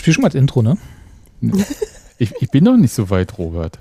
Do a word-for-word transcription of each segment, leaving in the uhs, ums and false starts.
Spiel schon mal das Intro, ne? Ich, ich bin noch nicht so weit, Robert.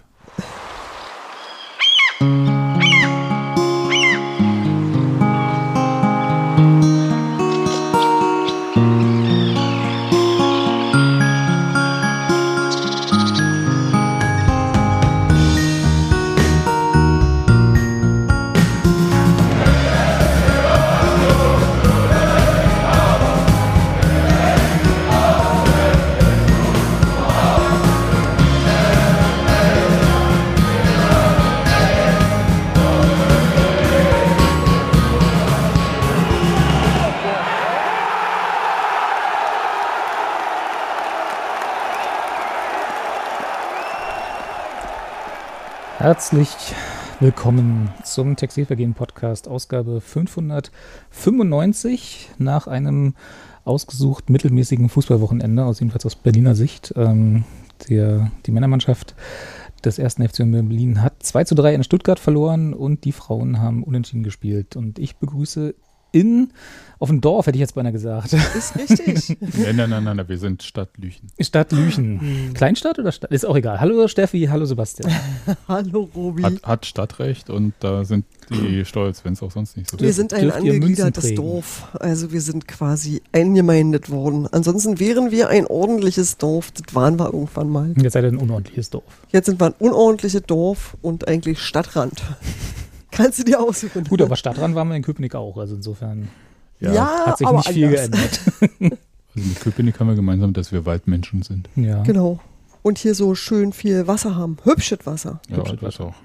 Herzlich willkommen zum Textilvergehen-Podcast, Ausgabe fünfhundertfünfundneunzig, nach einem ausgesucht mittelmäßigen Fußballwochenende, aus jedenfalls aus Berliner Sicht. Ähm, der, die Männermannschaft des ersten F C Berlin hat zwei zu drei in Stuttgart verloren und die Frauen haben unentschieden gespielt. Und ich begrüße in, auf dem Dorf, hätte ich jetzt beinahe gesagt. Ist richtig. Nein, nein, nein, nein, wir sind Stadt Lüchen. Stadt Lüchen. Kleinstadt oder Stadt? Ist auch egal. Hallo Steffi, hallo Sebastian. Hallo Robi. Hat, hat Stadtrecht und da sind die stolz, wenn es auch sonst nicht so ist. Wir sind ein Dürft ihr angegliedertes Münzen Dorf. Also wir sind quasi eingemeindet worden. Ansonsten wären wir ein ordentliches Dorf. Das waren wir irgendwann mal. Jetzt seid ihr ein unordentliches Dorf. Jetzt sind wir ein unordentliches Dorf und eigentlich Stadtrand. Kannst du dir aussuchen. Gut, aber Stadtrand waren wir in Köpenick auch. Also insofern Ja, Ja, hat sich aber nicht viel anders. geändert. Also mit Köpenick haben wir gemeinsam, dass wir Waldmenschen sind. Ja. Genau. Und hier so schön viel Wasser haben. Hübsches Wasser. Ja, Hübsches das auch.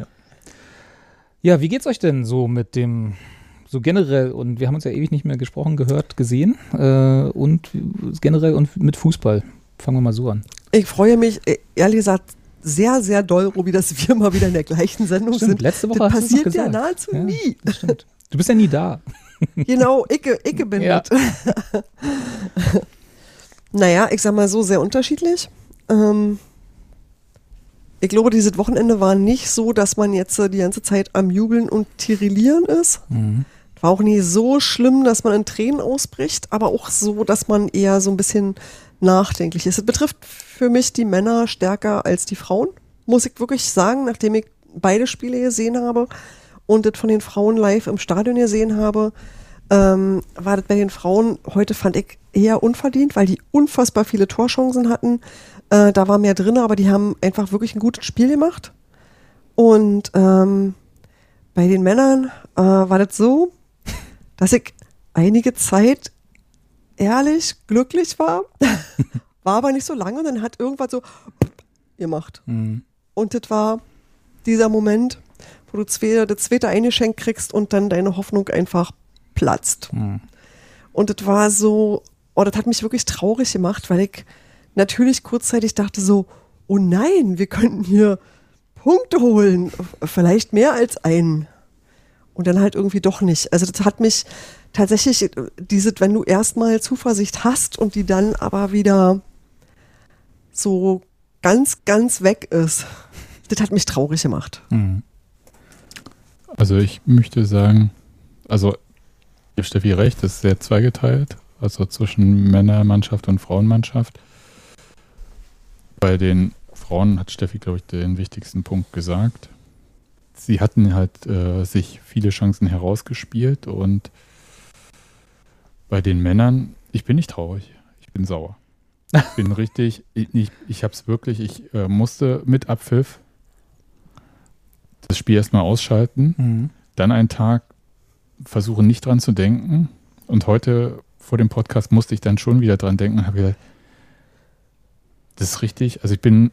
Ja, wie geht's euch denn so mit dem, so generell, und wir haben uns ja ewig nicht mehr gesprochen, gehört, gesehen, äh, und generell und mit Fußball. Fangen wir mal so an. Ich freue mich, äh, ehrlich gesagt, sehr, sehr doll, Robi, dass wir mal wieder in der gleichen Sendung Stimmt, sind. letzte Woche Das hast du es noch passiert ja gesagt. nahezu Ja. nie. Das stimmt. Du bist ja nie da. Genau, Icke, Icke bin Ja. das. Naja, ich sag mal so, sehr unterschiedlich. Ähm, ich glaube, dieses Wochenende war nicht so, dass man jetzt äh, die ganze Zeit am Jubeln und Tirillieren ist. Mhm. War auch nie so schlimm, dass man in Tränen ausbricht, aber auch so, dass man eher so ein bisschen nachdenklich ist. Es betrifft für mich die Männer stärker als die Frauen, muss ich wirklich sagen, nachdem ich beide Spiele gesehen habe und das von den Frauen live im Stadion gesehen habe, ähm, war das bei den Frauen heute, fand ich, eher unverdient, weil die unfassbar viele Torchancen hatten. Äh, da war mehr drin, aber die haben einfach wirklich ein gutes Spiel gemacht. Und ähm, bei den Männern äh, war das so, dass ich einige Zeit ehrlich glücklich war, war aber nicht so lange und dann hat irgendwas so gemacht. Mhm. Und das war dieser Moment, wo du zwei, das zweite eingeschenkt kriegst und dann deine Hoffnung einfach platzt. Mhm. Und das war so, oh, das hat mich wirklich traurig gemacht, weil ich natürlich kurzzeitig dachte so, oh nein, wir könnten hier Punkte holen, vielleicht mehr als einen. Und dann halt irgendwie doch nicht. Also das hat mich tatsächlich, diese, wenn du erstmal Zuversicht hast und die dann aber wieder so ganz, ganz weg ist, das hat mich traurig gemacht. Mhm. Also ich möchte sagen, also ich habe Steffi recht, das ist sehr zweigeteilt, also zwischen Männermannschaft und Frauenmannschaft. Bei den Frauen hat Steffi, glaube ich, den wichtigsten Punkt gesagt. Sie hatten halt äh, sich viele Chancen herausgespielt und bei den Männern, ich bin nicht traurig, ich bin sauer. Ich bin richtig, ich, ich, ich habe es wirklich, ich äh, musste mit Abpfiff das Spiel erstmal ausschalten, Mhm. dann einen Tag versuchen nicht dran zu denken und heute vor dem Podcast musste ich dann schon wieder dran denken und habe gedacht, das ist richtig, also ich bin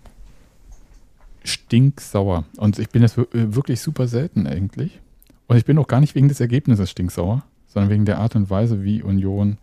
stinksauer und ich bin das wirklich super selten eigentlich und ich bin auch gar nicht wegen des Ergebnisses stinksauer, sondern wegen der Art und Weise, wie Union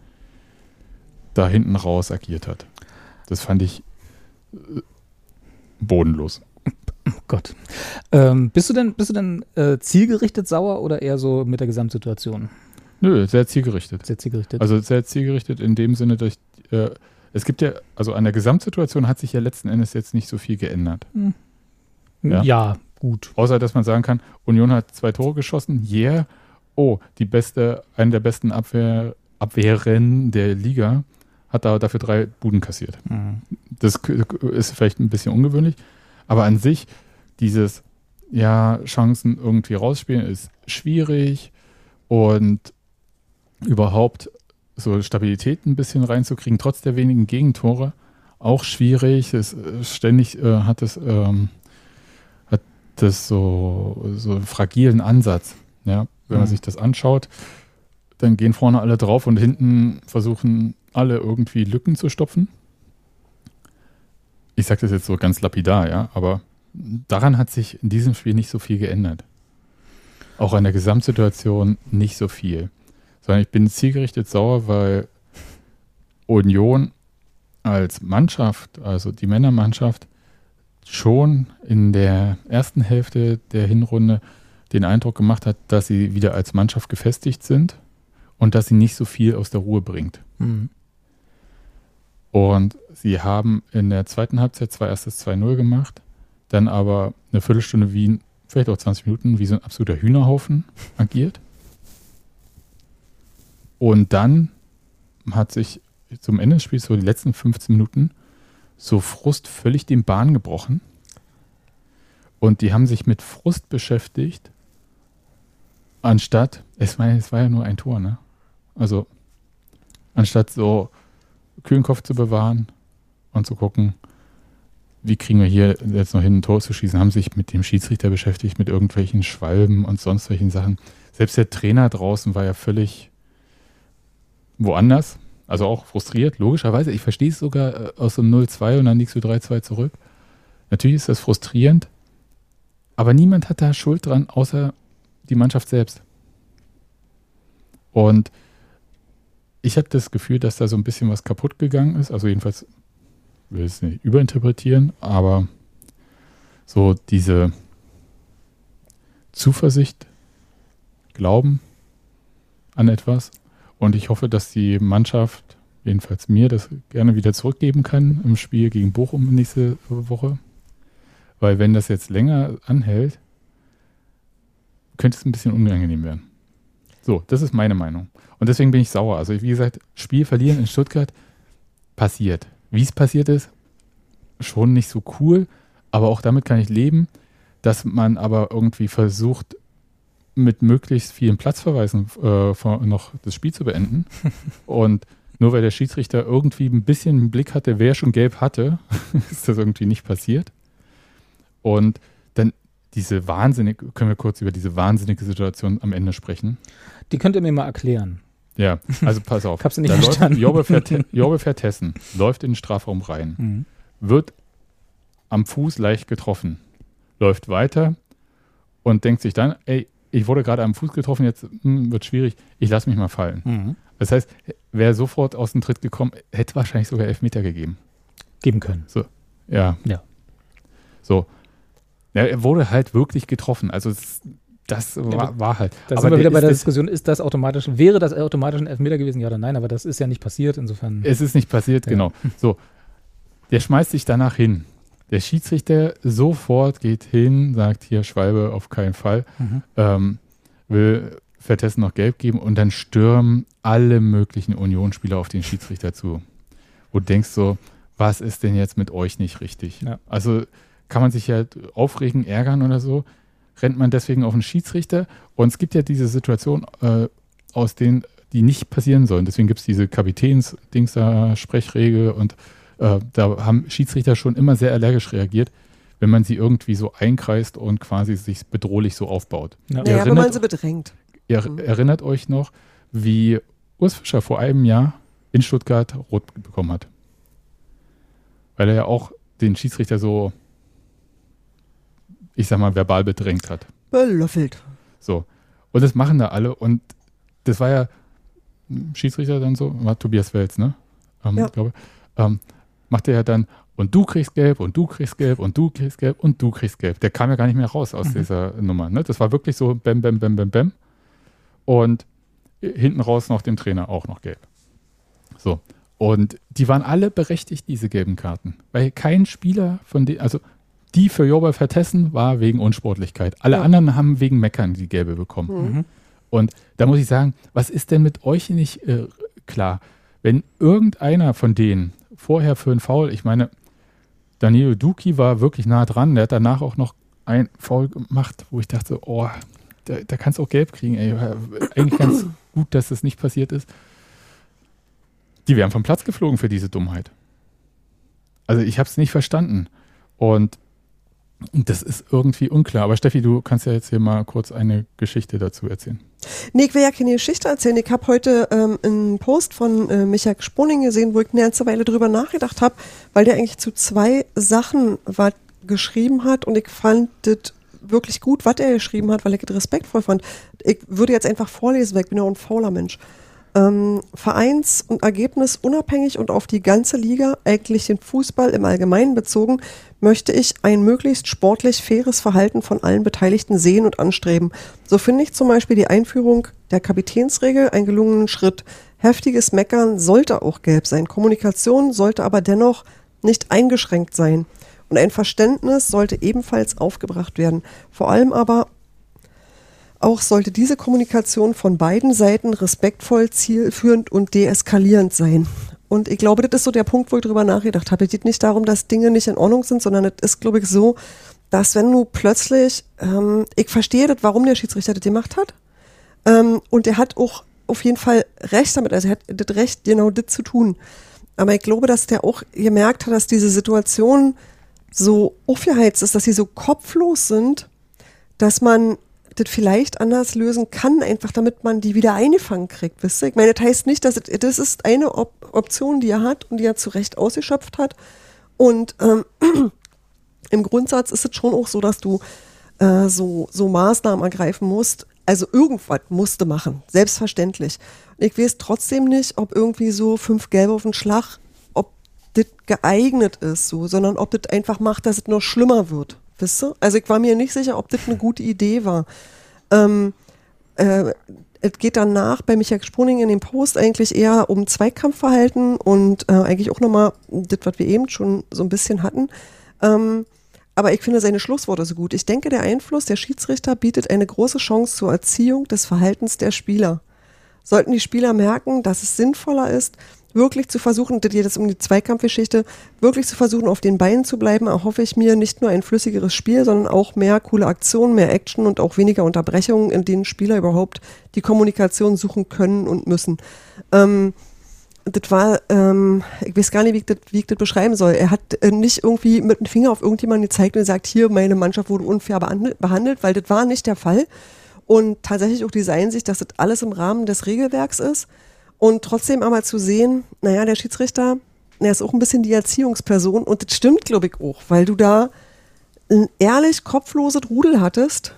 da hinten raus agiert hat. Das fand ich äh, bodenlos. Oh Gott. Ähm, bist du denn, bist du denn äh, zielgerichtet sauer oder eher so mit der Gesamtsituation? Nö, sehr zielgerichtet. Sehr zielgerichtet. Also sehr zielgerichtet in dem Sinne, dass ich, äh, es gibt ja, also an der Gesamtsituation hat sich ja letzten Endes jetzt nicht so viel geändert. Hm. Ja. Ja, gut. Außer, dass man sagen kann, Union hat zwei Tore geschossen, yeah, oh, die beste, eine der besten Abwehr, Abwehren der Liga hat da dafür drei Buden kassiert. Mhm. Das ist vielleicht ein bisschen ungewöhnlich, aber an sich dieses, ja, Chancen irgendwie rausspielen ist schwierig und überhaupt so Stabilität ein bisschen reinzukriegen, trotz der wenigen Gegentore, auch schwierig. Es, ständig äh, hat es ähm, hat das so, so einen fragilen Ansatz. Ja? Wenn Mhm. man sich das anschaut, dann gehen vorne alle drauf und hinten versuchen alle irgendwie Lücken zu stopfen. Ich sage das jetzt so ganz lapidar, ja, aber daran hat sich in diesem Spiel nicht so viel geändert. Auch an der Gesamtsituation nicht so viel. Sondern ich bin zielgerichtet sauer, weil Union als Mannschaft, also die Männermannschaft, schon in der ersten Hälfte der Hinrunde den Eindruck gemacht hat, dass sie wieder als Mannschaft gefestigt sind und dass sie nicht so viel aus der Ruhe bringt. Mhm. Und sie haben in der zweiten Halbzeit zwar erst das zwei null gemacht, dann aber eine Viertelstunde wie, vielleicht auch zwanzig Minuten, wie so ein absoluter Hühnerhaufen agiert. Und dann hat sich zum Ende des Spiels, so die letzten fünfzehn Minuten, so Frust völlig den Bahn gebrochen. Und die haben sich mit Frust beschäftigt, anstatt, es war, es war ja nur ein Tor, ne? Also, anstatt so kühlen Kopf zu bewahren und zu gucken, wie kriegen wir hier jetzt noch hin, ein Tor zu schießen, haben sich mit dem Schiedsrichter beschäftigt, mit irgendwelchen Schwalben und sonst welchen Sachen. Selbst der Trainer draußen war ja völlig woanders, also auch frustriert, logischerweise. Ich verstehe es sogar aus so einem null zwei und dann liegst du drei zwei zurück. Natürlich ist das frustrierend, aber niemand hat da Schuld dran, außer die Mannschaft selbst. Und ich habe das Gefühl, dass da so ein bisschen was kaputt gegangen ist. Also jedenfalls, ich will es nicht überinterpretieren, aber so diese Zuversicht, Glauben an etwas. Und ich hoffe, dass die Mannschaft, jedenfalls mir, das gerne wieder zurückgeben kann im Spiel gegen Bochum nächste Woche. Weil wenn das jetzt länger anhält, könnte es ein bisschen unangenehm werden. So, das ist meine Meinung. Und deswegen bin ich sauer. Also wie gesagt, Spiel verlieren in Stuttgart passiert. Wie es passiert ist, schon nicht so cool, aber auch damit kann ich leben, dass man aber irgendwie versucht, mit möglichst vielen Platzverweisen äh, vor, noch das Spiel zu beenden. Und nur weil der Schiedsrichter irgendwie ein bisschen einen Blick hatte, wer schon gelb hatte, ist das irgendwie nicht passiert. Und dann diese wahnsinnige, können wir kurz über diese wahnsinnige Situation am Ende sprechen? Die könnt ihr mir mal erklären. Ja, also pass auf. Ich hab's nicht da verstanden. Jorbe Vertessen läuft in den Strafraum rein, Mhm. wird am Fuß leicht getroffen, läuft weiter und denkt sich dann, ey, ich wurde gerade am Fuß getroffen, jetzt hm, wird schwierig, ich lasse mich mal fallen. Mhm. Das heißt, wäre sofort aus dem Tritt gekommen, hätte wahrscheinlich sogar Elfmeter gegeben. Geben können. Ja. Ja. So. Ja, er wurde halt wirklich getroffen. Also es, das Ja, war, war halt. Da Aber sind wir wieder der bei der ist- Diskussion, ist das automatisch, wäre das automatisch ein Elfmeter gewesen, ja oder nein, aber das ist ja nicht passiert, insofern. Es ist nicht passiert, Ja. genau. So, der schmeißt sich danach hin. Der Schiedsrichter sofort geht hin, sagt hier Schwalbe auf keinen Fall, Mhm. ähm, will Vertessen noch gelb geben und dann stürmen alle möglichen Unionsspieler auf den Schiedsrichter zu. Wo du denkst so, was ist denn jetzt mit euch nicht richtig? Ja. Also kann man sich ja aufregen, ärgern oder so, rennt man deswegen auf den Schiedsrichter und es gibt ja diese Situation, äh, aus denen die nicht passieren sollen. Deswegen gibt es diese Kapitäns-Dings da, Sprechregel und äh, da haben Schiedsrichter schon immer sehr allergisch reagiert, wenn man sie irgendwie so einkreist und quasi sich bedrohlich so aufbaut. Ja. Ihr Naja, wenn erinnert- man sie bedrängt. Ihr Mhm. erinnert euch noch, wie Urs Fischer vor einem Jahr in Stuttgart rot bekommen hat. Weil er ja auch den Schiedsrichter so, ich sag mal, verbal bedrängt hat. Belöffelt. So. Und das machen da alle. Und das war ja Schiedsrichter dann so, war Tobias Welz, ne? Ähm, Ja. glaube, ähm, macht er ja dann, und du kriegst gelb, und du kriegst gelb, und du kriegst gelb, und du kriegst gelb. Der kam ja gar nicht mehr raus aus Mhm. dieser Nummer. Ne? Das war wirklich so bam, bam, bam, bam, bam. Und hinten raus noch dem Trainer auch noch gelb. So. Und die waren alle berechtigt, diese gelben Karten. Weil kein Spieler von denen, also die für Jorbe Vertessen war wegen Unsportlichkeit. Alle Ja. anderen haben wegen Meckern die gelbe bekommen. Mhm. Mhm. Und da muss ich sagen, was ist denn mit euch nicht äh, klar? wenn irgendeiner von denen vorher für einen Foul, ich meine, Danilo Duki war wirklich nah dran, der hat danach auch noch ein Foul gemacht, wo ich dachte, oh, da, da kannst du auch gelb kriegen, ey. Eigentlich ganz gut, dass das nicht passiert ist. Die wären vom Platz geflogen für diese Dummheit. Also ich habe es nicht verstanden. Und das ist irgendwie unklar. Aber Steffi, du kannst ja jetzt hier mal kurz eine Geschichte dazu erzählen. Nee, ich will ja keine Geschichte erzählen. Ich habe heute ähm, einen Post von äh, Michael Sponing gesehen, wo ich eine ganze Weile drüber nachgedacht habe, weil der eigentlich zu zwei Sachen was geschrieben hat und ich fand das wirklich gut, was er geschrieben hat, weil ich das respektvoll fand. Ich würde jetzt einfach vorlesen, weil ich bin ja auch ein fauler Mensch. Ähm, Vereins- und Ergebnis unabhängig und auf die ganze Liga, eigentlich den Fußball im Allgemeinen bezogen, möchte ich ein möglichst sportlich faires Verhalten von allen Beteiligten sehen und anstreben. So finde ich zum Beispiel die Einführung der Kapitänsregel einen gelungenen Schritt. Heftiges Meckern sollte auch gelb sein. Kommunikation sollte aber dennoch nicht eingeschränkt sein. Und ein Verständnis sollte ebenfalls aufgebracht werden. Vor allem aber auch sollte diese Kommunikation von beiden Seiten respektvoll, zielführend und deeskalierend sein. Und ich glaube, das ist so der Punkt, wo ich drüber nachgedacht habe. Es geht nicht darum, dass Dinge nicht in Ordnung sind, sondern es ist, glaube ich, so, dass wenn du plötzlich, ähm, ich verstehe das, warum der Schiedsrichter das gemacht hat. Ähm, und er hat auch auf jeden Fall Recht damit, also er hat das Recht, genau das zu tun. Aber ich glaube, dass der auch gemerkt hat, dass diese Situation so aufgeheizt ist, dass sie so kopflos sind, dass man das vielleicht anders lösen kann, einfach damit man die wieder eingefangen kriegt, wisst ihr? Ich meine, das heißt nicht, dass es, das ist eine Op- Option, die er hat und die er zu Recht ausgeschöpft hat. Und ähm, im Grundsatz ist es schon auch so, dass du äh, so, so Maßnahmen ergreifen musst. Also irgendwas musst du machen, selbstverständlich. Und ich weiß trotzdem nicht, ob irgendwie so fünf Gelbe auf den Schlag, ob das geeignet ist, so, sondern ob das einfach macht, dass es noch schlimmer wird. Wisst ihr? Also ich war mir nicht sicher, ob das eine gute Idee war. Ähm, äh, es geht danach bei Michael Sponing in dem Post eigentlich eher um Zweikampfverhalten und äh, eigentlich auch nochmal das, was wir eben schon so ein bisschen hatten. Ähm, aber ich finde seine Schlussworte so gut. Ich denke, der Einfluss der Schiedsrichter bietet eine große Chance zur Erziehung des Verhaltens der Spieler. Sollten die Spieler merken, dass es sinnvoller ist, wirklich zu versuchen, das geht jetzt um die Zweikampfgeschichte, wirklich zu versuchen, auf den Beinen zu bleiben, erhoffe ich mir nicht nur ein flüssigeres Spiel, sondern auch mehr coole Aktionen, mehr Action und auch weniger Unterbrechungen, in denen Spieler überhaupt die Kommunikation suchen können und müssen. Ähm, das war, ähm, ich weiß gar nicht, wie ich das, wie ich das beschreiben soll. Er hat äh, nicht irgendwie mit dem Finger auf irgendjemanden gezeigt und gesagt, hier, meine Mannschaft wurde unfair behandelt, behandelt, weil das war nicht der Fall. Und tatsächlich auch diese Einsicht, dass das alles im Rahmen des Regelwerks ist. Und trotzdem aber zu sehen, naja, der Schiedsrichter, er ist auch ein bisschen die Erziehungsperson und das stimmt, glaube ich, auch, weil du da ein ehrlich kopfloses Rudel hattest,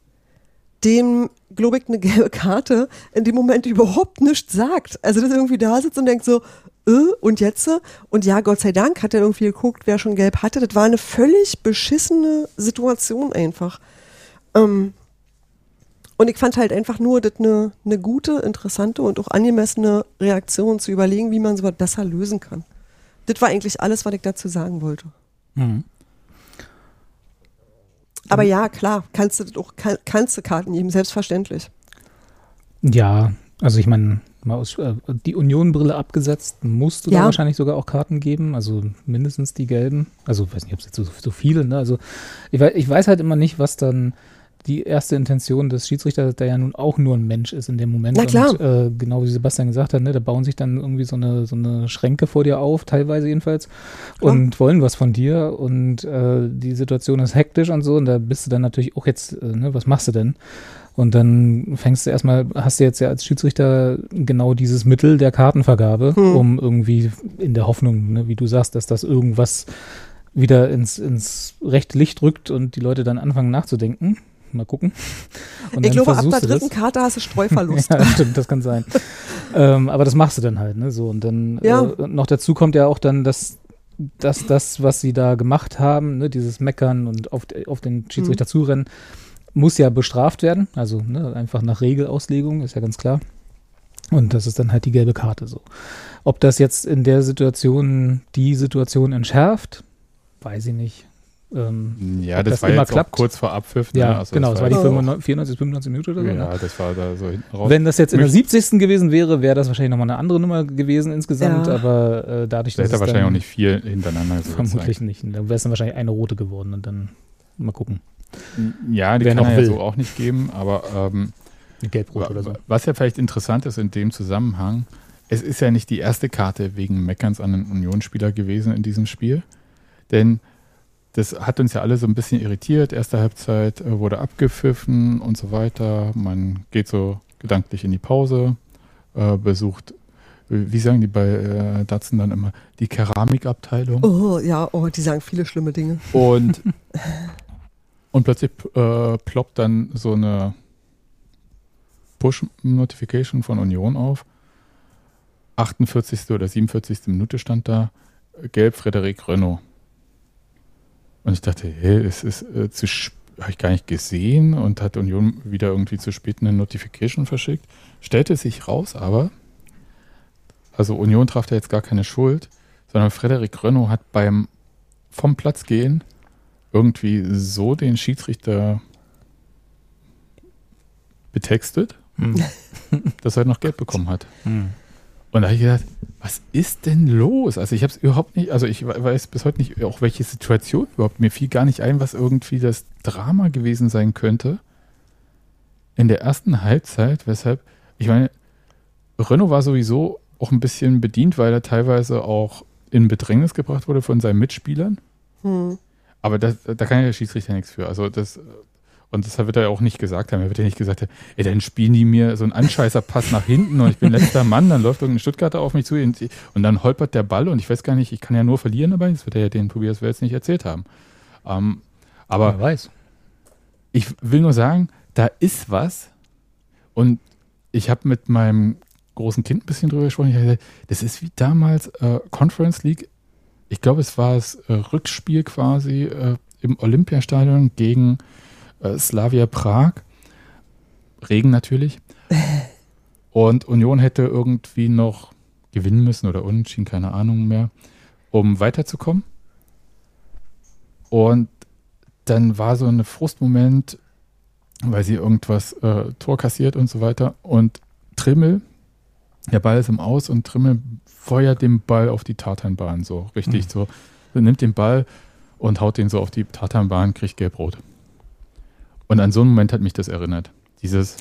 dem, glaube ich, eine gelbe Karte in dem Moment überhaupt nichts sagt. Also, dass er irgendwie da sitzt und denkt so, äh, und jetzt? Und ja, Gott sei Dank hat er irgendwie geguckt, wer schon gelb hatte. Das war eine völlig beschissene Situation einfach. Ähm, Und ich fand halt einfach nur, das eine, eine gute, interessante und auch angemessene Reaktion zu überlegen, wie man sowas besser lösen kann. Das war eigentlich alles, was ich dazu sagen wollte. Mhm. Aber ja, klar, kannst du das auch, kann, kannst du Karten geben, selbstverständlich. Ja, also ich meine, mal aus, äh, die Union-Brille abgesetzt, musst du Ja. da wahrscheinlich sogar auch Karten geben, also mindestens die gelben. Also ich weiß nicht, ob es jetzt so, so viele, ne? Also ich weiß, ich weiß halt immer nicht, was dann die erste Intention des Schiedsrichters, der ja nun auch nur ein Mensch ist in dem Moment. Na klar. Und äh, genau wie Sebastian gesagt hat, ne, da bauen sich dann irgendwie so eine, so eine Schränke vor dir auf, teilweise jedenfalls, Klar. und wollen was von dir und äh, die Situation ist hektisch und so und da bist du dann natürlich auch jetzt, äh, ne, was machst du denn? Und dann fängst du erstmal, hast du jetzt ja als Schiedsrichter genau dieses Mittel der Kartenvergabe, Hm. um irgendwie in der Hoffnung, ne, wie du sagst, dass das irgendwas wieder ins, ins rechte Licht rückt und die Leute dann anfangen nachzudenken. Mal gucken. Und Ich dann glaube, ab der versuchst du das. dritten Karte hast du Streuverlust. Ja, stimmt, das kann sein. ähm, aber das machst du dann halt, ne? So, und dann Ja. äh, noch dazu kommt ja auch dann, dass, dass das, was sie da gemacht haben, ne, dieses Meckern und auf, auf den Schiedsrichter Mhm. zurennen, muss ja bestraft werden. Also ne, einfach nach Regelauslegung, ist ja ganz klar. Und das ist dann halt die gelbe Karte so. Ob das jetzt in der Situation die Situation entschärft, weiß ich nicht. Ähm, Ja, ob das, das war immer jetzt auch klappt. kurz vor Abpfiff. Ne? Ja, Also genau, es war die Ja. fünfundneunzig, vierundneunzig, fünfundneunzig Minute oder so. Ja, ne? das war da so hinten raus. Wenn das jetzt in der Möcht- siebzigsten gewesen wäre, wäre das wahrscheinlich nochmal eine andere Nummer gewesen insgesamt, Ja. aber äh, dadurch, Da dass hätte er es wahrscheinlich dann auch nicht viel hintereinander so vermutlich nicht. Da wäre es dann wahrscheinlich eine rote geworden und dann mal gucken. gezeigt. Ja, die Wer kann noch er ja will. so auch nicht geben, aber ähm, Eine Gelb-Rot oder so. was ja vielleicht interessant ist in dem Zusammenhang, es ist ja nicht die erste Karte wegen Meckerns an einen Unionsspieler gewesen in diesem Spiel, denn das hat uns ja alle so ein bisschen irritiert. Erste Halbzeit äh, wurde abgepfiffen und so weiter. Man geht so gedanklich in die Pause, äh, besucht, wie sagen die bei äh, Datsun dann immer, die Keramikabteilung. Oh, ja, oh, die sagen viele schlimme Dinge. Und, und plötzlich äh, ploppt dann so eine Push-Notification von Union auf. achtundvierzigste oder siebenundvierzigste Minute stand da, gelb Frédéric Renaud. Und ich dachte, hey, es ist äh, zu habe ich gar nicht gesehen und hat Union wieder irgendwie zu spät eine Notification verschickt. Stellte sich raus, aber, also Union traf da jetzt gar keine Schuld, sondern Frédéric Renaud hat beim vom Platz gehen irgendwie so den Schiedsrichter betextet, Hm. dass er noch Gelb bekommen hat. Hm. Und da habe ich gedacht, was ist denn los? Also ich habe es überhaupt nicht, also ich weiß bis heute nicht, auch welche Situation überhaupt, mir fiel gar nicht ein, was irgendwie das Drama gewesen sein könnte in der ersten Halbzeit, weshalb, ich meine, Renaud war sowieso auch ein bisschen bedient, weil er teilweise auch in Bedrängnis gebracht wurde von seinen Mitspielern, Hm. aber das, da kann ja der Schiedsrichter nichts für, also das... Und das wird er ja auch nicht gesagt haben. Er wird ja nicht gesagt haben, ey, dann spielen die mir so einen Anscheißerpass nach hinten und ich bin letzter Mann, dann läuft irgendein Stuttgarter auf mich zu und, und dann holpert der Ball und ich weiß gar nicht, ich kann ja nur verlieren dabei. Das wird er ja den Tobias Welz nicht erzählt haben. Ähm, aber Wer weiß. ich will nur sagen, da ist was und ich habe mit meinem großen Kind ein bisschen drüber gesprochen. Ich habe gesagt, das ist wie damals äh, Conference League. Ich glaube, es war das äh, Rückspiel quasi äh, im Olympiastadion gegen Slavia Prag, Regen natürlich. Und Union hätte irgendwie noch gewinnen müssen oder unentschieden, keine Ahnung mehr, um weiterzukommen. Und dann war so ein Frustmoment, weil sie irgendwas äh, Tor kassiert und so weiter. Und Trimmel, der Ball ist im Aus und Trimmel feuert den Ball auf die Tatanbahn so richtig mhm. so. Nimmt den Ball und haut den so auf die Tatanbahn, kriegt gelb-rot. Und an so einen Moment hat mich das erinnert. Dieses.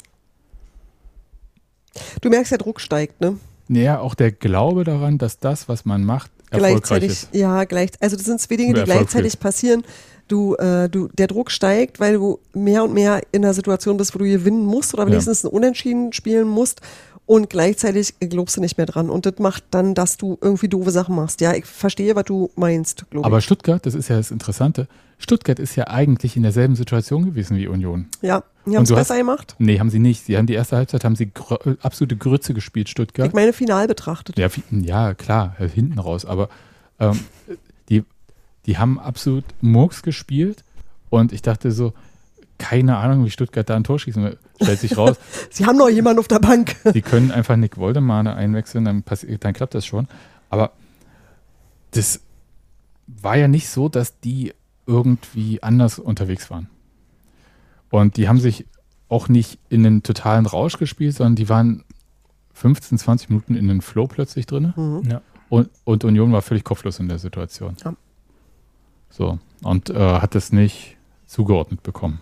Du merkst, der Druck steigt, ne? Naja, auch der Glaube daran, dass das, was man macht, erfolgreich gleichzeitig, ist. Ja, gleich, also das sind zwei Dinge, die Erfolg gleichzeitig führt. passieren. Du, äh, du, der Druck steigt, weil du mehr und mehr in der Situation bist, wo du gewinnen musst oder wenigstens ja. ein Unentschieden spielen musst. Und gleichzeitig glaubst du nicht mehr dran. Und das macht dann, dass du irgendwie doofe Sachen machst. Ja, ich verstehe, was du meinst, glaube ich. Aber Stuttgart, das ist ja das Interessante, Stuttgart ist ja eigentlich in derselben Situation gewesen wie Union. Ja, die haben es besser gemacht? Nee, haben sie nicht. Sie haben die erste Halbzeit, haben sie gr- absolute Grütze gespielt, Stuttgart. Ich meine, final betrachtet. Ja, ja klar, hinten raus. Aber ähm, die, die haben absolut Murks gespielt. Und ich dachte so, keine Ahnung, wie Stuttgart da ein Tor schießen will. Stellt sich raus. Sie haben noch jemanden auf der Bank. Die können einfach Nick Woldemar einwechseln, dann, passi- dann klappt das schon. Aber das war ja nicht so, dass die irgendwie anders unterwegs waren. Und die haben sich auch nicht in einen totalen Rausch gespielt, sondern die waren fünfzehn, zwanzig Minuten in den Flow plötzlich drin. Mhm. Ja. Und, und Union war völlig kopflos in der Situation. Ja. So. Und äh, hat es nicht zugeordnet bekommen.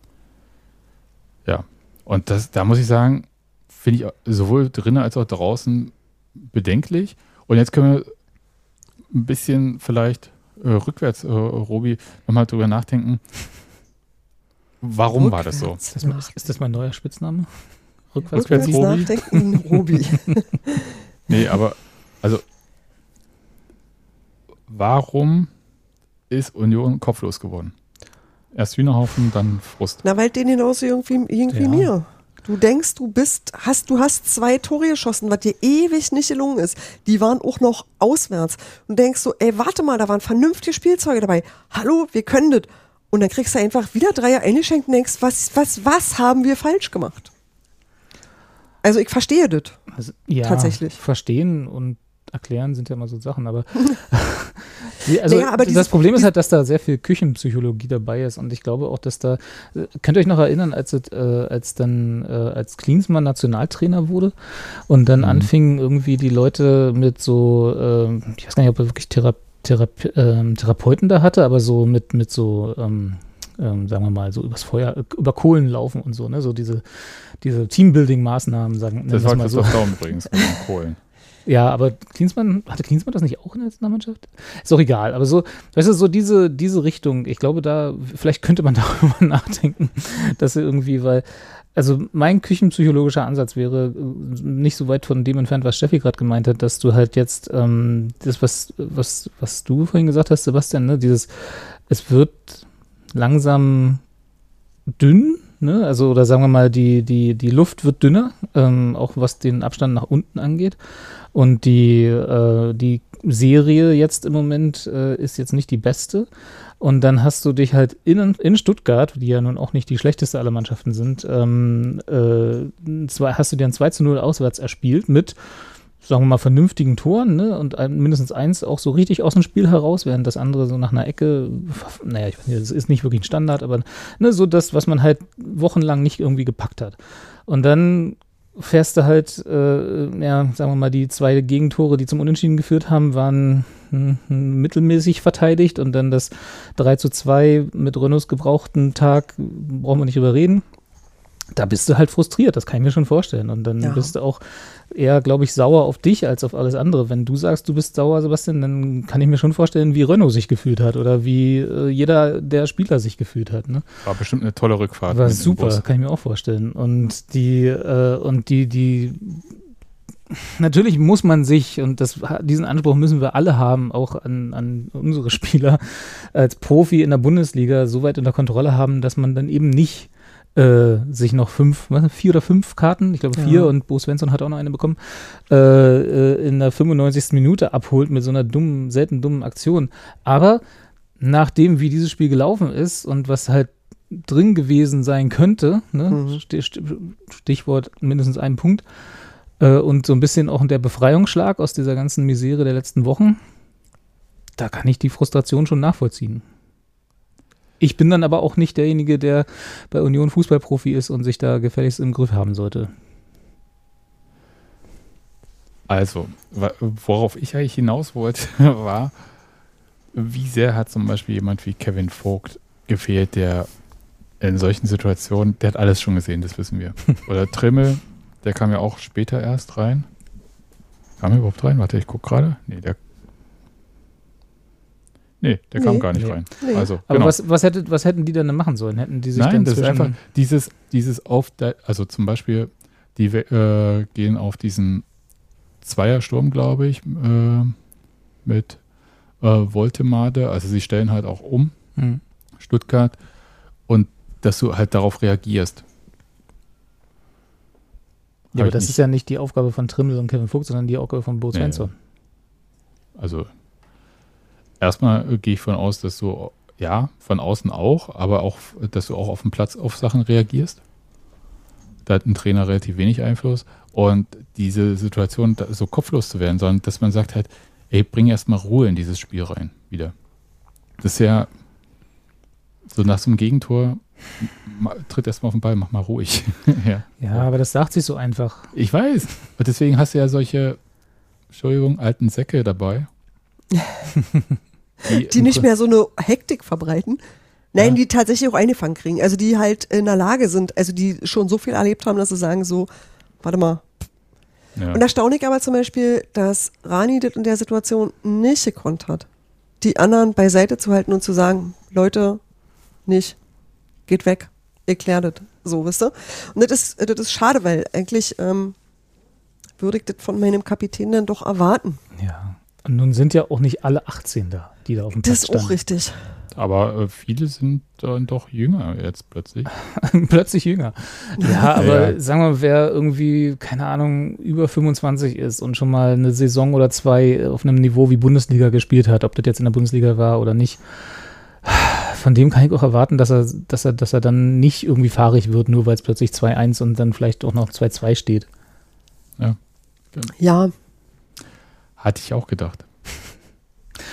Ja. Und das, da muss ich sagen, finde ich sowohl drinnen als auch draußen bedenklich. Und jetzt können wir ein bisschen vielleicht äh, rückwärts, äh, Robi, nochmal drüber nachdenken. Warum war das so? Ist das, ist, ist das mein neuer Spitzname? Rückwärts, Rückwärts Robi? nachdenken, Robi. Nee, aber also warum ist Union kopflos geworden? Erst Hühnerhaufen, dann Frust. Na, weil denen genauso irgendwie, irgendwie Ja. mir. Du denkst, du bist, hast, du hast zwei Tore geschossen, was dir ewig nicht gelungen ist. Die waren auch noch auswärts. Und denkst so, ey, warte mal, da waren vernünftige Spielzeuge dabei. Hallo, wir können das. Und dann kriegst du einfach wieder Dreier eingeschenkt und denkst, was, was, was haben wir falsch gemacht? Also ich verstehe das. Also, ja, Tatsächlich. Verstehen und erklären sind ja immer so Sachen, aber Also naja, aber das dieses, Problem ist halt, dass da sehr viel Küchenpsychologie dabei ist und ich glaube auch, dass da, könnt ihr euch noch erinnern, als, äh, als dann, äh, als Klinsmann Nationaltrainer wurde und dann mhm. anfingen irgendwie die Leute mit so, äh, ich weiß gar nicht, ob er wirklich Thera Thera äh, Therapeuten da hatte, aber so mit, mit so, ähm, ähm, sagen wir mal, so übers Feuer, über Kohlen laufen und so, ne, so diese, diese Teambuilding-Maßnahmen, sagen das war mal so. Christoph Daum übrigens mit den Kohlen. Ja, aber Klinsmann, hatte Klinsmann das nicht auch in der Nationalmannschaft? Ist doch egal, aber so, weißt du, so diese, diese Richtung, ich glaube da, vielleicht könnte man darüber nachdenken, dass er irgendwie, weil, also mein küchenpsychologischer Ansatz wäre nicht so weit von dem entfernt, was Steffi gerade gemeint hat, dass du halt jetzt, ähm, das, was, was, was du vorhin gesagt hast, Sebastian, ne, dieses, es wird langsam dünn, ne, also, oder sagen wir mal, die, die, die Luft wird dünner, ähm, auch was den Abstand nach unten angeht. Und die, äh, die Serie jetzt im Moment äh, ist jetzt nicht die beste. Und dann hast du dich halt in, in Stuttgart, die ja nun auch nicht die schlechteste aller Mannschaften sind, ähm, äh, zwei, hast du dir ein zwei zu null auswärts erspielt mit, sagen wir mal, vernünftigen Toren, ne? Und ein, mindestens eins auch so richtig aus dem Spiel heraus, während das andere so nach einer Ecke, naja, ich weiß nicht, das ist nicht wirklich ein Standard, aber ne, so das, was man halt wochenlang nicht irgendwie gepackt hat. Und dann fährst du halt, äh, ja, sagen wir mal, die zwei Gegentore, die zum Unentschieden geführt haben, waren hm, mittelmäßig verteidigt und dann das drei zu zwei mit Renaults gebrauchten Tag, brauchen wir nicht drüber reden. Da bist du halt frustriert, das kann ich mir schon vorstellen. Und dann ja. bist du auch eher, glaube ich, sauer auf dich als auf alles andere. Wenn du sagst, du bist sauer, Sebastian, dann kann ich mir schon vorstellen, wie Renault sich gefühlt hat oder wie äh, jeder der Spieler sich gefühlt hat. Ne? War bestimmt eine tolle Rückfahrt. War super, kann ich mir auch vorstellen. Und die, äh, und die, die, natürlich muss man sich, und das, diesen Anspruch müssen wir alle haben, auch an, an unsere Spieler als Profi in der Bundesliga so weit unter Kontrolle haben, dass man dann eben nicht Äh, sich noch fünf, was, vier oder fünf Karten, ich glaube vier ja. und Bo Svensson hat auch noch eine bekommen, äh, äh, in der fünfundneunzigsten Minute abholt mit so einer dummen, selten dummen Aktion. Aber nachdem, wie dieses Spiel gelaufen ist und was halt drin gewesen sein könnte, ne, mhm. Stichwort mindestens einen Punkt, äh, und so ein bisschen auch der Befreiungsschlag aus dieser ganzen Misere der letzten Wochen, da kann ich die Frustration schon nachvollziehen. Ich bin dann aber auch nicht derjenige, der bei Union Fußballprofi ist und sich da gefälligst im Griff haben sollte. Also, worauf ich eigentlich hinaus wollte, war, wie sehr hat zum Beispiel jemand wie Kevin Vogt gefehlt, der in solchen Situationen, der hat alles schon gesehen, das wissen wir. Oder Trimmel, der kam ja auch später erst rein. Kam er überhaupt rein? Warte, ich gucke gerade. Nee, der Nee, der nee. kam gar nicht nee. rein. Nee. Also, Aber genau. was, was, hätte, was hätten die denn machen sollen? Hätten die sich Nein, dann das ist einfach dieses, dieses auf, der, also zum Beispiel, die äh, gehen auf diesen Zweiersturm, glaube ich, äh, mit äh, Woltemade, also sie stellen halt auch um, mhm. Stuttgart, und dass du halt darauf reagierst. Ja, aber das nicht. ist ja nicht die Aufgabe von Trimmel und Kevin Vogt, sondern die Aufgabe von Bo Svensson. Ja. Also erstmal gehe ich von aus, dass du, ja, von außen auch, aber auch, dass du auch auf dem Platz auf Sachen reagierst. Da hat ein Trainer relativ wenig Einfluss. Und diese Situation, so kopflos zu werden, sondern dass man sagt halt, ey, bring erstmal Ruhe in dieses Spiel rein, wieder. Das ist ja so nach so einem Gegentor, tritt erstmal auf den Ball, mach mal ruhig. ja. ja, aber das sagt sich so einfach. Ich weiß. Und deswegen hast du ja solche, Entschuldigung, alten Säcke dabei. Die, die nicht mehr so eine Hektik verbreiten. Nein, ja. die tatsächlich auch eingefangen kriegen. Also die halt in der Lage sind, also die schon so viel erlebt haben, dass sie sagen so, warte mal. Ja. Und erstaunlich aber zum Beispiel, dass Rani das in der Situation nicht gekonnt hat, die anderen beiseite zu halten und zu sagen, Leute, nicht, geht weg, ihr klärt das. So, wisst ihr? Und das ist, das ist schade, weil eigentlich ähm, würde ich das von meinem Kapitän dann doch erwarten. Ja. Und nun sind ja auch nicht alle achtzehn da, die da auf dem Platz standen. Das ist auch richtig. Aber äh, viele sind dann doch jünger jetzt plötzlich. Plötzlich jünger. Ja, aber ja. sagen wir mal, wer irgendwie, keine Ahnung, über fünfundzwanzig ist und schon mal eine Saison oder zwei auf einem Niveau wie Bundesliga gespielt hat, ob das jetzt in der Bundesliga war oder nicht, von dem kann ich auch erwarten, dass er, dass er, dass er dann nicht irgendwie fahrig wird, nur weil es plötzlich zwei eins und dann vielleicht auch noch zwei zwei steht. Ja. Ja. Hatte ich auch gedacht.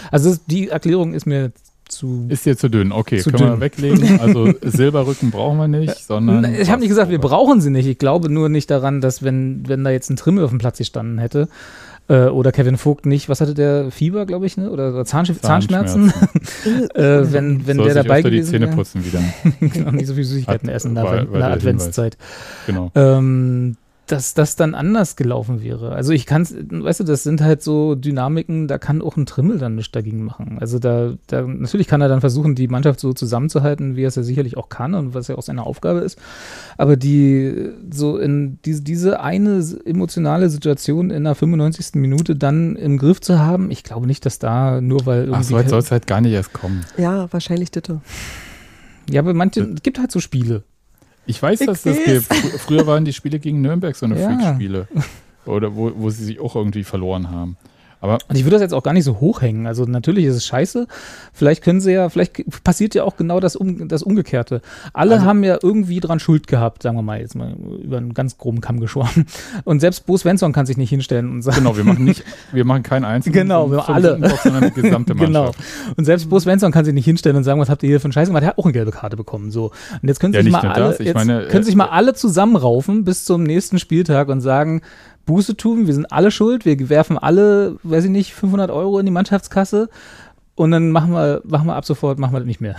Also die Erklärung ist mir zu... Ist dir zu dünn, okay, zu können dünn. wir weglegen. Also Silberrücken brauchen wir nicht, sondern... Ich habe nicht gesagt, wir brauchen sie nicht. Ich glaube nur nicht daran, dass wenn, wenn da jetzt ein Trimmel auf dem Platz gestanden hätte äh, oder Kevin Vogt nicht, was hatte der, Fieber, glaube ich, ne? oder Zahnsch- Zahnschmerzen, äh, wenn, wenn Soll der sich dabei öfter die gewesen Zähne wäre. putzen wieder. Genau, nicht so viel Süßigkeiten Hat- essen in der, war- in war der der Adventszeit. Genau. Ähm, dass das dann anders gelaufen wäre. Also ich kann es, weißt du, das sind halt so Dynamiken, da kann auch ein Trimmel dann nichts dagegen machen. Also da, da, natürlich kann er dann versuchen, die Mannschaft so zusammenzuhalten, wie er es ja sicherlich auch kann und was ja auch seine Aufgabe ist. Aber die, so in diese, diese eine emotionale Situation in der fünfundneunzigsten Minute dann im Griff zu haben, ich glaube nicht, dass da nur weil irgendwie... Ach, so weit soll es halt gar nicht erst kommen. Ja, wahrscheinlich Ditte. Ja, aber manche, es gibt halt so Spiele. Ich weiß, dass Ich das weiß. gibt. Fr- Früher waren die Spiele gegen Nürnberg so eine Ja. Freak-Spiele. Oder wo, wo sie sich auch irgendwie verloren haben. Aber Und ich würde das jetzt auch gar nicht so hochhängen. Also natürlich ist es scheiße. Vielleicht können sie ja, vielleicht passiert ja auch genau das, um, das Umgekehrte. Alle Also- haben ja irgendwie dran Schuld gehabt, sagen wir mal jetzt mal über einen ganz groben Kamm geschoren. Und selbst Bo Svensson kann sich nicht hinstellen und sagen, genau, wir machen nicht, wir machen keinen einzelnen, Genau, wir vom alle. Sündenbock, sondern die gesamte genau. Mannschaft. Und selbst Bo Svensson kann sich nicht hinstellen und sagen, was habt ihr hier für einen Scheiß gemacht? Er hat auch eine gelbe Karte bekommen. So. Und jetzt können Ja, sich nicht mal nur alle, das, ich jetzt meine, können äh, sich mal alle zusammenraufen bis zum nächsten Spieltag und sagen, Buße tun, wir sind alle schuld, wir werfen alle, weiß ich nicht, fünfhundert Euro in die Mannschaftskasse und dann machen wir, machen wir ab sofort, machen wir das nicht mehr.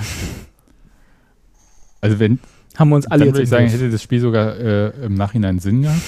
Also wenn, Haben wir uns alle dann jetzt würde ich im sagen, Griff. hätte das Spiel sogar äh, im Nachhinein Sinn gehabt.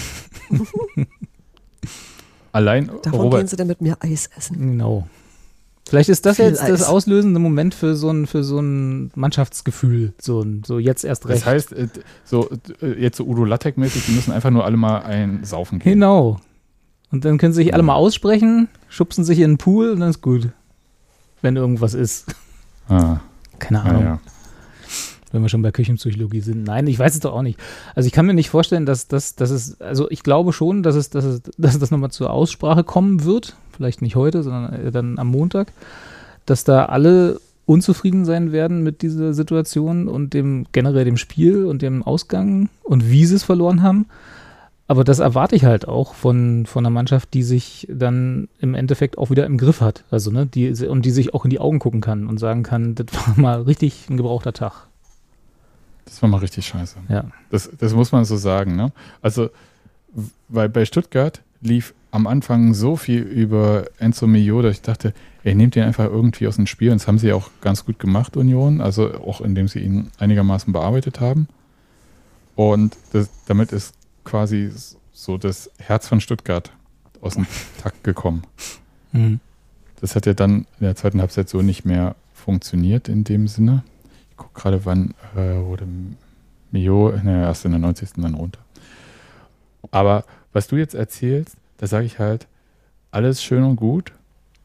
Allein, Davon gehen Robert, sie dann mit mir Eis essen. Genau. Vielleicht ist das Viel jetzt das Eis. auslösende Moment für so ein, für so ein Mannschaftsgefühl. So, ein, so jetzt erst recht. das heißt, äh, so äh, jetzt so Udo Lattek-mäßig, die müssen einfach nur alle mal ein Saufen gehen. Genau. Und dann können sie sich alle mal aussprechen, schubsen sich in den Pool und dann ist gut. Wenn irgendwas ist. Ah, Keine ah, Ahnung. ja. Wenn wir schon bei Küchenpsychologie sind. Nein, ich weiß es doch auch nicht. Also ich kann mir nicht vorstellen, dass das, dass es, also ich glaube schon, dass es, dass es, dass das nochmal zur Aussprache kommen wird. Vielleicht nicht heute, sondern dann am Montag. Dass da alle unzufrieden sein werden mit dieser Situation und dem generell dem Spiel und dem Ausgang und wie sie es verloren haben. Aber das erwarte ich halt auch von, von einer Mannschaft, die sich dann im Endeffekt auch wieder im Griff hat. Also, ne, die, und die sich auch in die Augen gucken kann und sagen kann, das war mal richtig ein gebrauchter Tag. Das war mal richtig scheiße. Ja. Das, das muss man so sagen, ne? Also, w- weil bei Stuttgart lief am Anfang so viel über Enzo Mio, dass ich dachte, ey, nehmt ihn einfach irgendwie aus dem Spiel. Und das haben sie auch ganz gut gemacht, Union. Also auch indem sie ihn einigermaßen bearbeitet haben. Und das, damit ist quasi so das Herz von Stuttgart aus dem Takt gekommen. Mhm. Das hat ja dann in der zweiten Halbzeit so nicht mehr funktioniert in dem Sinne. Ich gucke gerade, wann äh, wurde Mio, ne, erst in der neunzigsten dann runter. Aber was du jetzt erzählst, da sage ich halt, alles schön und gut,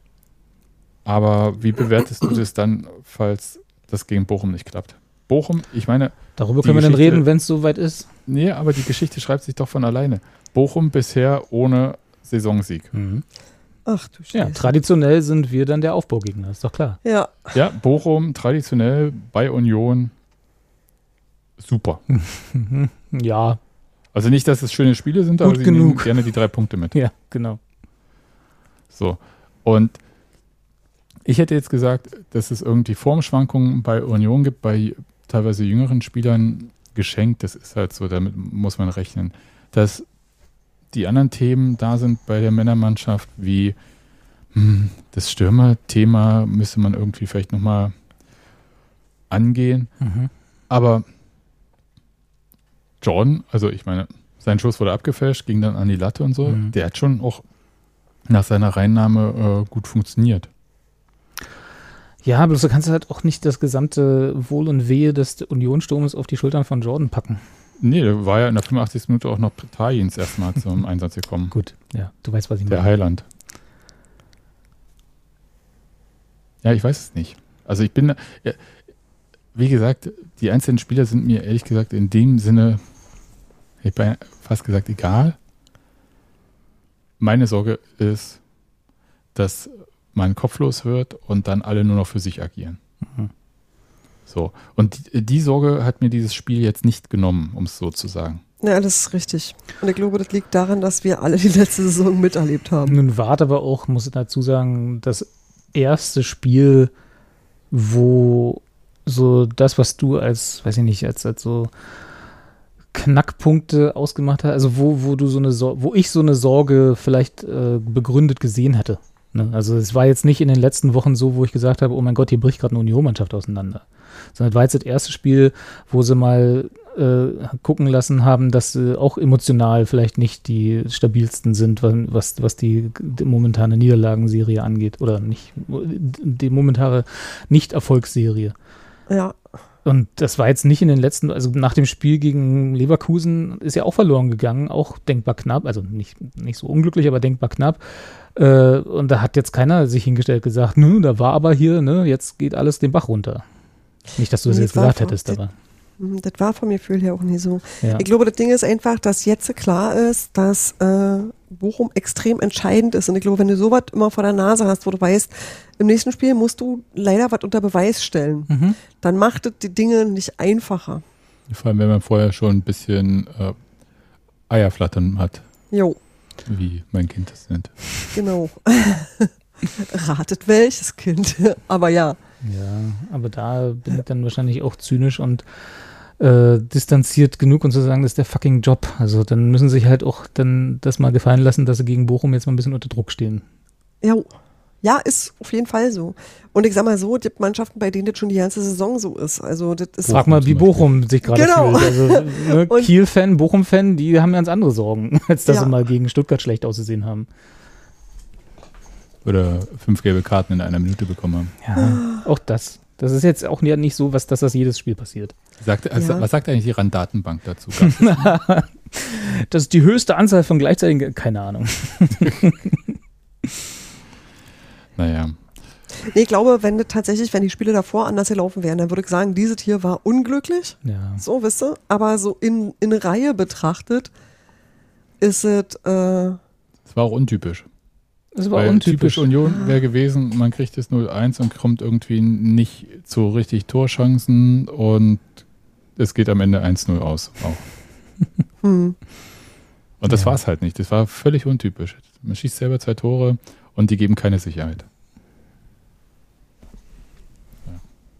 aber wie bewertest du das dann, falls das gegen Bochum nicht klappt? Bochum, ich meine, Darüber Die können wir dann Geschichte- reden, wenn es soweit ist. nee, aber die Geschichte schreibt sich doch von alleine. Bochum bisher ohne Saisonsieg. Ach du Scheiße. Ja, traditionell sind wir dann der Aufbaugegner, ist doch klar. Ja, Ja, Bochum traditionell bei Union super. Ja, Also nicht, dass es schöne Spiele sind, Gut aber sie genug. nehmen gerne die drei Punkte mit. ja, genau. So. Und ich hätte jetzt gesagt, dass es irgendwie Formschwankungen bei Union gibt, bei teilweise jüngeren Spielern geschenkt. Das ist halt so, damit muss man rechnen. Dass die anderen Themen da sind bei der Männermannschaft, wie hm, das Stürmer-Thema müsste man irgendwie vielleicht nochmal angehen. Mhm. Aber Jordan, also ich meine, sein Schuss wurde abgefälscht, ging dann an die Latte und so. Mhm. Der hat schon auch nach seiner Reinnahme äh, gut funktioniert. Ja, bloß du kannst halt auch nicht das gesamte Wohl und Wehe des Unionssturmes auf die Schultern von Jordan packen. Nee, der war ja in der fünfundachtzigsten Minute auch noch Tajins erstmal zum Einsatz gekommen. Gut, ja, du weißt, was ich Der meine. Heiland. Ja, ich weiß es nicht. Also ich bin, ja, wie gesagt, die einzelnen Spieler sind mir ehrlich gesagt in dem Sinne, ich habe fast gesagt, egal. Meine Sorge ist, dass man kopflos wird und dann alle nur noch für sich agieren. Mhm. So. Und die, die Sorge hat mir dieses Spiel jetzt nicht genommen, um es so zu sagen. ja, das ist richtig. Und ich glaube, das liegt daran, dass wir alle die letzte Saison miterlebt haben. Nun wart aber auch, muss ich dazu sagen, dass erste Spiel, wo so das, was du als, weiß ich nicht, als, als so Knackpunkte ausgemacht hast, also wo, wo du so eine Sor- wo ich so eine Sorge vielleicht äh, begründet gesehen hätte. Ne? Also es war jetzt nicht in den letzten Wochen so, wo ich gesagt habe, oh mein Gott, hier bricht gerade eine Union-Mannschaft auseinander. Sondern es war jetzt das erste Spiel, wo sie mal äh, gucken lassen haben, dass sie auch emotional vielleicht nicht die stabilsten sind, was, was die, die momentane Niederlagenserie angeht. Oder nicht, die momentane Nicht-Erfolgsserie. Ja. Und das war jetzt nicht in den letzten, also nach dem Spiel gegen Leverkusen ist ja auch verloren gegangen, auch denkbar knapp, also nicht, nicht so unglücklich, aber denkbar knapp. Äh, und da hat jetzt keiner sich hingestellt gesagt, nö, da war aber hier, ne, jetzt geht alles den Bach runter. Nicht, dass du das Nee, jetzt das gesagt war- hättest, aber. Das war vom Gefühl her auch nie so. Ja. Ich glaube, das Ding ist einfach, dass jetzt klar ist, dass äh, Bochum extrem entscheidend ist. Und ich glaube, wenn du sowas immer vor der Nase hast, wo du weißt, im nächsten Spiel musst du leider was unter Beweis stellen, Mhm. dann macht es die Dinge nicht einfacher. Vor allem, wenn man vorher schon ein bisschen äh, Eierflattern hat, Jo, wie mein Kind das nennt. genau. Ratet welches Kind. Aber ja. Ja, aber da bin ich dann wahrscheinlich auch zynisch und äh, distanziert genug, um zu sagen, das ist der fucking Job. Also dann müssen sie sich halt auch dann das mal gefallen lassen, dass sie gegen Bochum jetzt mal ein bisschen unter Druck stehen. Ja, ja, ist auf jeden Fall so. Und ich sag mal so, es gibt Mannschaften, bei denen das schon die ganze Saison so ist. Also das ist Frag mal, wie zum Beispiel. Bochum sich gerade Genau. fühlt. Also ne, Und- Kiel-Fan, Bochum-Fan, die haben ganz andere Sorgen, als dass Ja. sie mal gegen Stuttgart schlecht ausgesehen haben. Oder fünf gelbe Karten in einer Minute bekommen haben. Ja, auch das. Das ist jetzt auch nicht so, was, dass das jedes Spiel passiert. Sagt, also, Ja. Was sagt eigentlich die RAN-Datenbank dazu? Gab es- Das ist die höchste Anzahl von gleichzeitigen, keine Ahnung. naja, Nee, ich glaube, wenn das tatsächlich, wenn die Spiele davor anders gelaufen wären, dann würde ich sagen, dieses hier war unglücklich. Ja. So, wisst ihr? Aber so in, in Reihe betrachtet ist es, äh, es war auch untypisch. Das war Weil untypisch. typisch Union wäre gewesen, man kriegt das null eins und kommt irgendwie nicht zu richtig Torchancen und es geht am Ende eins null aus. Auch. hm, Und das Ja. war es halt nicht. Das war völlig untypisch. Man schießt selber zwei Tore und die geben keine Sicherheit. Ja.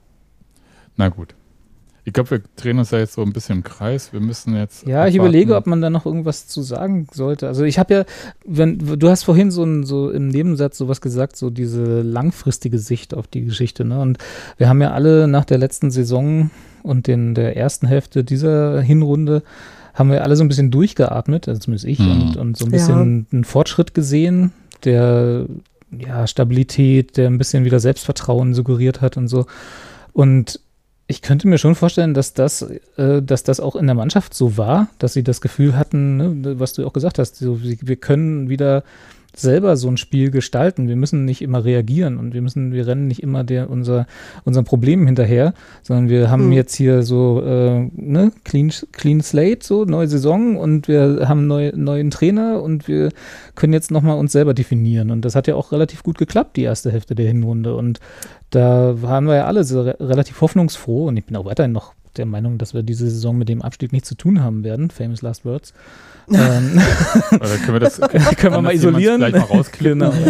Na gut. Ich glaube, wir drehen uns da jetzt so ein bisschen im Kreis. Wir müssen jetzt. Ja, ich abwarten. überlege, ob man da noch irgendwas zu sagen sollte. Also ich habe ja, wenn du hast vorhin so, ein, so im Nebensatz sowas gesagt, so diese langfristige Sicht auf die Geschichte. Ne? Und wir haben ja alle nach der letzten Saison und den, der ersten Hälfte dieser Hinrunde haben wir alle so ein bisschen durchgeatmet, also zumindest ich, Mhm. und, und so ein bisschen einen Fortschritt gesehen, der ja, Stabilität, der ein bisschen wieder Selbstvertrauen suggeriert hat und so. Und ich könnte mir schon vorstellen, dass das, äh, dass das auch in der Mannschaft so war, dass sie das Gefühl hatten, ne, was du auch gesagt hast, so, wir wir können wieder selber so ein Spiel gestalten. Wir müssen nicht immer reagieren und wir müssen, wir rennen nicht immer der, unser, unseren Problemen hinterher, sondern wir haben Hm. jetzt hier so äh, ne, clean, clean Slate, so neue Saison und wir haben neu, neuen Trainer und wir können jetzt nochmal uns selber definieren. Und das hat ja auch relativ gut geklappt, die erste Hälfte der Hinrunde. Und da waren wir ja alle so re relativ hoffnungsfroh und ich bin auch weiterhin noch der Meinung, dass wir diese Saison mit dem Abstieg nichts zu tun haben werden. Famous last words. ähm, Oder können wir das können wir kann mal das jemand isolieren. Gleich mal rausklippen. Genau.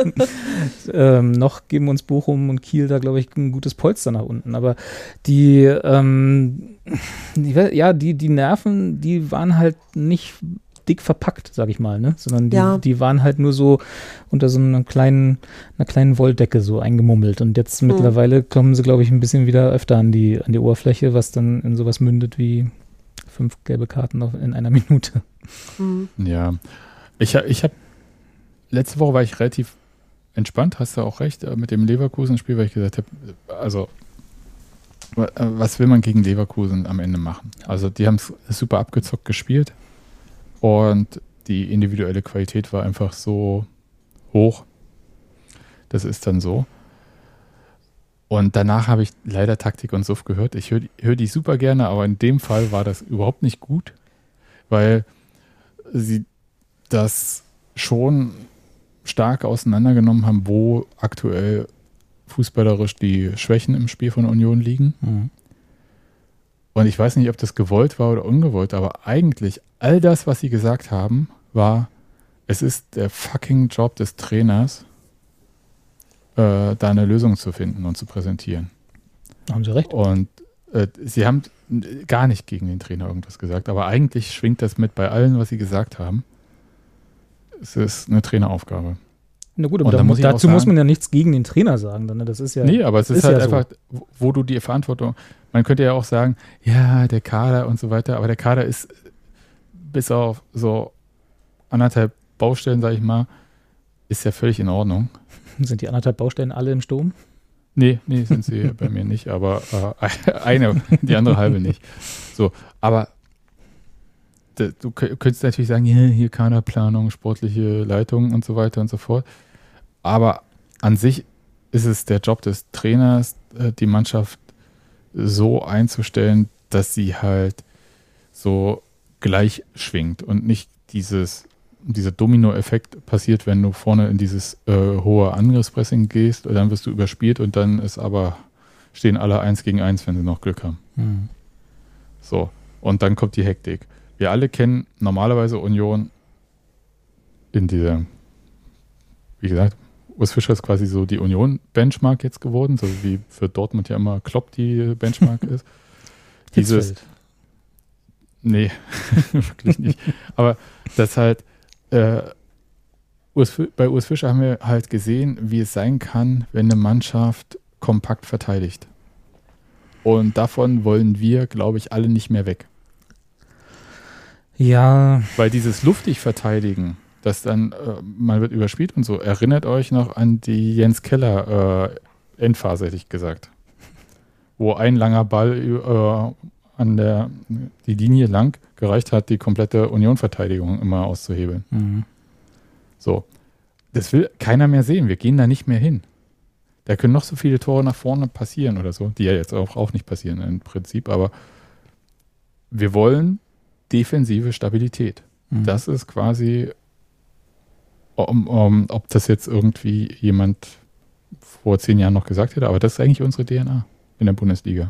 Ja. ähm, noch geben uns Bochum und Kiel da, glaube ich, ein gutes Polster nach unten. Aber die, ähm, die, ja, die, die Nerven, die waren halt nicht dick verpackt, sag ich mal, ne? Sondern die, Ja. die waren halt nur so unter so einer kleinen, einer kleinen Wolldecke so eingemummelt. Und jetzt Mhm. mittlerweile kommen sie, glaube ich, ein bisschen wieder öfter an die, an die Oberfläche, was dann in sowas mündet wie fünf gelbe Karten auf, in einer Minute. hm. Ja, ich, ha- ich habe, letzte Woche war ich relativ entspannt, hast du auch recht, äh, mit dem Leverkusen-Spiel, weil ich gesagt habe, also, wa- äh, was will man gegen Leverkusen am Ende machen? Also, die haben es super abgezockt gespielt und die individuelle Qualität war einfach so hoch. Das ist dann so. Und danach habe ich leider Taktik und Suff gehört. Ich höre hör die super gerne, aber in dem Fall war das überhaupt nicht gut, weil sie das schon stark auseinandergenommen haben, wo aktuell fußballerisch die Schwächen im Spiel von Union liegen. Mhm. Und ich weiß nicht, ob das gewollt war oder ungewollt, aber eigentlich all das, was sie gesagt haben, war, es ist der fucking Job des Trainers, äh, da eine Lösung zu finden und zu präsentieren. Haben Sie recht. Und äh, sie haben gar nicht gegen den Trainer irgendwas gesagt, aber eigentlich schwingt das mit bei allen, was sie gesagt haben. Es ist eine Traineraufgabe. Na gut, Und aber da da, muss ich dazu auch muss sagen- man ja nichts gegen den Trainer sagen. Dann, ne? Das ist ja, Nee, aber es ist, ist halt ja so. einfach, wo du die Verantwortung, man könnte ja auch sagen, ja, der Kader und so weiter, aber der Kader ist bis auf so anderthalb Baustellen, sag ich mal, ist ja völlig in Ordnung. Sind die anderthalb Baustellen alle im Sturm? Nee, nee, sind sie bei mir nicht, aber äh, eine, die andere halbe nicht. So, aber d- du kö- könntest natürlich sagen, ja, hier Kaderplanung, sportliche Leitung und so weiter und so fort. Aber an sich ist es der Job des Trainers, äh, die Mannschaft so einzustellen, dass sie halt so gleich schwingt und nicht dieses, dieser Domino-Effekt passiert, wenn du vorne in dieses äh, hohe Angriffspressing gehst, dann wirst du überspielt und dann ist aber, stehen alle eins gegen eins, wenn sie noch Glück haben. Hm. So, und dann kommt die Hektik. Wir alle kennen normalerweise Union in dieser, wie gesagt, Urs Fischer ist quasi so die Union-Benchmark jetzt geworden, so wie für Dortmund ja immer Klopp die Benchmark ist. Dieses, Hitzfeld. nee, wirklich nicht. Aber das halt, äh, Urs, Fi- bei Urs Fischer haben wir halt gesehen, wie es sein kann, wenn eine Mannschaft kompakt verteidigt. Und davon wollen wir, glaube ich, alle nicht mehr weg. Ja, Weil dieses luftig verteidigen, das dann, äh, man wird überspielt und so, erinnert euch noch an die Jens Keller äh, Endphase, hätte ich gesagt. Wo ein langer Ball äh, an der die Linie lang gereicht hat, die komplette Union-Verteidigung immer auszuhebeln. mhm. So. Das will keiner mehr sehen. Wir gehen da nicht mehr hin. Da können noch so viele Tore nach vorne passieren oder so, die ja jetzt auch, auch nicht passieren im Prinzip, aber wir wollen defensive Stabilität. Mhm. Das ist quasi, um, um, ob das jetzt irgendwie jemand vor zehn Jahren noch gesagt hätte, aber das ist eigentlich unsere D N A in der Bundesliga.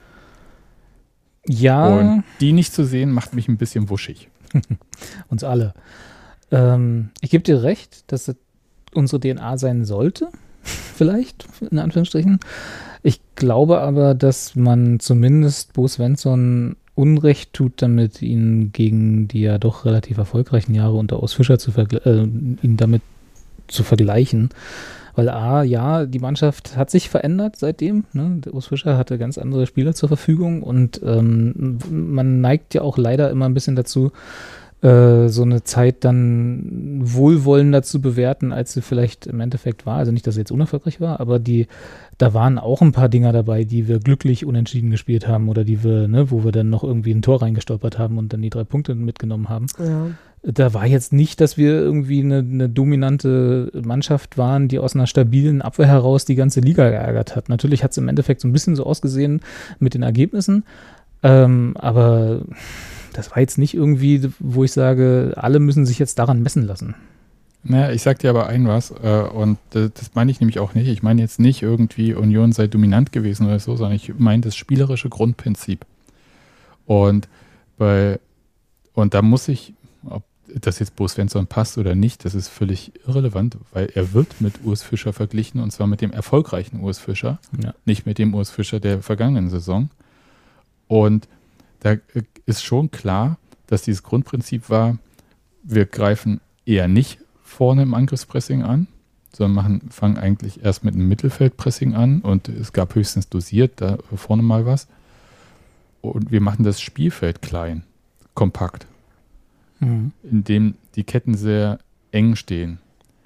Ja, Und die nicht zu sehen, macht mich ein bisschen wuschig. uns alle. Ähm, ich gebe dir recht, dass das unsere D N A sein sollte, vielleicht, in Anführungsstrichen. Ich glaube aber, dass man zumindest Bo Svensson Unrecht tut, damit ihn gegen die ja doch relativ erfolgreichen Jahre unter Urs Fischer zu vergle- äh, ihn damit zu vergleichen. Weil A, ja, die Mannschaft hat sich verändert seitdem. Ne? Der Urs Fischer hatte ganz andere Spieler zur Verfügung und ähm, man neigt ja auch leider immer ein bisschen dazu, äh, so eine Zeit dann wohlwollender zu bewerten, als sie vielleicht im Endeffekt war. Also nicht, dass sie jetzt unerfolgreich war, aber die, da waren auch ein paar Dinger dabei, die wir glücklich unentschieden gespielt haben oder die wir, ne, wo wir dann noch irgendwie ein Tor reingestolpert haben und dann die drei Punkte mitgenommen haben. Ja. Da war jetzt nicht, dass wir irgendwie eine, eine dominante Mannschaft waren, die aus einer stabilen Abwehr heraus die ganze Liga geärgert hat. Natürlich hat es im Endeffekt so ein bisschen so ausgesehen mit den Ergebnissen, ähm, aber das war jetzt nicht irgendwie, wo ich sage, alle müssen sich jetzt daran messen lassen. Naja, ich sag dir aber ein was, äh, und das, das meine ich nämlich auch nicht. Ich meine jetzt nicht irgendwie, Union sei dominant gewesen oder so, sondern ich meine das spielerische Grundprinzip. Und bei, und da muss ich, ob das jetzt Bo Svensson passt oder nicht, das ist völlig irrelevant, weil er wird mit Urs Fischer verglichen und zwar mit dem erfolgreichen Urs Fischer, Ja. nicht mit dem Urs Fischer der vergangenen Saison. Und da ist schon klar, dass dieses Grundprinzip war, wir greifen eher nicht vorne im Angriffspressing an, sondern machen, fangen eigentlich erst mit einem Mittelfeldpressing an und es gab höchstens dosiert da vorne mal was. Und wir machen das Spielfeld klein, kompakt, Mhm. indem die Ketten sehr eng stehen.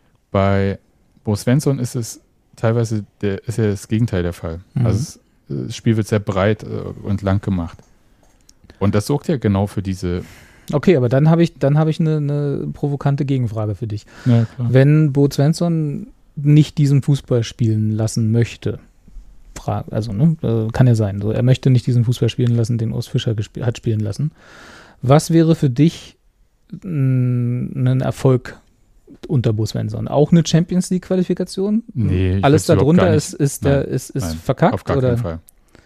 Bei Bo Svensson ist es teilweise der, ist ja das Gegenteil der Fall. Mhm. Also es, das Spiel wird sehr breit äh, und lang gemacht. Und das sorgt ja genau für diese. Okay, aber dann habe ich, dann habe ich eine, eine provokante Gegenfrage für dich. Ja, klar. Wenn Bo Svensson nicht diesen Fußball spielen lassen möchte, fra- also ne, äh, kann ja sein, so, er möchte nicht diesen Fußball spielen lassen, den Urs Fischer gesp- hat spielen lassen. Was wäre für dich mh, ein Erfolg unter Bo Svensson? Auch eine Champions League Qualifikation? Nee, ich Alles will's überhaupt darunter gar ist, nicht. ist, der, Nein, ist, ist Nein, verkackt? auf gar oder? keinen Fall. Nein.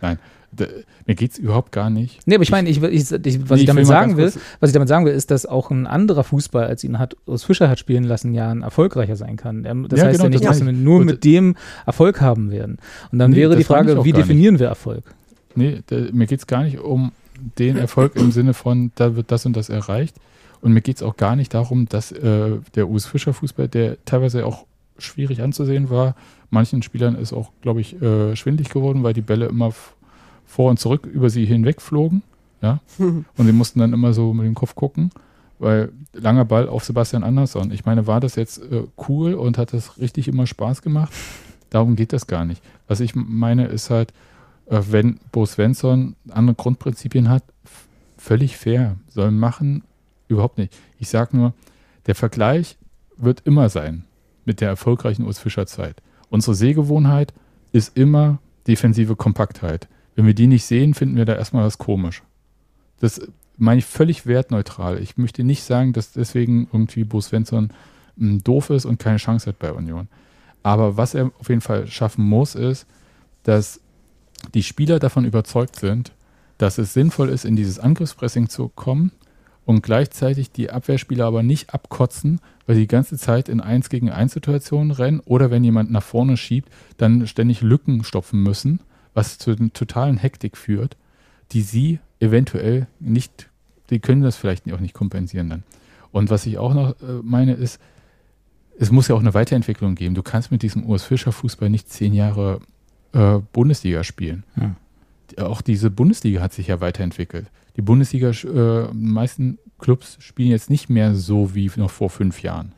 da, mir geht es überhaupt gar nicht. Nee, aber ich meine, ich, ich, ich, was, Nee, ich damit ich will mal sagen will, ganz kurz- was ich damit sagen will, ist, dass auch ein anderer Fußball, als ihn hat, Urs Fischer hat spielen lassen, ja ein erfolgreicher sein kann. Er- Das Ja, heißt genau, ja nicht, das dass wir meine ich. nur Und- mit dem Erfolg haben werden. Und dann Nee, wäre die das meine ich Frage, auch wie gar nicht. definieren wir Erfolg? Nee, da, mir geht es gar nicht um den Erfolg im Sinne von, da wird das und das erreicht. Und mir geht es auch gar nicht darum, dass äh, der Urs Fischer Fußball, der teilweise auch schwierig anzusehen war, manchen Spielern ist auch, glaube ich, äh, schwindlig geworden, weil die Bälle immer f- vor und zurück über sie hinweg flogen. Ja? Und sie mussten dann immer so mit dem Kopf gucken, weil langer Ball auf Sebastian Andersson. Ich meine, war das jetzt äh, cool und hat das richtig immer Spaß gemacht? Darum geht das gar nicht. Was ich meine, ist halt, äh, wenn Bo Svensson andere Grundprinzipien hat, f- völlig fair, soll machen, überhaupt nicht. Ich sage nur, der Vergleich wird immer sein mit der erfolgreichen Urs Fischer Zeit. Unsere Sehgewohnheit ist immer defensive Kompaktheit. Wenn wir die nicht sehen, finden wir da erstmal was komisch. Das meine ich völlig wertneutral. Ich möchte nicht sagen, dass deswegen irgendwie Bo Svensson mh, doof ist und keine Chance hat bei Union. Aber was er auf jeden Fall schaffen muss, ist, dass die Spieler davon überzeugt sind, dass es sinnvoll ist, in dieses Angriffspressing zu kommen und gleichzeitig die Abwehrspieler aber nicht abkotzen, weil sie die ganze Zeit in eins gegen eins Situationen rennen oder wenn jemand nach vorne schiebt, dann ständig Lücken stopfen müssen, was zu einer totalen Hektik führt, die sie eventuell nicht, die können das vielleicht auch nicht kompensieren dann. Und was ich auch noch äh, meine ist, es muss ja auch eine Weiterentwicklung geben. Du kannst mit diesem Urs Fischer Fußball nicht zehn Jahre äh, Bundesliga spielen. Ja. Die- Auch diese Bundesliga hat sich ja weiterentwickelt. Die Bundesliga, äh, die meisten Clubs spielen jetzt nicht mehr so wie noch vor fünf Jahren.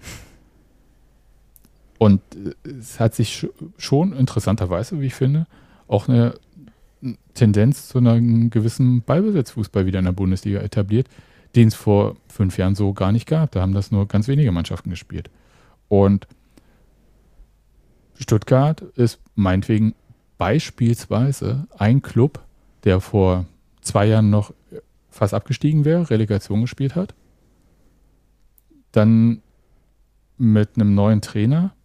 Und äh, es hat sich sch- schon interessanterweise, wie ich finde, auch eine Tendenz zu einem gewissen Ballbesitzfußball wieder in der Bundesliga etabliert, den es vor fünf Jahren so gar nicht gab. Da haben das nur ganz wenige Mannschaften gespielt. Und Stuttgart ist meinetwegen beispielsweise ein Club, der vor zwei Jahren noch fast abgestiegen wäre, Relegation gespielt hat, dann mit einem neuen Trainer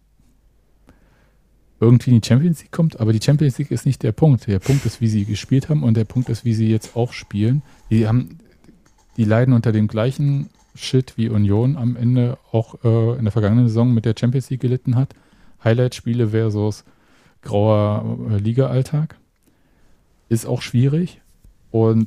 irgendwie in die Champions League kommt, aber die Champions League ist nicht der Punkt. Der Punkt ist, wie sie gespielt haben und der Punkt ist, wie sie jetzt auch spielen. Die haben, die leiden unter dem gleichen Shit wie Union am Ende auch äh, in der vergangenen Saison mit der Champions League gelitten hat. Highlight-Spiele versus grauer äh, Liga-Alltag. Ist auch schwierig und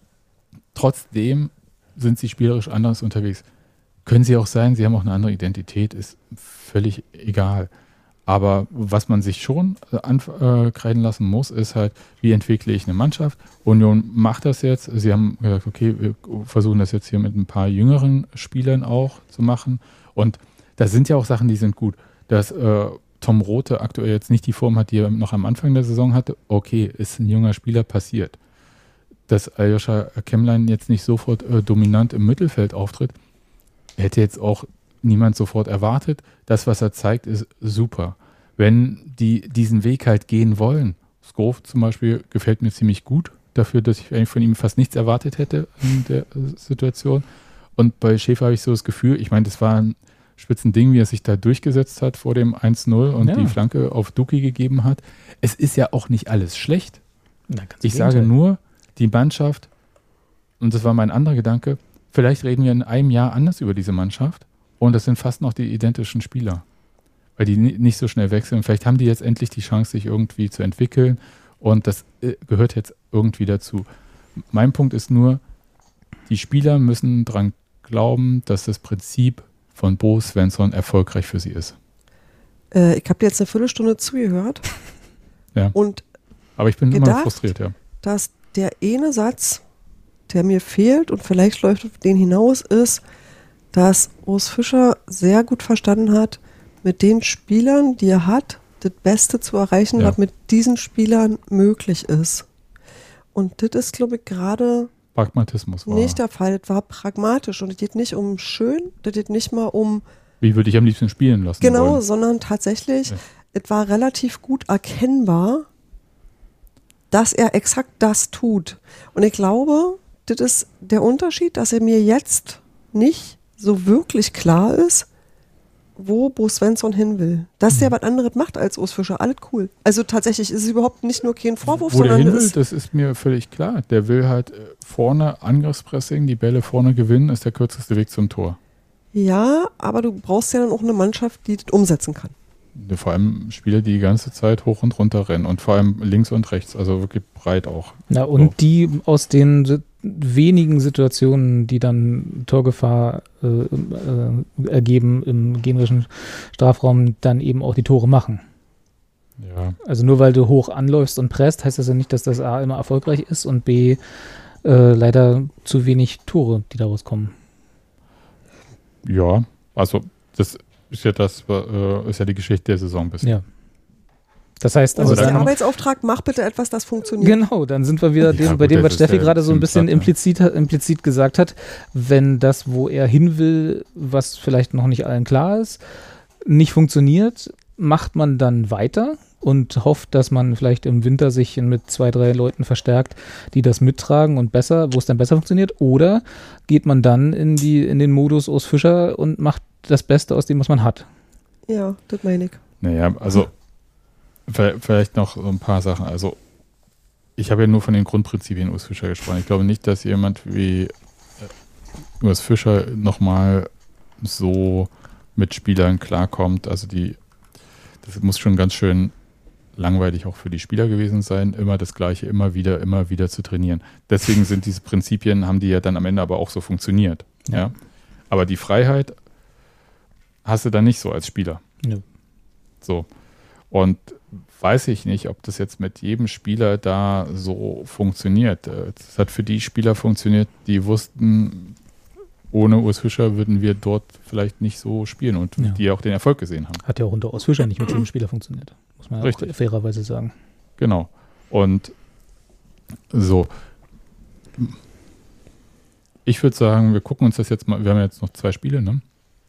trotzdem sind sie spielerisch anders unterwegs. Können sie auch sein, sie haben auch eine andere Identität, ist völlig egal. Aber was man sich schon äh, ankreiden lassen muss, ist halt, wie entwickle ich eine Mannschaft? Union macht das jetzt. Sie haben gesagt, okay, wir versuchen das jetzt hier mit ein paar jüngeren Spielern auch zu machen. Und da sind ja auch Sachen, die sind gut. Dass äh, Tom Rothe aktuell jetzt nicht die Form hat, die er noch am Anfang der Saison hatte, okay, ist ein junger Spieler passiert. Dass Aljoscha Kemmlein jetzt nicht sofort äh, dominant im Mittelfeld auftritt, hätte jetzt auch niemand sofort erwartet. Das, was er zeigt, ist super. Wenn die diesen Weg halt gehen wollen, Skov zum Beispiel gefällt mir ziemlich gut, dafür, dass ich eigentlich von ihm fast nichts erwartet hätte in der äh, Situation. Und bei Schäfer habe ich so das Gefühl, ich meine, das war ein Spitzending, wie er sich da durchgesetzt hat vor dem eins null und Ja. die Flanke auf Duki gegeben hat. Es ist ja auch nicht alles schlecht. Na, ganz im Ich sage Gegenteil. nur, die Mannschaft, und das war mein anderer Gedanke, vielleicht reden wir in einem Jahr anders über diese Mannschaft und das sind fast noch die identischen Spieler, weil die ni- nicht so schnell wechseln. Vielleicht haben die jetzt endlich die Chance, sich irgendwie zu entwickeln und das äh, gehört jetzt irgendwie dazu. Mein Punkt ist nur, die Spieler müssen dran glauben, dass das Prinzip von Bo Svensson erfolgreich für sie ist. Äh, ich habe dir jetzt eine Viertelstunde zugehört. Ja. Und Aber ich bin immer Gedacht? noch frustriert, ja. dass der eine Satz, der mir fehlt und vielleicht läuft auf den hinaus, ist, dass Urs Fischer sehr gut verstanden hat, mit den Spielern, die er hat, das Beste zu erreichen, Ja. was mit diesen Spielern möglich ist. Und das ist, glaube ich, gerade Pragmatismus war. nicht der Fall. Das war pragmatisch und es geht nicht um schön, das geht nicht mal um Wie würde ich am liebsten spielen lassen genau, wollen? sondern tatsächlich, Ja. es war relativ gut erkennbar, dass er exakt das tut. Und ich glaube, das ist der Unterschied, dass er mir jetzt nicht so wirklich klar ist, wo Bo Svensson hin will. Dass der was anderes macht als Urs Fischer, alles cool. Also tatsächlich ist es überhaupt nicht nur kein Vorwurf, Wo der sondern hin will, ist, das ist mir völlig klar. Der will halt äh, vorne Angriffspressing, die Bälle vorne gewinnen, ist der kürzeste Weg zum Tor. ja, aber du brauchst ja dann auch eine Mannschaft, die das umsetzen kann. Vor allem Spieler, die die ganze Zeit hoch und runter rennen und vor allem links und rechts, also wirklich breit auch. Na, und So. die aus den si- wenigen Situationen, die dann Torgefahr äh, äh, ergeben im gegnerischen Strafraum, dann eben auch die Tore machen. Ja, Also nur weil du hoch anläufst und presst, heißt das ja nicht, dass das A immer erfolgreich ist und B äh, leider zu wenig Tore, die daraus kommen. ja, also das ist ja das, äh, ist ja die Geschichte der Saison bisher. Ja. Das heißt, Also also ist der dann- Arbeitsauftrag, mach bitte etwas, das funktioniert. genau, dann sind wir wieder Ja, dem, gut, bei dem, das was ist Steffi ja gerade so ein ziemlich bisschen platt, ja. implizit, implizit gesagt hat, wenn das, wo er hin will, was vielleicht noch nicht allen klar ist, nicht funktioniert, macht man dann weiter und hofft, dass man vielleicht im Winter sich mit zwei, drei Leuten verstärkt, die das mittragen und besser, wo es dann besser funktioniert, oder geht man dann in die, in den Modus Urs Fischer und macht das Beste aus dem, was man hat. Ja, das meine ich. Naja, also vi- vielleicht noch so ein paar Sachen. Also ich habe ja nur von den Grundprinzipien Urs Fischer gesprochen. Ich glaube nicht, dass jemand wie äh, Urs Fischer nochmal so mit Spielern klarkommt. Also die, das muss schon ganz schön langweilig auch für die Spieler gewesen sein, immer das Gleiche, immer wieder, immer wieder zu trainieren. Deswegen sind diese Prinzipien, haben die ja dann am Ende aber auch so funktioniert. Ja. Ja. Aber die Freiheit hast du dann nicht so als Spieler. Ja. So. Und weiß ich nicht, ob das jetzt mit jedem Spieler da so funktioniert. Es hat für die Spieler funktioniert, die wussten, ohne Urs Fischer würden wir dort vielleicht nicht so spielen und Ja. die auch den Erfolg gesehen haben. Hat ja auch unter Urs Fischer nicht mit jedem Spieler funktioniert. Muss man ja Richtig. auch fairerweise sagen. Genau. Und so. Ich würde sagen, wir gucken uns das jetzt mal, wir haben jetzt noch zwei Spiele, ne?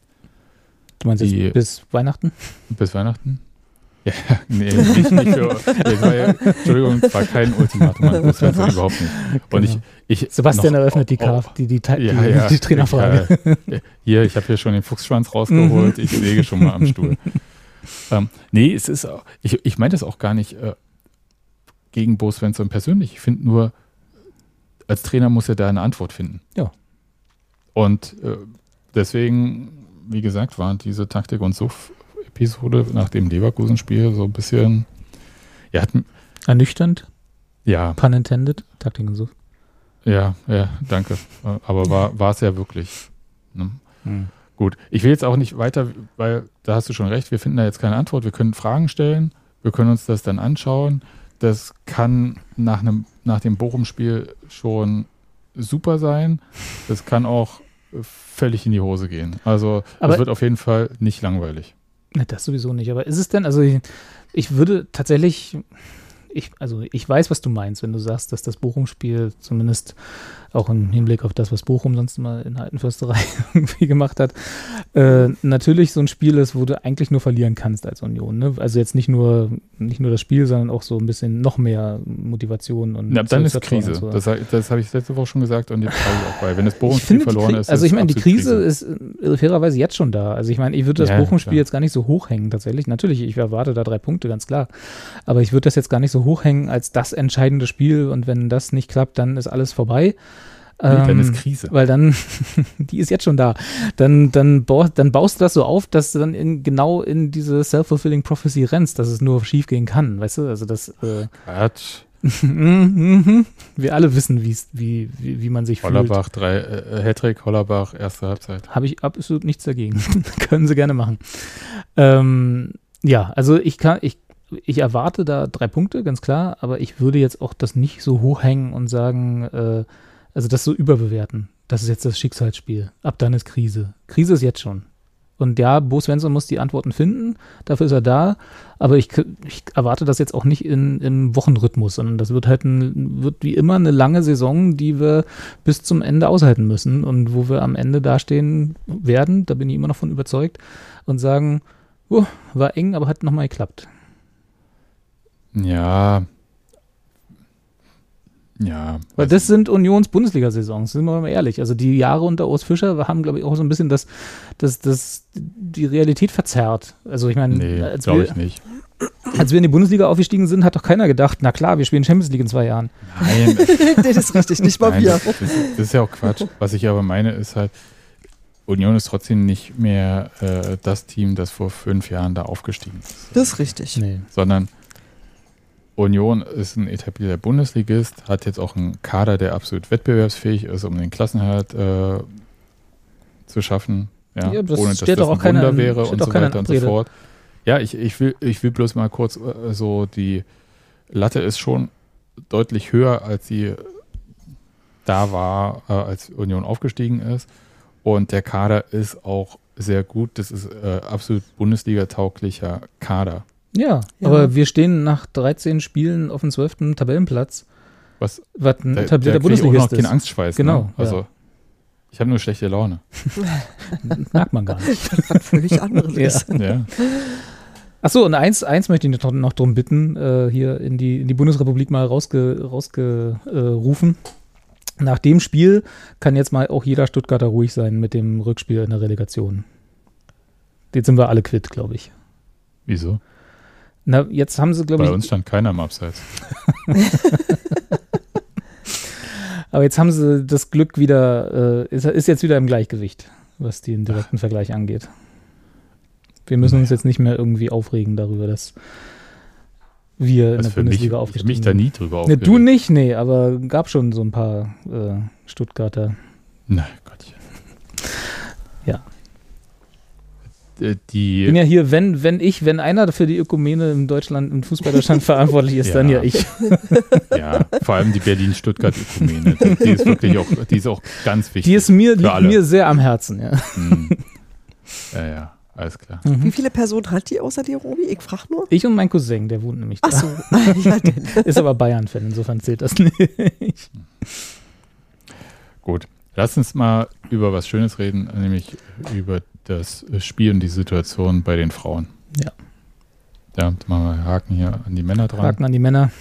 Du meinst Die- jetzt bis Weihnachten? Bis Weihnachten? Ja, nee, nicht, nicht für, das war ja, Entschuldigung, es war kein Ultimatum an Urs Svensson, überhaupt nicht. Und Genau. ich, ich Sebastian noch- eröffnet die, oh, K- die, die, die, Ja, die, ja, die Trainerfrage. Ja, hier, ich habe hier schon den Fuchsschwanz rausgeholt, ich säge schon mal am Stuhl. Ähm, nee, es ist auch, ich, ich meine das auch gar nicht äh, gegen Bo Svensson persönlich. Ich finde nur, als Trainer muss er da eine Antwort finden. Ja. Und äh, deswegen, wie gesagt, war diese Taktik- und Suff-Episode nach dem Leverkusen-Spiel so ein bisschen, ja, hat, Ernüchternd, ja, pun intended, Taktik und so. ja, ja, danke. Äh, Aber war, war es ja wirklich. Ne? Hm. Gut, ich will jetzt auch nicht weiter, weil da hast du schon recht, wir finden da jetzt keine Antwort. Wir können Fragen stellen, wir können uns das dann anschauen. Das kann nach, einem, nach dem Bochum-Spiel schon super sein. Das kann auch völlig in die Hose gehen. Also Aber- es wird auf jeden Fall nicht langweilig. Ne, das sowieso nicht. Aber ist es denn, also ich, ich würde tatsächlich, ich, also ich weiß, was du meinst, wenn du sagst, dass das Bochum-Spiel zumindest auch im Hinblick auf das, was Bochum sonst immer in der alten Försterei irgendwie gemacht hat, äh, natürlich so ein Spiel ist, wo du eigentlich nur verlieren kannst als Union. Ne? Also jetzt nicht nur, nicht nur das Spiel, sondern auch so ein bisschen noch mehr Motivation und Ja, dann ist Selbstvertrauen Krise. und so. Das, das habe ich letzte Woche schon gesagt und jetzt bleibe ich auch bei. Wenn das Bochum-Spiel finde, die verloren Kri- ist, also ist ich meine, die absolut Krise ist äh, fairerweise jetzt schon da. Also ich meine, ich würde das Ja, Bochum-Spiel klar. jetzt gar nicht so hochhängen tatsächlich. Natürlich, ich erwarte da drei Punkte, ganz klar. Aber ich würde das jetzt gar nicht so hochhängen als das entscheidende Spiel und wenn das nicht klappt, dann ist alles vorbei. Nee, dann Ähm, ist Krise. Weil dann, die ist jetzt schon da. Dann, dann, bau, dann baust du das so auf, dass du dann in, genau in diese self-fulfilling prophecy rennst, dass es nur schief gehen kann, weißt du? Also das, äh, Quatsch. wir alle wissen, wie's, wie, wie, wie man sich fühlt. Hollerbach, drei, äh, Hattrick, Hollerbach, erste Halbzeit. Habe ich absolut nichts dagegen. Können sie gerne machen. Ähm, ja, also ich kann, ich, ich erwarte da drei Punkte, ganz klar, aber ich würde jetzt auch das nicht so hochhängen und sagen, äh, also das so überbewerten. Das ist jetzt das Schicksalsspiel. Ab dann ist Krise. Krise ist jetzt schon. Und ja, Bo Svensson muss die Antworten finden, dafür ist er da, aber ich, ich erwarte das jetzt auch nicht in, im Wochenrhythmus, sondern das wird halt ein, wird wie immer eine lange Saison, die wir bis zum Ende aushalten müssen und wo wir am Ende dastehen werden, da bin ich immer noch von überzeugt, und sagen, oh, war eng, aber hat nochmal geklappt. Ja. Ja. Weil das sind Unions-Bundesliga-Saisons, sind wir mal ehrlich. Also die Jahre unter Urs Fischer haben, glaube ich, auch so ein bisschen das, das, das, die Realität verzerrt. Also ich meine, Nee, als, glaube wir- ich nicht. als wir in die Bundesliga aufgestiegen sind, hat doch keiner gedacht, na klar, wir spielen Champions League in zwei Jahren. Nein, Das ist richtig, nicht mal nein wir. das, das, das ist ja auch Quatsch. Was ich aber meine, ist halt, Union ist trotzdem nicht mehr äh, das Team, das vor fünf Jahren da aufgestiegen ist. Das ist richtig. Nee. Sondern Union ist ein etablierter Bundesligist, hat jetzt auch einen Kader, der absolut wettbewerbsfähig ist, um den Klassenerhalt äh, zu schaffen. Ja, Ja, das ohne dass steht das doch auch ein keiner Wunder in- wäre steht und doch so keiner weiter in und so Abrede. fort. Ja, ich, ich, will, ich will bloß mal kurz äh, so, die Latte ist schon deutlich höher, als sie da war, äh, als Union aufgestiegen ist. Und der Kader ist auch sehr gut. Das ist äh, absolut Bundesliga-tauglicher Kader. Ja, Ja. aber wir stehen nach dreizehn Spielen auf dem zwölften Tabellenplatz, Was was ein der, etablierter der kriegt auch noch Bundesligist keinen ist. Angstschweiß. Genau, Ne? Also, ja. ich habe nur schlechte Laune. Merkt man gar nicht. Was völlig anderes Ja. ist. Ja. Achso, und eins, eins möchte ich noch, noch darum bitten, äh, hier in die, in die Bundesrepublik mal rausgerufen. Rausge, äh, rufen. Nach dem Spiel kann jetzt mal auch jeder Stuttgarter ruhig sein mit dem Rückspiel in der Relegation. Jetzt sind wir alle quitt, glaube ich. Wieso? Na, jetzt haben sie, glaube Bei ich, uns stand keiner im Abseits. aber jetzt haben sie das Glück wieder, äh, ist, ist jetzt wieder im Gleichgewicht, was den direkten Vergleich angeht. Wir müssen uns jetzt nicht mehr irgendwie aufregen darüber, dass wir in Also der für mich, Bundesliga ich habe aufgestiegen mich da sind. nie drüber Ne, aufgeregt. du nicht, nee, aber gab schon so ein paar äh, Stuttgarter. Nein, Gottchen. Ja. Äh, Die, Ich bin ja hier, wenn, wenn ich, wenn einer für die Ökumene in Deutschland, im Fußball-Deutschland verantwortlich ist, Ja. dann ja ich. ja, vor allem die Berlin-Stuttgart-Ökumene. Die ist wirklich auch, die ist auch ganz wichtig. Die ist mir, für liegt alle. mir sehr am Herzen, ja. Hm. Ja, ja, alles klar. Wie Mhm. viele Personen hat die außer dir, Robi? Ich frag nur. Ich und mein Cousin, der wohnt nämlich da. Ach so. Ja, denn. Ist aber Bayern-Fan, insofern zählt das nicht. Gut, lass uns mal über was Schönes reden, nämlich über das Spiel und die Situation bei den Frauen. Ja. Da machen wir einen Haken hier an die Männer dran. Haken an die Männer.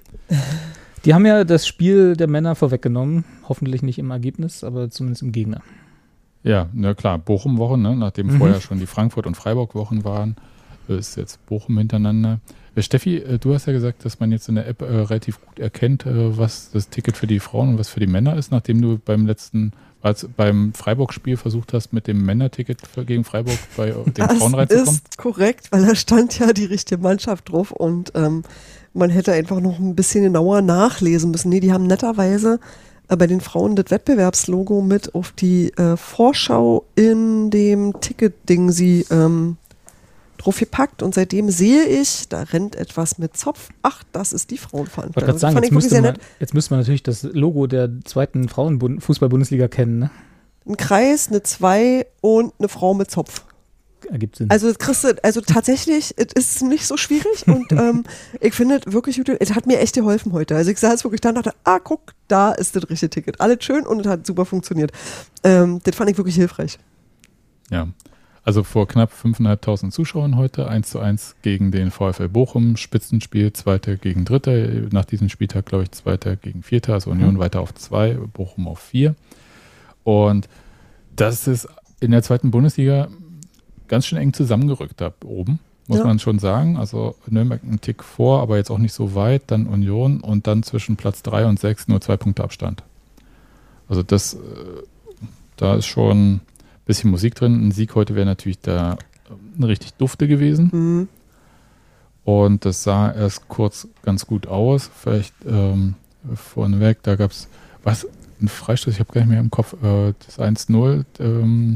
Die haben ja das Spiel der Männer vorweggenommen. Hoffentlich nicht im Ergebnis, aber zumindest im Gegner. Ja, na klar, Bochum-Wochen, ne? Nachdem Mhm. vorher schon die Frankfurt- und Freiburg-Wochen waren, ist jetzt Bochum hintereinander. Äh, Steffi, äh, du hast ja gesagt, dass man jetzt in der App äh, relativ gut erkennt, äh, was das Ticket für die Frauen und was für die Männer ist, nachdem du beim letzten, als beim Freiburg-Spiel versucht hast, mit dem Männerticket für, gegen Freiburg bei äh, den Das Frauen reinzukommen. ist korrekt, weil da stand ja die richtige Mannschaft drauf und ähm, man hätte einfach noch ein bisschen genauer nachlesen müssen. Nee, die haben netterweise äh, bei den Frauen das Wettbewerbslogo mit auf die äh, Vorschau in dem Ticket-Ding sie ähm, drauf gepackt und seitdem sehe ich, da rennt etwas mit Zopf. Ach, das ist die Ich wollte Frauenveranstaltung. gerade sagen, Fand jetzt ich wirklich müsste, sehr man, nett. jetzt müsste man natürlich das Logo der zweiten Frauenfußball-Bundesliga kennen. Ne? Ein Kreis, eine zwei und eine Frau mit Zopf. Ergibt Sinn. Also das kriegst du, also tatsächlich, es ist nicht so schwierig und ähm, ich finde es wirklich gut, es hat mir echt geholfen heute. Also ich saß wirklich da und dachte, ah guck, da ist das richtige Ticket. Alles schön und es hat super funktioniert. Ähm, das fand ich wirklich hilfreich. Ja, also vor knapp fünftausendfünfhundert Zuschauern heute, eins zu eins gegen den VfL Bochum, Spitzenspiel, Zweiter gegen Dritter, nach diesem Spieltag glaube ich Zweiter gegen Vierter, also Union Mhm. weiter auf zwei, Bochum auf vier. Und das ist in der zweiten Bundesliga ganz schön eng zusammengerückt da oben, muss Ja. man schon sagen. Also Nürnberg einen Tick vor, aber jetzt auch nicht so weit, dann Union und dann zwischen Platz drei und sechs nur zwei Punkte Abstand. Also das, äh, da ist schon ein bisschen Musik drin. Ein Sieg heute wäre natürlich da äh, richtig dufte gewesen. Mhm. Und das sah erst kurz ganz gut aus. Vielleicht ähm, vorneweg, da gab es was, ein Freistoß, ich habe gar nicht mehr im Kopf, äh, das eins null, ähm,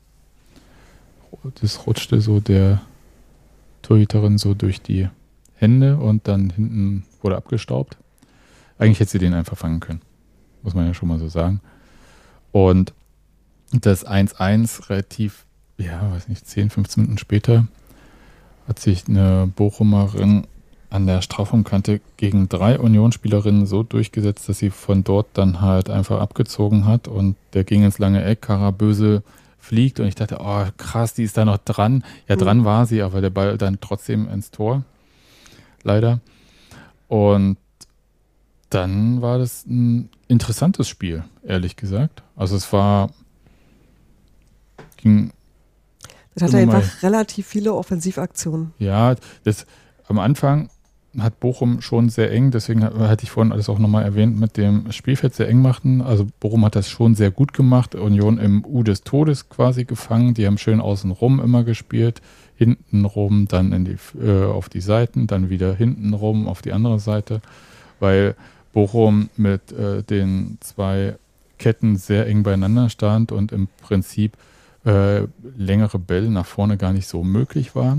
das rutschte so der Torhüterin so durch die Hände und dann hinten wurde abgestaubt. Eigentlich hätte sie den einfach fangen können, muss man ja schon mal so sagen. Und das eins eins relativ, ja, weiß nicht, zehn, fünfzehn Minuten später hat sich eine Bochumerin an der Strafraumkante gegen drei Unionsspielerinnen so durchgesetzt, dass sie von dort dann halt einfach abgezogen hat und der ging ins lange Eck, Karaböse fliegt und ich dachte, oh krass, die ist da noch dran. Ja, dran war sie, aber der Ball dann trotzdem ins Tor, leider. Und dann war das ein interessantes Spiel, ehrlich gesagt. Also es war ging Das hat einfach relativ viele Offensivaktionen. Ja, das am Anfang hat Bochum schon sehr eng, deswegen hatte ich vorhin alles auch nochmal erwähnt, mit dem Spielfeld sehr eng machten. Also Bochum hat das schon sehr gut gemacht, Union im U des Todes quasi gefangen, die haben schön außenrum immer gespielt, hintenrum, dann in die, äh, auf die Seiten, dann wieder hintenrum auf die andere Seite, weil Bochum mit äh, den zwei Ketten sehr eng beieinander stand und im Prinzip äh, längere Bälle nach vorne gar nicht so möglich waren.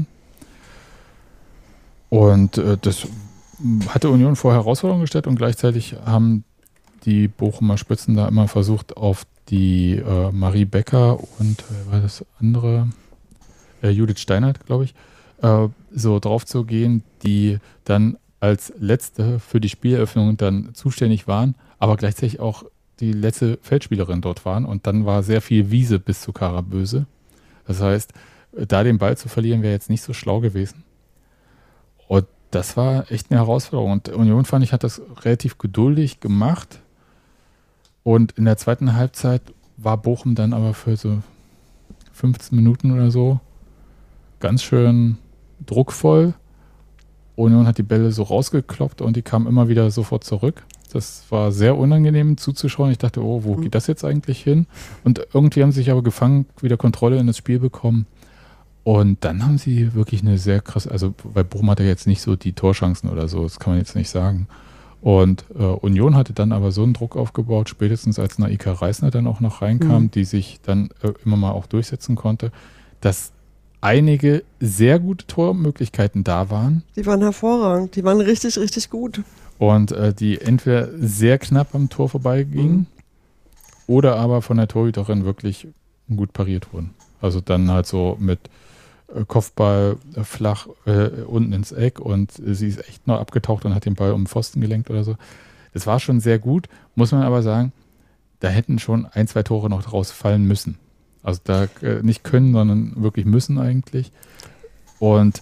Und äh, das hatte Union vor Herausforderungen gestellt und gleichzeitig haben die Bochumer Spitzen da immer versucht, auf die äh, Marie Becker und äh, war das andere, äh, Judith Steinert, glaube ich, äh, so drauf zu gehen, die dann als letzte für die Spieleröffnung dann zuständig waren, aber gleichzeitig auch die letzte Feldspielerin dort waren und dann war sehr viel Wiese bis zu Karaböse. Das heißt, da den Ball zu verlieren, wäre jetzt nicht so schlau gewesen. Und das war echt eine Herausforderung. Und Union, fand ich, hat das relativ geduldig gemacht. Und in der zweiten Halbzeit war Bochum dann aber für so fünfzehn Minuten oder so ganz schön druckvoll. Union hat die Bälle so rausgekloppt und die kamen immer wieder sofort zurück. Das war sehr unangenehm zuzuschauen. Ich dachte, oh, wo geht das jetzt eigentlich hin? Und irgendwie haben sie sich aber gefangen, wieder Kontrolle in das Spiel bekommen. Und dann haben sie wirklich eine sehr krasse, also weil Bochum hatte jetzt nicht so die Torchancen oder so, das kann man jetzt nicht sagen. Und äh, Union hatte dann aber so einen Druck aufgebaut, spätestens als Naika Reisner dann auch noch reinkam, mhm. die sich dann äh, immer mal auch durchsetzen konnte, dass einige sehr gute Tormöglichkeiten da waren. Die waren hervorragend, die waren richtig, richtig gut. Und äh, die entweder sehr knapp am Tor vorbeigingen mhm. oder aber von der Torhüterin wirklich gut pariert wurden. Also dann halt so mit Kopfball flach äh, unten ins Eck und sie ist echt noch abgetaucht und hat den Ball um den Pfosten gelenkt oder so. Das war schon sehr gut, muss man aber sagen, da hätten schon ein, zwei Tore noch draus fallen müssen. Also da äh, nicht können, sondern wirklich müssen eigentlich. Und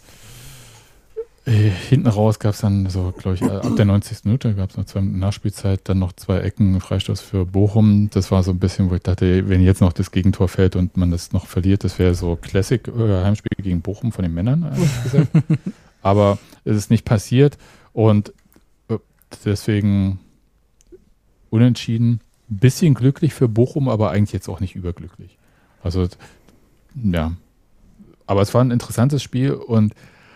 äh, hinten raus gab es dann so, glaube ich, ab der neunzigsten Minute gab es noch zwei Nachspielzeit, dann noch zwei Ecken, Freistoß für Bochum. Das war so ein bisschen, wo ich dachte, wenn jetzt noch das Gegentor fällt und man das noch verliert, das wäre so Classic äh, Heimspiel gegen Bochum von den Männern, ehrlich gesagt. Aber es ist nicht passiert und äh, deswegen unentschieden. Ein bisschen glücklich für Bochum, aber eigentlich jetzt auch nicht überglücklich. Also, ja. Aber es war ein interessantes Spiel und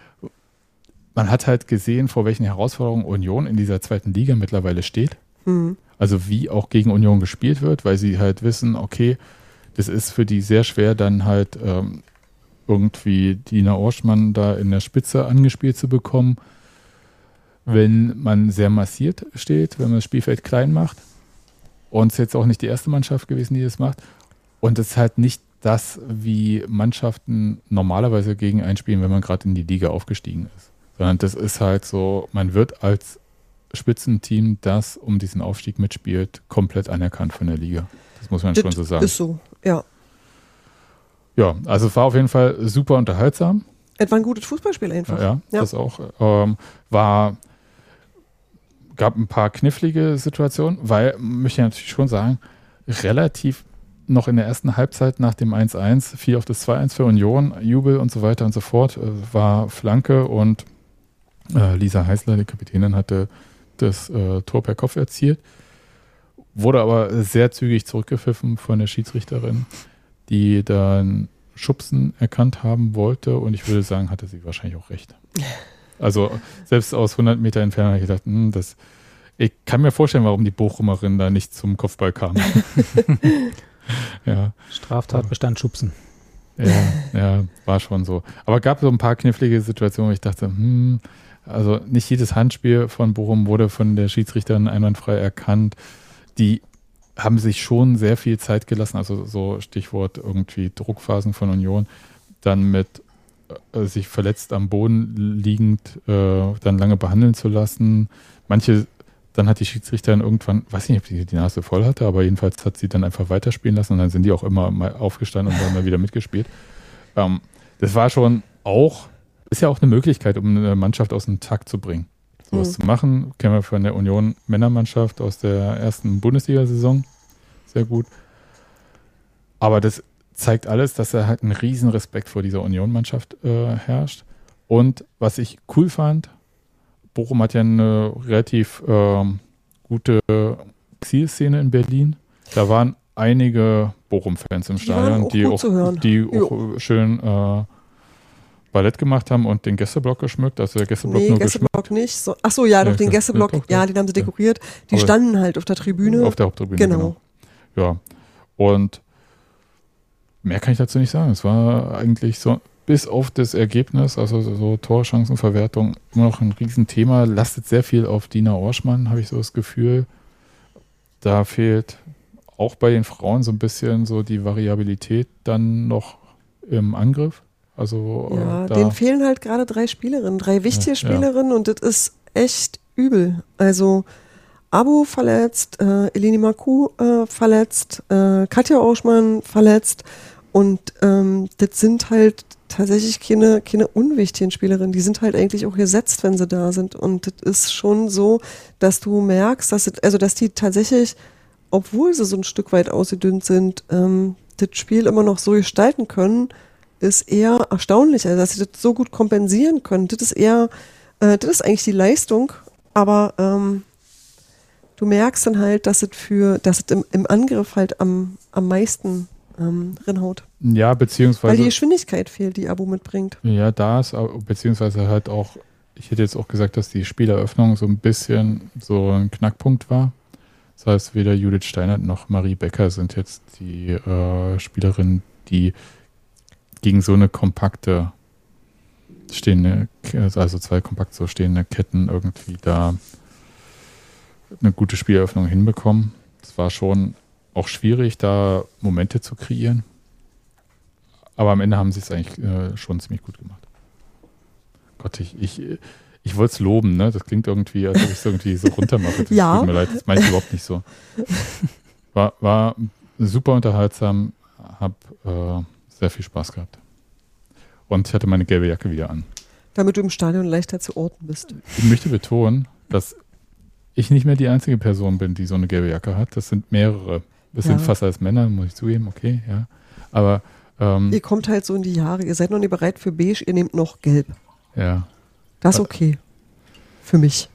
man hat halt gesehen, vor welchen Herausforderungen Union in dieser zweiten Liga mittlerweile steht. Mhm. Also wie auch gegen Union gespielt wird, weil sie halt wissen, okay, das ist für die sehr schwer, dann halt ähm, irgendwie Dina Orschmann da in der Spitze angespielt zu bekommen, wenn man sehr massiert steht, wenn man das Spielfeld klein macht. Und es ist jetzt auch nicht die erste Mannschaft gewesen, die das macht. Und es ist halt nicht das, wie Mannschaften normalerweise gegen einspielen, wenn man gerade in die Liga aufgestiegen ist. Sondern das ist halt so, man wird als Spitzenteam, das um diesen Aufstieg mitspielt, komplett anerkannt von der Liga. Das muss man das schon so sagen. Ist so, ja. Ja, also es war auf jeden Fall super unterhaltsam. Es war ein gutes Fußballspiel einfach. Ja, ja. Das auch. Ähm, war, gab ein paar knifflige Situationen, weil, möchte ich natürlich schon sagen, relativ noch in der ersten Halbzeit nach dem eins eins, fiel auf das zwei eins für Union, Jubel und so weiter und so fort, äh, war Flanke und äh, Lisa Heißler, die Kapitänin, hatte das äh, Tor per Kopf erzielt, wurde aber sehr zügig zurückgepfiffen von der Schiedsrichterin, die dann Schubsen erkannt haben wollte und ich würde sagen, hatte sie wahrscheinlich auch recht. Also selbst aus hundert Meter Entfernung habe ich gedacht, hm, das, ich kann mir vorstellen, warum die Bochumerin da nicht zum Kopfball kam. Ja. Straftatbestand Schubsen. Ja, ja, war schon so. Aber gab so ein paar knifflige Situationen, wo ich dachte, hm, also nicht jedes Handspiel von Bochum wurde von der Schiedsrichterin einwandfrei erkannt. Die haben sich schon sehr viel Zeit gelassen, also so Stichwort irgendwie Druckphasen von Union, dann mit äh, sich verletzt am Boden liegend äh, dann lange behandeln zu lassen. Manche, dann hat die Schiedsrichterin irgendwann, weiß nicht, ob sie die Nase voll hatte, aber jedenfalls hat sie dann einfach weiterspielen lassen und dann sind die auch immer mal aufgestanden und haben mal wieder mitgespielt. Ähm, das war schon auch, ist ja auch eine Möglichkeit, um eine Mannschaft aus dem Takt zu bringen. sowas Mhm. zu machen. Kennen wir von der Union Männermannschaft aus der ersten Bundesliga-Saison. Sehr gut. Aber das zeigt alles, dass da halt ein riesen Respekt vor dieser Union-Mannschaft äh, herrscht. Und was ich cool fand, Bochum hat ja eine relativ ähm, gute Zielszene in Berlin. Da waren einige Bochum-Fans im Die waren Stadion, auch die gut auch, zu hören. die auch schön äh, Ballett gemacht haben und den Gästeblock geschmückt. Also der Gästeblock Nee, nur geschmückt Gästeblock nicht. So, ach so, ja, Ja, doch, den doch, Gästeblock, doch, doch. ja, den haben sie Ja. dekoriert. Die Aber- standen halt auf der Tribüne. auf der Haupttribüne. Genau. Genau. Ja. Und mehr kann ich dazu nicht sagen. Es war eigentlich so, bis auf das Ergebnis, also so, so Torchancenverwertung, immer noch ein Riesenthema. Lastet sehr viel auf Dina Orschmann, habe ich so das Gefühl. Da fehlt auch bei den Frauen so ein bisschen so die Variabilität dann noch im Angriff. Also Ja, äh, da, denen fehlen halt gerade drei Spielerinnen, drei wichtige Ja, ja. Spielerinnen und das ist echt übel. Also Abu verletzt, äh, Eleni Maku äh, verletzt, äh, Katja Orschmann verletzt und ähm, das sind halt tatsächlich keine, keine unwichtigen Spielerinnen. Die sind halt eigentlich auch gesetzt, wenn sie da sind. Und das ist schon so, dass du merkst, dass, es, also dass die tatsächlich, obwohl sie so ein Stück weit ausgedünnt sind, ähm, das Spiel immer noch so gestalten können, ist eher erstaunlich. Also dass sie das so gut kompensieren können. Das ist eher, äh, das ist eigentlich die Leistung, aber ähm, du merkst dann halt, dass es für, dass es im, im Angriff halt am, am meisten ähm, rinhaut. ja, Weil beziehungsweise die Geschwindigkeit fehlt, die Abo mitbringt. Ja, da ist, au- beziehungsweise halt auch, ich hätte jetzt auch gesagt, dass die Spieleröffnung so ein bisschen so ein Knackpunkt war. Das heißt, weder Judith Steinert noch Marie Becker sind jetzt die äh, Spielerinnen, die gegen so eine kompakte stehende, also zwei kompakt so stehende Ketten irgendwie da eine gute Spieleröffnung hinbekommen. Es war schon auch schwierig, da Momente zu kreieren. Aber am Ende haben sie es eigentlich äh, schon ziemlich gut gemacht. Gott, ich, ich, ich wollte es loben, ne? Das klingt irgendwie, als ob ich es irgendwie so runtermache. Das Ja. tut mir leid, das meine ich überhaupt nicht so. War, war super unterhaltsam, habe äh, sehr viel Spaß gehabt. Und ich hatte meine gelbe Jacke wieder an. Damit du im Stadion leichter zu orten bist. Ich möchte betonen, dass ich nicht mehr die einzige Person bin, die so eine gelbe Jacke hat. Das sind mehrere. Das Ja. sind fast alles Männer, muss ich zugeben, okay, ja. Aber ähm, Ihr kommt halt so in die Jahre, ihr seid noch nicht bereit für beige, ihr nehmt noch gelb. ja. Das ist okay. Für mich.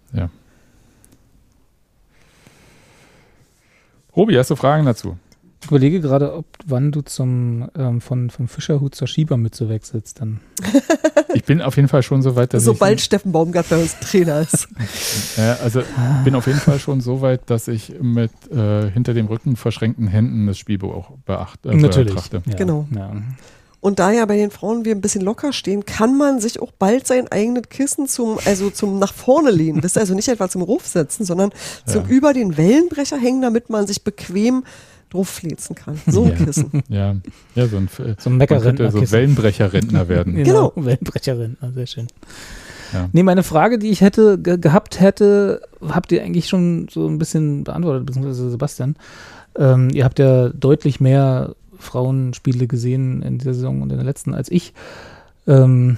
Robi, hast du Fragen dazu? Ich überlege gerade, ob wann du zum ähm, von vom Fischerhut zur Schiebermütze wechselst dann. Ich bin auf jeden Fall schon so weit, dass Sobald ich Steffen Baumgart bei uns Trainer ist. Ja, also bin auf jeden Fall schon so weit, dass ich mit äh, hinter dem Rücken verschränkten Händen das Spielbuch auch beachte, äh, Natürlich. betrachte. Ja, Genau. Ja. Und da ja bei den Frauen wir ein bisschen locker stehen, kann man sich auch bald sein eigenes Kissen zum, also zum nach vorne lehnen. Das ist also nicht etwa zum Ruf setzen, sondern zum Ja. über den Wellenbrecher hängen, damit man sich bequem drauf flitzen kann. So ein Ja. Kissen. Ja, ja so ein, So ein man könnte Meckerrentner. so Wellenbrecher-Rentner werden. Genau. Wellenbrecherin, ah, sehr schön. Ja. Nee, meine Frage, die ich hätte ge gehabt hätte, habt ihr eigentlich schon so ein bisschen beantwortet, beziehungsweise Sebastian. Ähm, ihr habt ja deutlich mehr Frauenspiele gesehen in dieser Saison und in der letzten als ich. Ähm,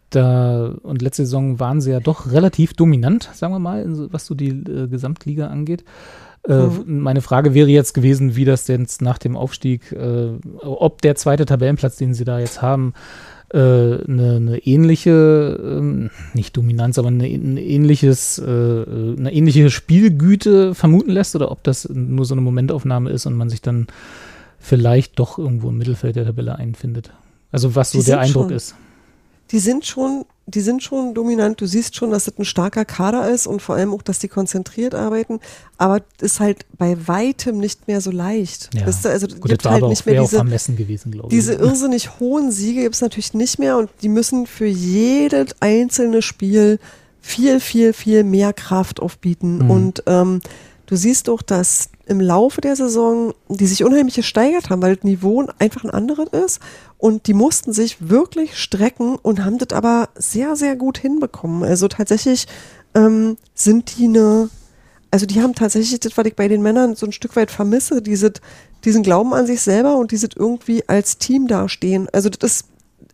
da, und letzte Saison waren sie ja doch relativ dominant, sagen wir mal, in so, was so die äh, Gesamtliga angeht. Äh, Mhm. Meine Frage wäre jetzt gewesen, wie das denn nach dem Aufstieg, äh, ob der zweite Tabellenplatz, den sie da jetzt haben, äh, eine, eine ähnliche, ähm, nicht Dominanz, aber eine, ein ähnliches, äh, eine ähnliche Spielgüte vermuten lässt oder ob das nur so eine Momentaufnahme ist und man sich dann vielleicht doch irgendwo im Mittelfeld der Tabelle einfindet. Also was so Die der sind Eindruck schon- ist. Die sind schon, die sind schon dominant. Du siehst schon, dass das ein starker Kader ist und vor allem auch, dass die konzentriert arbeiten. Aber ist halt bei weitem nicht mehr so leicht. Ja. Weißt du, also Gut, gibt das war halt aber nicht auch, mehr wäre auch diese, vermessen gewesen, glaube ich. diese irrsinnig hohen Siege gibt es natürlich nicht mehr und die müssen für jedes einzelne Spiel viel, viel, viel mehr Kraft aufbieten. Mhm. Und ähm, du siehst doch, dass im Laufe der Saison die sich unheimlich gesteigert haben, weil das Niveau einfach ein anderes ist und die mussten sich wirklich strecken und haben das aber sehr, sehr gut hinbekommen. Also tatsächlich ähm, sind die eine, also die haben tatsächlich das, was ich bei den Männern so ein Stück weit vermisse, diese, diesen Glauben an sich selber und dieses irgendwie als Team dastehen. Also das ist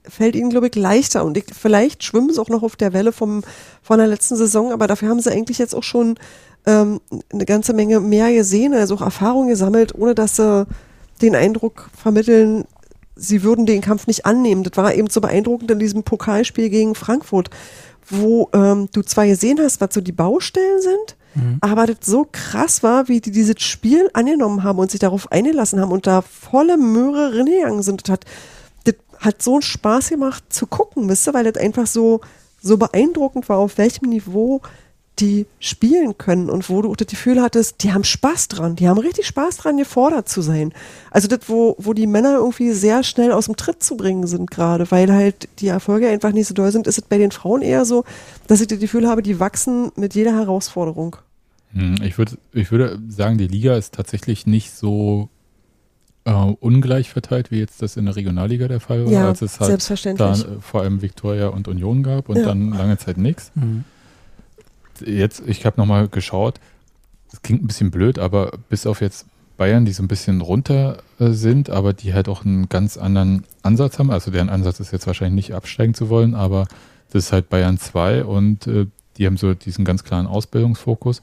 fällt ihnen, glaube ich, leichter. Und ich, vielleicht schwimmen sie auch noch auf der Welle vom, von der letzten Saison, aber dafür haben sie eigentlich jetzt auch schon ähm, eine ganze Menge mehr gesehen, also auch Erfahrung gesammelt, ohne dass sie den Eindruck vermitteln, sie würden den Kampf nicht annehmen. Das war eben so beeindruckend in diesem Pokalspiel gegen Frankfurt, wo ähm, du zwar gesehen hast, was so die Baustellen sind, mhm. aber das so krass war, wie die dieses Spiel angenommen haben und sich darauf eingelassen haben und da volle Möhre reingegangen sind. Das hat, das hat so einen Spaß gemacht zu gucken, wisst ihr, weil das einfach so, so beeindruckend war, auf welchem Niveau die spielen können und wo du das Gefühl hattest, die haben Spaß dran, die haben richtig Spaß dran, gefordert zu sein. Also das, wo, wo die Männer irgendwie sehr schnell aus dem Tritt zu bringen sind gerade, weil halt die Erfolge einfach nicht so doll sind, ist es bei den Frauen eher so, dass ich das Gefühl habe, die wachsen mit jeder Herausforderung. Ich würde, ich würde sagen, die Liga ist tatsächlich nicht so äh, ungleich verteilt, wie jetzt das in der Regionalliga der Fall war, Ja, als es halt selbstverständlich. da äh, vor allem Viktoria und Union gab und Ja. dann lange Zeit nichts. Mhm. Jetzt, ich habe nochmal geschaut, es klingt ein bisschen blöd, aber bis auf jetzt Bayern, die so ein bisschen runter äh, sind, aber die halt auch einen ganz anderen Ansatz haben. Also deren Ansatz ist jetzt wahrscheinlich nicht absteigen zu wollen, aber das ist halt Bayern zwei und äh, die haben so diesen ganz klaren Ausbildungsfokus.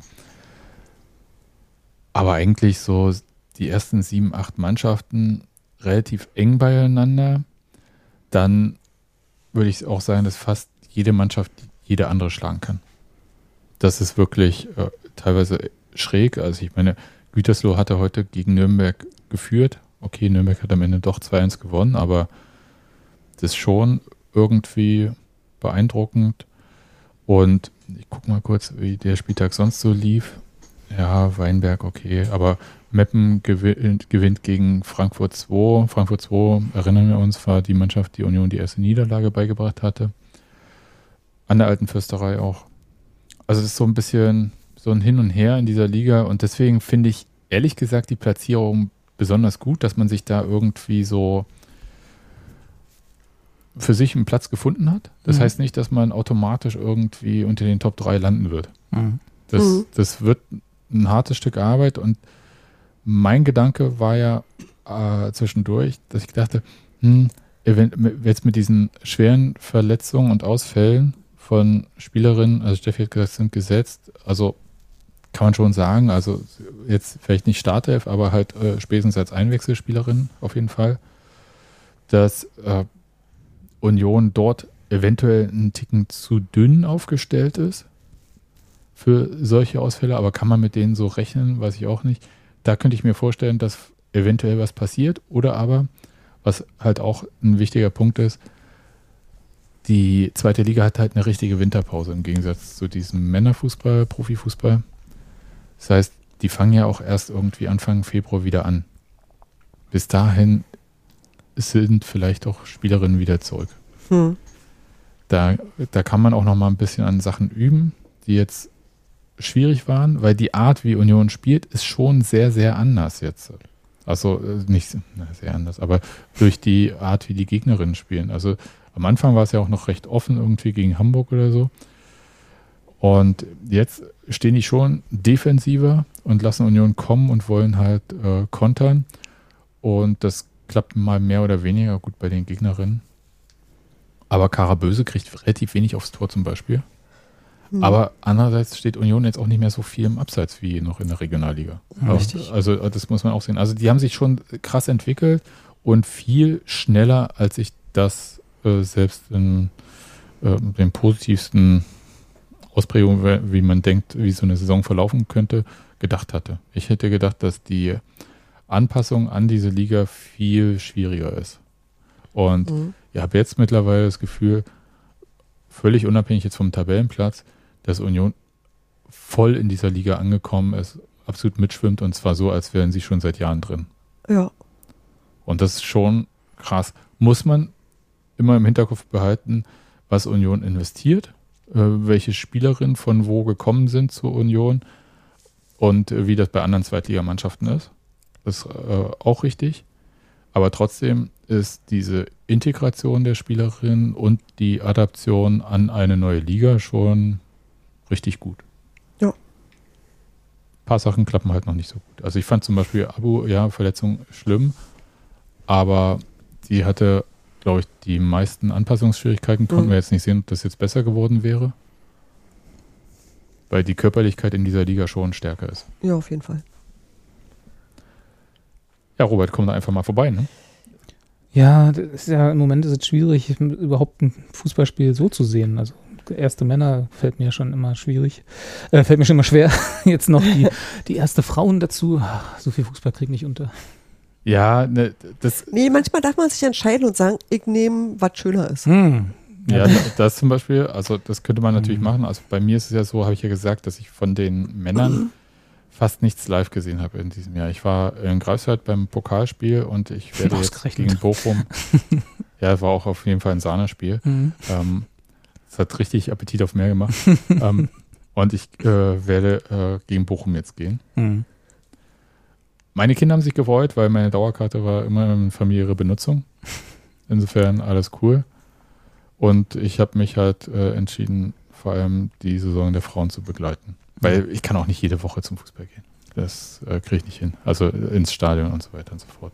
Aber eigentlich so die ersten sieben, acht Mannschaften relativ eng beieinander. Dann würde ich auch sagen, dass fast jede Mannschaft jede andere schlagen kann. Das ist wirklich äh, teilweise schräg. Also ich meine, Gütersloh hatte heute gegen Nürnberg geführt. Okay, Nürnberg hat am Ende doch zwei eins gewonnen, aber das ist schon irgendwie beeindruckend. Und ich gucke mal kurz, wie der Spieltag sonst so lief. Ja, Weinberg, okay, aber Meppen gewinnt, gewinnt gegen Frankfurt zwei. Frankfurt zwei, erinnern wir uns, war die Mannschaft, die Union die erste Niederlage beigebracht hatte. An der Alten Fürsterei auch. Also es ist so ein bisschen so ein Hin und Her in dieser Liga und deswegen finde ich ehrlich gesagt die Platzierung besonders gut, dass man sich da irgendwie so für sich einen Platz gefunden hat. Das Mhm. heißt nicht, dass man automatisch irgendwie unter den Top drei landen wird. Mhm. Das, Mhm. das wird ein hartes Stück Arbeit und mein Gedanke war ja äh, zwischendurch, dass ich dachte, hm, event- jetzt mit diesen schweren Verletzungen und Ausfällen von Spielerinnen, also Steffi hat gesagt, sind gesetzt, also kann man schon sagen, also jetzt vielleicht nicht Startelf, aber halt äh, spätestens als Einwechselspielerin auf jeden Fall, dass äh, Union dort eventuell einen Ticken zu dünn aufgestellt ist für solche Ausfälle, aber kann man mit denen so rechnen, weiß ich auch nicht. Da könnte ich mir vorstellen, dass eventuell was passiert oder aber, was halt auch ein wichtiger Punkt ist, die zweite Liga hat halt eine richtige Winterpause im Gegensatz zu diesem Männerfußball, Profifußball. Das heißt, die fangen ja auch erst irgendwie Anfang Februar wieder an. Bis dahin sind vielleicht auch Spielerinnen wieder zurück. Hm. Da, da kann man auch noch mal ein bisschen an Sachen üben, die jetzt schwierig waren, weil die Art, wie Union spielt, ist schon sehr, sehr anders jetzt. Also äh, nicht na, sehr anders, aber durch die Art, wie die Gegnerinnen spielen. Also am Anfang war es ja auch noch recht offen irgendwie gegen Hamburg oder so. Und jetzt stehen die schon defensiver und lassen Union kommen und wollen halt äh, kontern. Und das klappt mal mehr oder weniger gut bei den Gegnerinnen. Aber Karaböse kriegt relativ wenig aufs Tor zum Beispiel. Hm. Aber andererseits steht Union jetzt auch nicht mehr so viel im Abseits wie noch in der Regionalliga. Ja, richtig. Also das muss man auch sehen. Also die haben sich schon krass entwickelt und viel schneller, als ich das äh, selbst in äh, den positivsten Ausprägungen, wie man denkt, wie so eine Saison verlaufen könnte, gedacht hatte. Ich hätte gedacht, dass die Anpassung an diese Liga viel schwieriger ist. Und Mhm. ich habe jetzt mittlerweile das Gefühl, völlig unabhängig jetzt vom Tabellenplatz, dass Union voll in dieser Liga angekommen ist, absolut mitschwimmt und zwar so, als wären sie schon seit Jahren drin. Ja. Und das ist schon krass. Muss man immer im Hinterkopf behalten, was Union investiert, äh, welche Spielerinnen von wo gekommen sind zur Union und äh, wie das bei anderen Zweitligamannschaften ist. Das ist äh, auch richtig. Aber trotzdem ist diese Integration der Spielerinnen und die Adaption an eine neue Liga schon richtig gut. Ja. Ein paar Sachen klappen halt noch nicht so gut. Also ich fand zum Beispiel Abu, ja, Verletzung schlimm, aber sie hatte glaube ich, die meisten Anpassungsschwierigkeiten. Konnten Mhm. wir jetzt nicht sehen, ob das jetzt besser geworden wäre. Weil die Körperlichkeit in dieser Liga schon stärker ist. Ja, auf jeden Fall. Ja, Robert, komm da einfach mal vorbei, ne? Ja, das ist ja, im Moment ist es schwierig, überhaupt ein Fußballspiel so zu sehen. Also erste Männer fällt mir schon immer schwierig, äh, fällt mir schon immer schwer. Jetzt noch die, die erste Frauen dazu. Ach, so viel Fußball kriegt nicht unter. Ja, ne, das, Nee, manchmal darf man sich entscheiden und sagen, ich nehme, was schöner ist. Hm. ja, das zum Beispiel, also das könnte man natürlich machen. Also bei mir ist es ja so, habe ich ja gesagt, dass ich von den Männern fast nichts live gesehen habe in diesem Jahr. Ich war in Greifswald beim Pokalspiel und ich werde jetzt Ausgerechnet. gegen Bochum, ja, war auch auf jeden Fall ein Sahnerspiel. Mhm. Ähm, es hat richtig Appetit auf mehr gemacht. ähm, und ich äh, werde äh, gegen Bochum jetzt gehen. Mhm. Meine Kinder haben sich gefreut, weil meine Dauerkarte war immer in familiäre Benutzung. Insofern alles cool. Und ich habe mich halt äh, entschieden, vor allem die Saison der Frauen zu begleiten. Weil ich kann auch nicht jede Woche zum Fußball gehen. Das äh, kriege ich nicht hin. Also äh, ins Stadion und so weiter und so fort.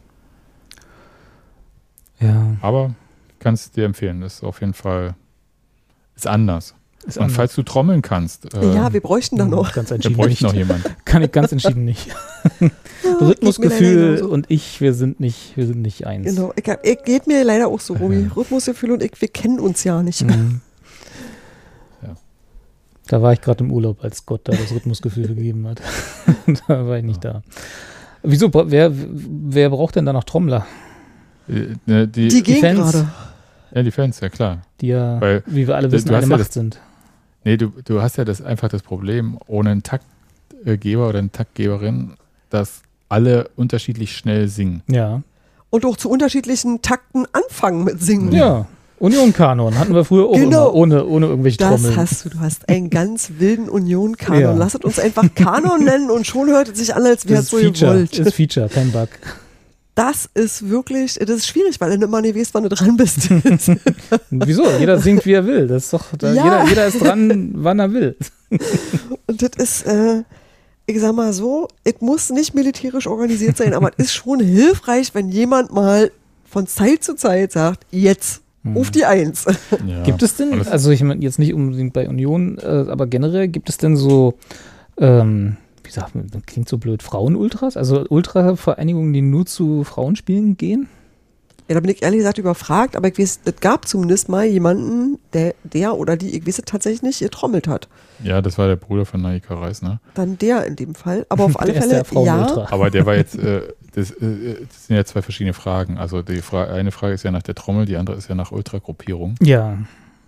Ja, Aber ich kann es dir empfehlen. Das ist auf jeden Fall ist anders. ist Und anders. falls du trommeln kannst, äh, Ja, wir bräuchten da noch. Ganz da entschieden bräuchte ich nicht. noch jemand. Kann ich ganz entschieden nicht. Ja, geht mir leider Rhythmusgefühl genauso. und ich, wir sind nicht, wir sind nicht eins. Genau, ich, hab- ich, geht mir leider auch so, Romy. Rhythmusgefühl und ich, wir kennen uns ja nicht. Mhm. Ja. Da war ich gerade im Urlaub, als Gott da das Rhythmusgefühl gegeben hat. Da war ich nicht da. Wieso, bra- wer, wer braucht denn da noch Trommler? Äh, ne, die, Die gehen Fans. gerade. ja, die Fans, ja klar. Die ja, Weil wie wir alle du- wissen, du hast eine ja Macht das- sind. Nee, du, du hast ja das einfach das Problem, ohne einen Taktgeber oder eine Taktgeberin, dass alle unterschiedlich schnell singen. Ja. Und auch zu unterschiedlichen Takten anfangen mit Singen. Ja. Union-Kanon hatten wir früher auch Genau. immer, ohne, ohne irgendwelche Das Trommeln. hast du. Du hast einen ganz wilden Union-Kanon. Ja. Lasst uns einfach Kanon nennen und schon hört es sich an, als wäre das es ist so Feature, gewollt. ist Feature, kein Bug. Das ist wirklich, das ist schwierig, weil du immer nicht weißt, wann du dran bist. Wieso? Jeder singt, wie er will. Das ist doch, da, Ja. jeder, jeder ist dran, wann er will. Und das ist, äh, ich sag mal so, es muss nicht militärisch organisiert sein, aber es ist schon hilfreich, wenn jemand mal von Zeit zu Zeit sagt, jetzt, auf die Eins. Ja. Gibt es denn, Alles- also ich meine jetzt nicht unbedingt bei Union, äh, aber generell gibt es denn so, ähm, wie sagt man, das klingt so blöd, Frauen-Ultras? Also Ultra-Vereinigungen, die nur zu Frauenspielen gehen? Ja, da bin ich ehrlich gesagt überfragt, aber ich weiß, es gab zumindest mal jemanden, der, der oder die, ich weiß es tatsächlich nicht, getrommelt hat. Ja, das war der Bruder von Naika Reis, ne? Dann der in dem Fall. Aber auf alle Der ist Fälle, der ja. Frauen-Ultra. Aber der war jetzt, äh, das, äh, das sind ja zwei verschiedene Fragen. Also die Fra- eine Frage ist ja nach der Trommel, die andere ist ja nach Ultragruppierung. Ja,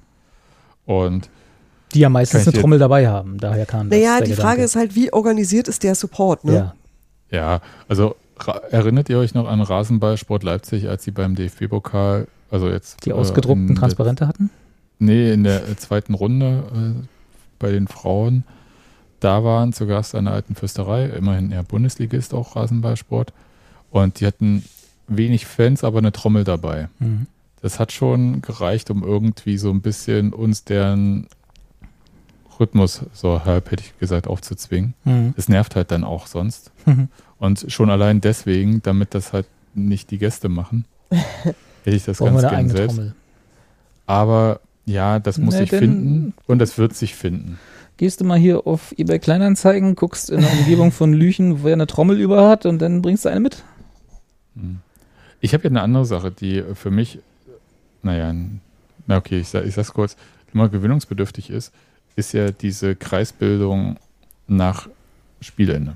Und die ja meistens Kann ich eine jetzt- Trommel dabei haben. Daher kam das. Naja, der die Gedanke. Frage ist halt, wie organisiert ist der Support, ne? Ja, ja, also ra- erinnert ihr euch noch an Rasenballsport Leipzig, als sie beim D F B-Pokal, also jetzt die äh, ausgedruckten in Transparente hatten? Der, nee, in der äh, zweiten Runde äh, bei den Frauen da waren, zu Gast an der Alten Fürsterei, immerhin eher Bundesligist auch Rasenballsport. Und die hatten wenig Fans, aber eine Trommel dabei. Mhm. Das hat schon gereicht, um irgendwie so ein bisschen uns deren Rhythmus, so halb hätte ich gesagt, aufzuzwingen. Mhm. Das nervt halt dann auch sonst. Mhm. Und schon allein deswegen, damit das halt nicht die Gäste machen, hätte ich das Brauchen wir ganz eine gern eigene selbst. Trommel. Aber ja, das muss Na, sich denn- finden und das wird sich finden. Gehst du mal hier auf eBay Kleinanzeigen, guckst in der Umgebung von Lüchen, wer eine Trommel über hat und dann bringst du eine mit. Hm. Ich habe ja eine andere Sache, die für mich, naja, na okay, ich, sag, ich sag's kurz, immer gewöhnungsbedürftig ist, ist ja diese Kreisbildung nach Spielende.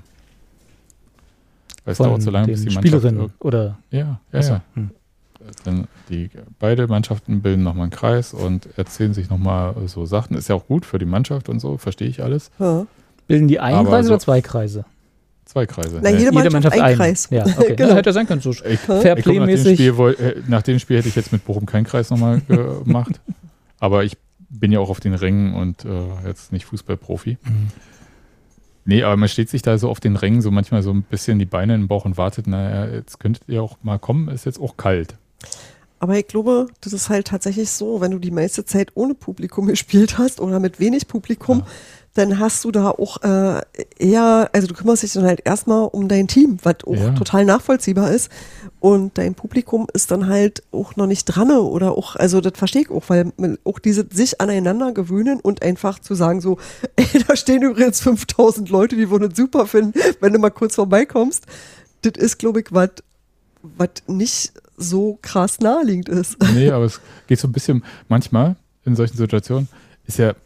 Weil es Von dauert so lange, bis den die Mannschaft Spielerinnen irg- oder Ja, ja, Achso, ja. hm. Dann die, beide Mannschaften bilden nochmal einen Kreis und erzählen sich nochmal so Sachen. Ist ja auch gut für die Mannschaft und so, verstehe ich alles. Ja. bilden die einen Aber Kreis so- oder zwei Kreise? Zwei Kreise. Na, Nee. jede Mannschaft ein Kreis. Ja, okay. Genau. Ja, hätte sein können. So Ich, ich guck, nach, dem Fairplay-mäßig. Spiel, woll- äh, nach dem Spiel hätte ich jetzt mit Bochum keinen Kreis nochmal gemacht. Aber ich bin ja auch auf den Rängen und äh, jetzt nicht Fußballprofi. Mhm. Nee, aber man steht sich da so auf den Rängen so manchmal so ein bisschen die Beine in den Bauch und wartet, naja, jetzt könntet ihr auch mal kommen, ist jetzt auch kalt. Aber ich glaube, das ist halt tatsächlich so, wenn du die meiste Zeit ohne Publikum gespielt hast oder mit wenig Publikum, Ja. dann hast du da auch äh, eher, also du kümmerst dich dann halt erstmal um dein Team, was auch Ja. total nachvollziehbar ist. Und dein Publikum ist dann halt auch noch nicht dran oder auch, also das verstehe ich auch, weil man auch diese sich aneinander gewöhnen und einfach zu sagen so, ey, da stehen übrigens fünftausend Leute, die würden es super finden, wenn du mal kurz vorbeikommst. Das ist, glaube ich, was was nicht so krass naheliegend ist. Nee, aber es geht so ein bisschen, manchmal in solchen Situationen ist ja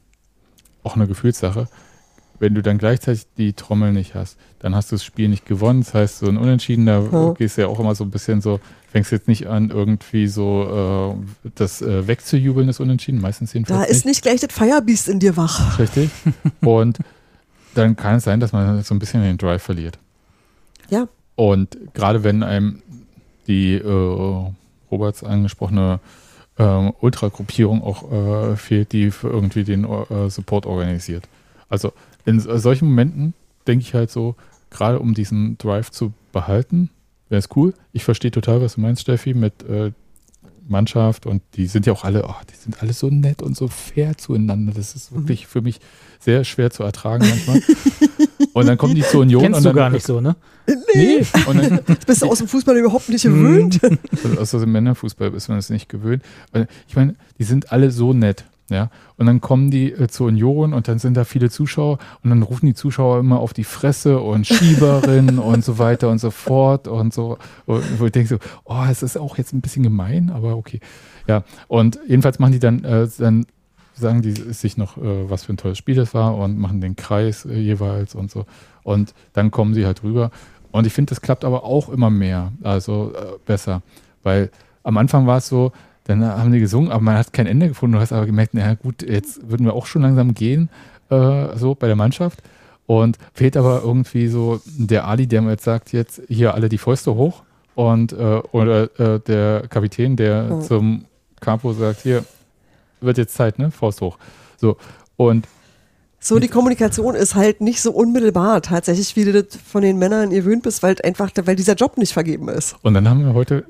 auch eine Gefühlssache. Wenn du dann gleichzeitig die Trommel nicht hast, dann hast du das Spiel nicht gewonnen. Das heißt, so ein Unentschieden, da Ja. gehst du ja auch immer so ein bisschen so, fängst jetzt nicht an, irgendwie so äh, das äh, wegzujubeln, das Unentschieden, meistens jedenfalls Da ist nicht gleich das Firebeast in dir wach. Richtig. Und dann kann es sein, dass man so ein bisschen den Drive verliert. Ja. Und gerade wenn einem die äh, Roberts angesprochene ähm, Ultragruppierung auch äh, fehlt, die für irgendwie den äh, Support organisiert. Also in so- solchen Momenten denke ich halt so, gerade um diesen Drive zu behalten, wäre es cool. Ich verstehe total, was du meinst, Steffi, mit äh, Mannschaft und die sind ja auch alle, oh, die sind alle so nett und so fair zueinander. Das ist wirklich für mich sehr schwer zu ertragen manchmal. Und dann kommen die zur Union. Kennst und du dann, gar nicht so, ne? Nee. Und dann, Das bist du aus dem Fußball überhaupt nicht gewöhnt. also aus dem Männerfußball ist man das nicht gewöhnt. Weil ich meine, die sind alle so nett. Ja, und dann kommen die äh, zur Union und dann sind da viele Zuschauer und dann rufen die Zuschauer immer auf die Fresse und Schieberin und so weiter und so fort und so, und wo ich denke so, oh, es ist auch jetzt ein bisschen gemein, aber okay. Ja, und jedenfalls machen die dann, äh, dann sagen die sich noch, äh, was für ein tolles Spiel das war und machen den Kreis äh, jeweils und so. Und dann kommen sie halt rüber. Und ich finde, das klappt aber auch immer mehr, also äh, besser, weil am Anfang war es so, dann haben die gesungen, aber man hat kein Ende gefunden. Du hast aber gemerkt, naja gut, jetzt würden wir auch schon langsam gehen, äh, so bei der Mannschaft. Und fehlt aber irgendwie so der Ali, der mir jetzt sagt, jetzt hier alle die Fäuste hoch. Und äh, oder äh, der Kapitän, der Mhm. zum Capo sagt, hier, wird jetzt Zeit, ne? Faust hoch. So, und So, die Kommunikation ist halt nicht so unmittelbar tatsächlich, wie du das von den Männern gewöhnt bist, weil einfach, weil dieser Job nicht vergeben ist. Und dann haben wir heute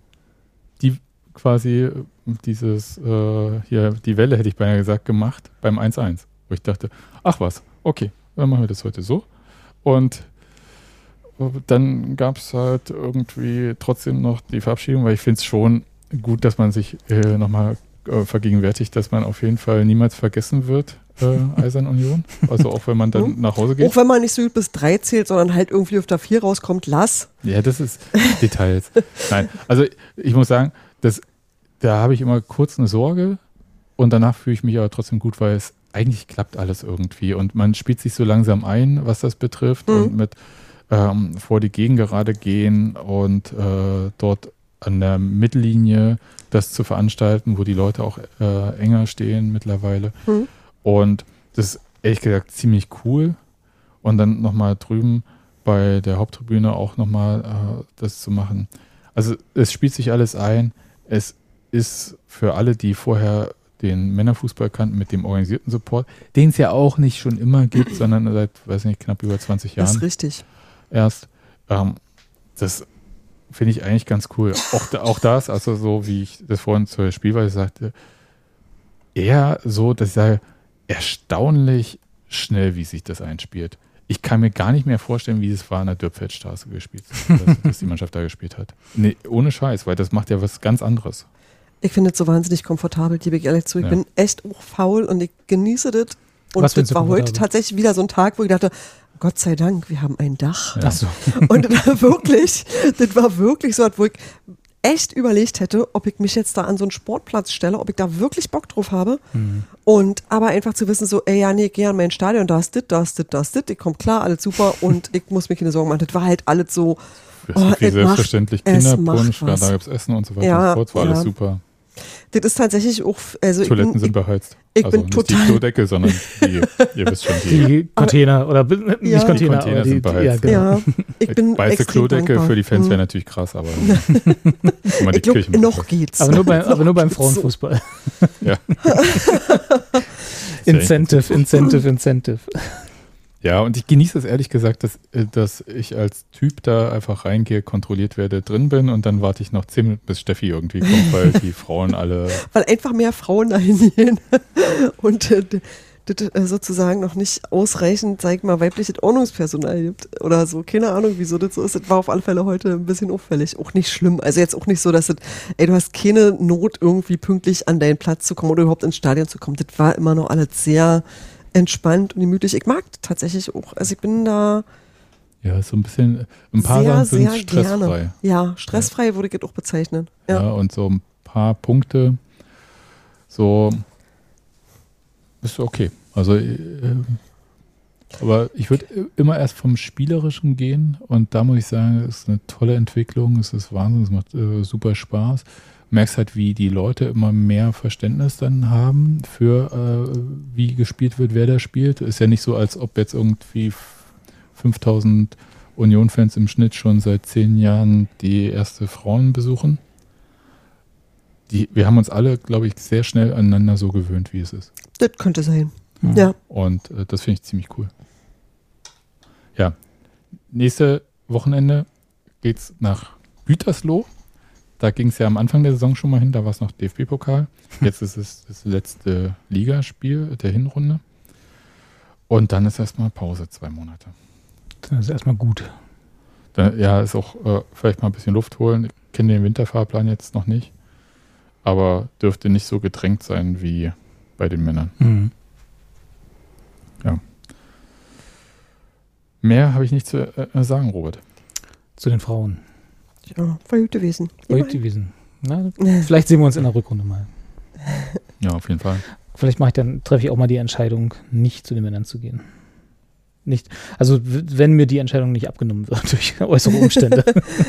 die quasi dieses, äh, hier, die Welle hätte ich beinahe gesagt, gemacht beim eins eins. Wo ich dachte, ach was, okay, dann machen wir das heute so. Und dann gab es halt irgendwie trotzdem noch die Verabschiedung, weil ich finde es schon gut, dass man sich äh, nochmal äh, vergegenwärtigt, dass man auf jeden Fall niemals vergessen wird, äh, Eisern Union. Also auch wenn man dann Mhm. nach Hause geht. Auch wenn man nicht so gut bis drei zählt, sondern halt irgendwie auf der vier rauskommt, lass. Ja, das ist Details. Nein, also ich muss sagen, das, da habe ich immer kurz eine Sorge und danach fühle ich mich aber trotzdem gut, weil es eigentlich klappt alles irgendwie und man spielt sich so langsam ein, was das betrifft Mhm. und mit ähm, vor die Gegengerade gehen und äh, dort an der Mittellinie das zu veranstalten, wo die Leute auch äh, enger stehen mittlerweile. Mhm. Und das ist ehrlich gesagt ziemlich cool. Und dann nochmal drüben bei der Haupttribüne auch nochmal äh, das zu machen. Also es spielt sich alles ein. Es ist für alle, die vorher den Männerfußball kannten mit dem organisierten Support, den es ja auch nicht schon immer gibt, sondern seit, weiß nicht, knapp über zwanzig Das ist Jahren richtig. erst. Ähm, das finde ich eigentlich ganz cool. Auch, da- auch das, also so wie ich das vorhin zur Spielweise sagte, eher so, dass ich sage, erstaunlich schnell, wie sich das einspielt. Ich kann mir gar nicht mehr vorstellen, wie es war an der Dürpfeldstraße gespielt, dass, dass die Mannschaft da gespielt hat. Nee, ohne Scheiß, weil das macht ja was ganz anderes. Ich finde es so wahnsinnig komfortabel, gebe ich ehrlich zu. Ich Ja. bin echt auch faul und ich genieße das. Und Was findest das du war heute komfortabel? tatsächlich wieder so ein Tag, wo ich dachte, Gott sei Dank, wir haben ein Dach. Ja. Ach so. Und das war wirklich, das war wirklich so, wo ich echt überlegt hätte, ob ich mich jetzt da an so einen Sportplatz stelle, ob ich da wirklich Bock drauf habe. Hm. Und aber einfach zu wissen, so, ey, ja, nee, ich gehe an mein Stadion, da ist das, da ist das, da ist das, ich komme klar, alles super und ich muss mir keine Sorgen machen. Das war halt alles so, Für Oh, wie es selbstverständlich macht- es Kinderpunsch, macht was. da gibt es Essen und so weiter Ja, und so fort, war alles ja. super. das ist tatsächlich auch, also ich Toiletten bin, sind beheizt. ich also bin nicht total- die Klodecke, sondern die, ihr wisst schon, die, Die Container oder b- nicht Ja. Container, Die Container aber die, sind die, beheizt. ja, genau. ja, ich bin weiße extrem Klodecke dankbar. für die Fans Mhm. wäre natürlich krass, aber guck mal, die Ich glaube, Kirche noch geht's. Aber nur, bei, aber nur beim geht's so. Frauenfußball. Ja. Incentive, Incentive, Incentive. Ja, und ich genieße es ehrlich gesagt, dass, äh, dass ich als Typ da einfach reingehe, kontrolliert werde, drin bin und dann warte ich noch zehn Minuten, bis Steffi irgendwie kommt, weil die Frauen alle. Weil einfach mehr Frauen dahin gehen. Und äh, das äh, sozusagen noch nicht ausreichend, sag ich mal, weibliches Ordnungspersonal gibt oder so. Keine Ahnung, wieso das so ist. Das war auf alle Fälle heute ein bisschen auffällig. Auch nicht schlimm. Also jetzt auch nicht so, dass das, ey, du hast keine Not, irgendwie pünktlich an deinen Platz zu kommen oder überhaupt ins Stadion zu kommen. Das war immer noch alles sehr entspannt und gemütlich. Ich mag das tatsächlich auch. Also ich bin da Ja, so ein bisschen, ein paar sehr, Sachen sind sehr stressfrei. gerne. Ja, stressfrei würde ich das auch bezeichnen. Ja. Ja. und so ein paar Punkte, so ist okay. Also, äh, aber ich würde immer erst vom Spielerischen gehen und da muss ich sagen, es ist eine tolle Entwicklung, es ist Wahnsinn, es macht äh, super Spaß. Merkst halt, wie die Leute immer mehr Verständnis dann haben für äh, wie gespielt wird, wer da spielt. Ist ja nicht so, als ob jetzt irgendwie fünftausend Union-Fans im Schnitt schon seit zehn Jahren die erste Frauen besuchen. Die, wir haben uns alle, glaube ich, sehr schnell aneinander so gewöhnt, wie es ist. Das könnte sein. Mhm. Ja. Und äh, das finde ich ziemlich cool. Ja, nächste Wochenende geht's nach Gütersloh. Da ging es ja am Anfang der Saison schon mal hin, da war es noch D F B-Pokal. Jetzt ist es das letzte Ligaspiel der Hinrunde. Und dann ist erstmal Pause, zwei Monate. Das ist erstmal gut. Da, ja, ist auch äh, vielleicht mal ein bisschen Luft holen. Ich kenne den Winterfahrplan jetzt noch nicht. Aber dürfte nicht so gedrängt sein wie bei den Männern. Mhm. Ja. Mehr habe ich nicht zu äh, sagen, Robert. Zu den Frauen. Ja, war gut gewesen. War gut gewesen. Na, vielleicht sehen wir uns in der Rückrunde mal. Ja, auf jeden Fall. Vielleicht mache ich dann, treffe ich auch mal die Entscheidung, nicht zu den Männern zu gehen. Nicht, also w- wenn mir die Entscheidung nicht abgenommen wird durch äußere Umstände.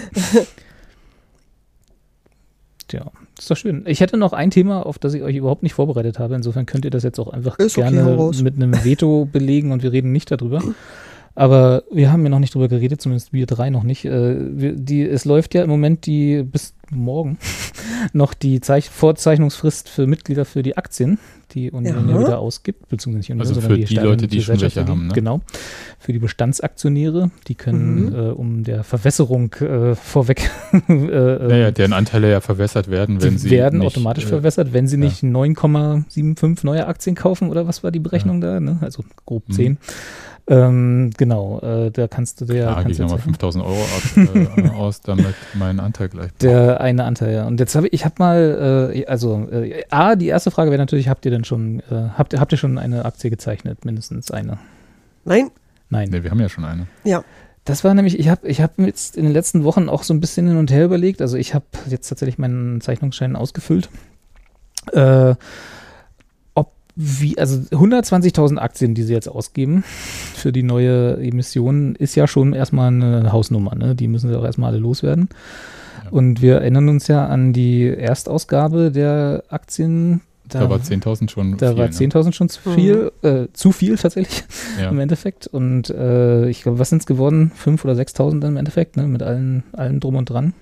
Tja, ist doch schön. Ich hätte noch ein Thema, auf das ich euch überhaupt nicht vorbereitet habe. Insofern könnt ihr das jetzt auch einfach Ist okay, gerne hau raus. mit einem Veto belegen und wir reden nicht darüber. Aber wir haben ja noch nicht drüber geredet, zumindest wir drei noch nicht. Äh, wir, die, es läuft ja im Moment die bis morgen noch die Zeich- Vorzeichnungsfrist für Mitglieder für die Aktien, die Union ja, Ja. wieder ausgibt, beziehungsweise nicht Union, Also sondern für die Leute, die schon Gesellschaft, welche haben, ne? Genau, für die Bestandsaktionäre, die können Mhm. äh, um der Verwässerung äh, vorweg äh, Naja, deren Anteile ja verwässert werden, wenn die sie werden nicht, automatisch äh, verwässert, wenn sie ja. nicht neun Komma fünfundsiebzig neue Aktien kaufen oder was war die Berechnung da? Ne? Also grob Mhm. zehn. Ähm, genau, äh, da kannst du dir Ja, gehe kannst ich du nochmal jetzt- fünftausend Euro ab, äh, aus, damit mein Anteil gleich bleibt. der eine Anteil, ja. Und jetzt habe ich, ich habe mal, äh, also äh, A, die erste Frage wäre natürlich, habt ihr denn schon, äh, habt, ihr- habt ihr schon eine Aktie gezeichnet? Mindestens eine? Nein? Nein. Ne, wir haben ja schon eine. Ja. Das war nämlich, ich habe ich hab jetzt in den letzten Wochen auch so ein bisschen hin und her überlegt. Also ich habe jetzt tatsächlich meinen Zeichnungsschein ausgefüllt. Äh, ob wie, also hundertzwanzigtausend Aktien, die sie jetzt ausgeben für die neue Emission, ist ja schon erstmal eine Hausnummer. Ne? Die müssen sie auch erstmal alle loswerden. Ja. Und wir erinnern uns ja an die Erstausgabe der Aktien. Da, war zehntausend schon Da viel, war ne? zehntausend schon zu Mhm. viel, äh, zu viel tatsächlich Ja. im Endeffekt. Und äh, ich glaube, was sind es geworden? fünftausend oder sechstausend im Endeffekt, ne? Mit allen, allen drum und dran.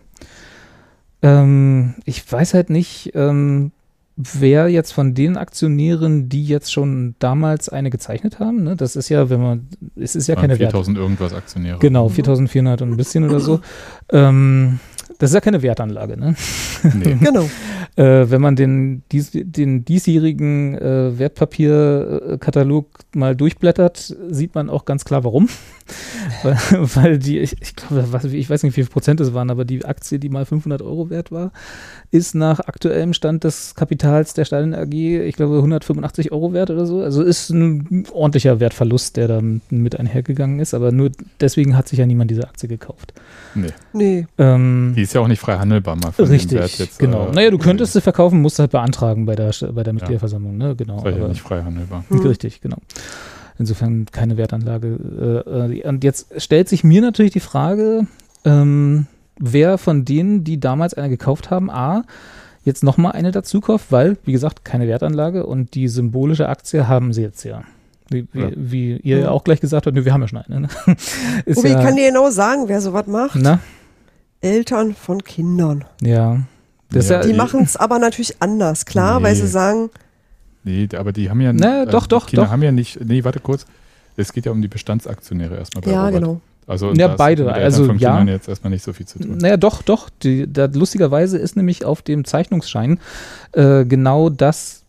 Ähm, ich weiß halt nicht, ähm, wer jetzt von den Aktionären, die jetzt schon damals eine gezeichnet haben, ne? Das ist ja, wenn man, es ist ja Waren keine Wert. viertausend irgendwas Aktionäre. Genau, viertausendvierhundert und ein bisschen oder so. Ähm, das ist ja keine Wertanlage, ne? Nee. Genau. Äh, wenn man den, dies, den diesjährigen äh, Wertpapierkatalog mal durchblättert, sieht man auch ganz klar, warum. weil, weil die, ich, ich glaube, was, ich weiß nicht, wie viel Prozent es waren, aber die Aktie, die mal fünfhundert Euro wert war, ist nach aktuellem Stand des Kapitals der Stalin A G, ich glaube, hundertfünfundachtzig Euro wert oder so. Also ist ein ordentlicher Wertverlust, der da mit einhergegangen ist, aber nur deswegen hat sich ja niemand diese Aktie gekauft. Nee. Nee. Ähm, Die ist ja auch nicht frei handelbar mal von dem Richtig, Wert jetzt. genau. äh, Naja, du könntest sie verkaufen, musst halt beantragen bei der, bei der Ja. Mitgliederversammlung, ne? Genau. Sei ja aber- nicht frei handelbar. Mhm. Richtig, genau. Insofern keine Wertanlage. Äh, äh, und jetzt stellt sich mir natürlich die Frage, ähm, wer von denen, die damals eine gekauft haben, A, jetzt nochmal eine dazu kauft, weil, wie gesagt, keine Wertanlage und die symbolische Aktie haben sie jetzt ja. Wie, wie, Ja. wie ihr ja Ja. auch gleich gesagt habt, nö, wir haben ja schon eine. Ne? Ist Ubi, ja, ich kann dir genau sagen, wer sowas macht. na, Eltern von Kindern. ja. Das Ja, ist Die ja, machen es aber natürlich anders, klar, weil Nee. sie sagen, Nee, aber die haben ja. Na, also doch, die doch, Kinder doch. haben ja nicht. Nee, warte kurz. Es geht ja um die Bestandsaktionäre erstmal bei ja, Robert. genau. Also, Ja, da hast beide. mit Eltern Also, von ja. Kindern jetzt erstmal nicht so viel zu tun. Naja, doch, doch. Die, da, lustigerweise ist nämlich auf dem Zeichnungsschein äh, genau das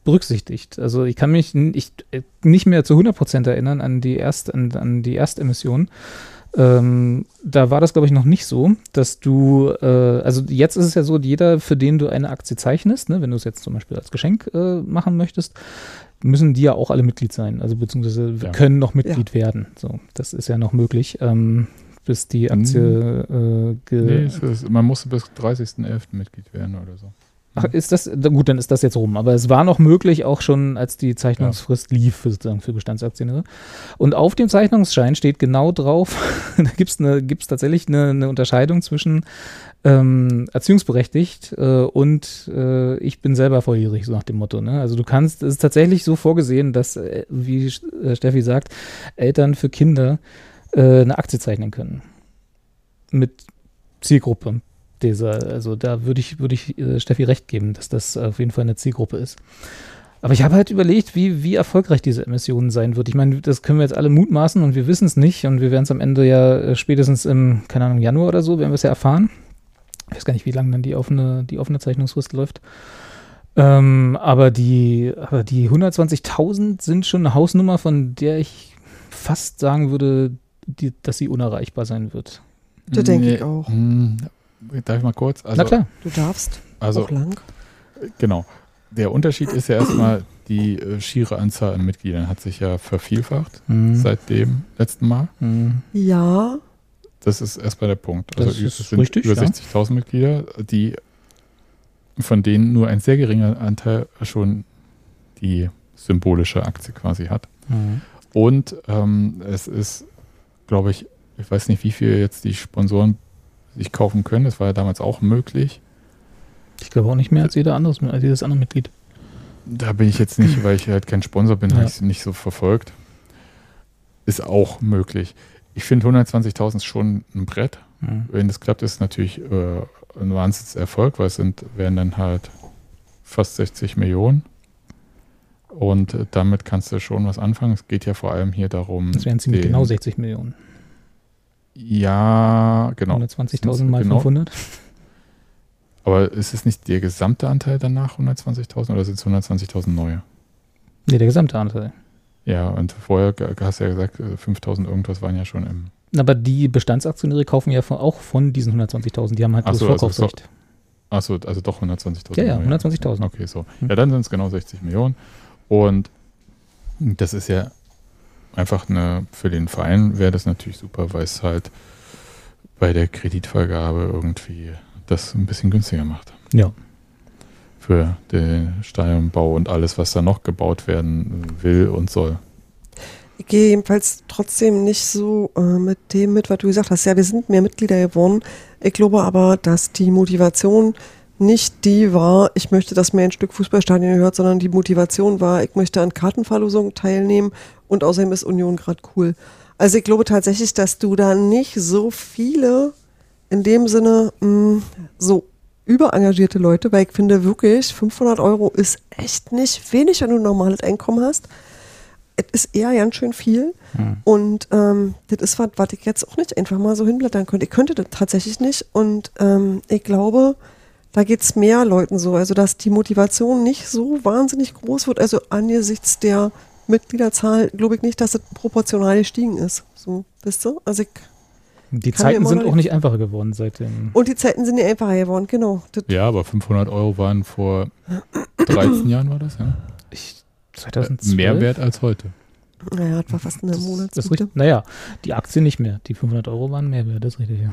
berücksichtigt. Also ich kann mich n- ich, äh, nicht mehr zu hundert Prozent erinnern an die, Erst, an, an die Erstemission. Ähm, da war das, glaube ich, noch nicht so, dass du, äh, also jetzt ist es ja so, jeder, für den du eine Aktie zeichnest, ne, wenn du es jetzt zum Beispiel als Geschenk äh, machen möchtest, müssen die ja auch alle Mitglied sein, also beziehungsweise Ja. können noch Mitglied werden. So, das ist ja noch möglich, ähm, bis die Aktie äh, ge- Nee, es ist, man musste bis dreißigsten elften Mitglied werden oder so. Ach, ist das, da- gut, dann ist das jetzt rum. Aber es war noch möglich, auch schon als die Zeichnungsfrist lief, für, sozusagen für Bestandsaktien. Und auf dem Zeichnungsschein steht genau drauf, da gibt es eine, gibt's tatsächlich eine, eine Unterscheidung zwischen ähm, erziehungsberechtigt äh, und äh, ich bin selber volljährig, so nach dem Motto. Ne? Also du kannst, es ist tatsächlich so vorgesehen, dass, äh, wie äh, Steffi sagt, Eltern für Kinder äh, eine Aktie zeichnen können. Mit Zielgruppe. Dieser, also da würde ich, würde ich äh, Steffi recht geben, dass das auf jeden Fall eine Zielgruppe ist. Aber ich habe halt überlegt, wie, wie erfolgreich diese Emission sein wird. Ich meine, das können wir jetzt alle mutmaßen und wir wissen es nicht und wir werden es am Ende ja äh, spätestens im, keine Ahnung, Januar oder so, werden wir es ja erfahren. Ich weiß gar nicht, wie lange dann die offene, die offene Zeichnungsfrist läuft. Ähm, aber die, aber die hundertzwanzigtausend sind schon eine Hausnummer, von der ich fast sagen würde, die, dass sie unerreichbar sein wird. Das denke ich auch. Hm, darf ich mal kurz? Also, Na klar. Du darfst Also, auch lang. genau. Der Unterschied ist ja erstmal, die äh, schiere Anzahl an Mitgliedern hat sich ja vervielfacht Mhm. seit dem letzten Mal. Mhm. Ja, Das ist erstmal der Punkt. Das Also ist es sind richtig, über ja. sechzigtausend Mitglieder, die von denen nur ein sehr geringer Anteil schon die symbolische Aktie quasi hat. Mhm. Und ähm, es ist, glaube ich, ich weiß nicht, wie viel jetzt die Sponsoren sich kaufen können. Das war ja damals auch möglich. Ich glaube auch nicht mehr als jeder anderes, als jedes andere Mitglied. Da bin ich jetzt nicht, weil ich halt kein Sponsor bin, Ja. habe ich es nicht so verfolgt. Ist auch möglich. Ich finde hundertzwanzigtausend ist schon ein Brett. Mhm. Wenn das klappt, ist es natürlich äh, ein Wahnsinnserfolg, weil es sind, werden dann halt fast sechzig Millionen. Und äh, damit kannst du schon was anfangen. Es geht ja vor allem hier darum. Das wären ziemlich den- genau sechzig Millionen. Ja, genau. hundertzwanzigtausend mal Genau. fünfhundert. Aber ist es nicht der gesamte Anteil danach hundertzwanzigtausend oder sind es hundertzwanzigtausend neue? Nee, der gesamte Anteil. Ja, und vorher g- hast du ja gesagt, äh, fünftausend irgendwas waren ja schon im. Aber die Bestandsaktionäre kaufen ja von, auch von diesen hundertzwanzigtausend. Die haben halt Ach das so, also Vorkaufsrecht. Achso, also doch hundertzwanzigtausend. Ja, ja, neue. hundertzwanzigtausend. Okay, so. Hm. Ja, dann sind es genau sechzig Millionen. Und das ist ja einfach eine, für den Verein wäre das natürlich super, weil es halt bei der Kreditvergabe irgendwie das ein bisschen günstiger macht. Ja. Für den Stadionbau und alles, was da noch gebaut werden will und soll. ich gehe jedenfalls trotzdem nicht so äh, mit dem mit, was du gesagt hast. Ja, wir sind mehr Mitglieder geworden. Ich glaube aber, dass die Motivation nicht die war, ich möchte, dass mir ein Stück Fußballstadion gehört, sondern die Motivation war, ich möchte an Kartenverlosungen teilnehmen und außerdem ist Union gerade cool. Also ich glaube tatsächlich, dass du da nicht so viele in dem Sinne mh, so überengagierte Leute, weil ich finde wirklich, fünfhundert Euro ist echt nicht wenig, wenn du ein normales Einkommen hast. Es ist eher ganz schön viel. Hm. Und ähm, das ist was, was ich jetzt auch nicht einfach mal so hinblättern könnte. Ich könnte das tatsächlich nicht. Und ähm, ich glaube, da geht es mehr Leuten so. Also, dass die Motivation nicht so wahnsinnig groß wird. Also angesichts der Mitgliederzahl glaube ich nicht, dass es proportional gestiegen ist. So, wisst ihr? Also ich, Die Kann mir Zeiten immer sind noch auch nicht- nicht einfacher geworden seitdem. und die Zeiten sind ja einfacher geworden, genau. Das, Ja, aber fünfhundert Euro waren vor dreizehn Jahren, war das, ja? Ich, zweitausendzwölf? Mehr wert als heute. naja, das war fast eine Das ist Monatsmiete. richtig. Naja, die Aktie nicht mehr. Die fünfhundert Euro waren mehr wert, das ist richtig, ja.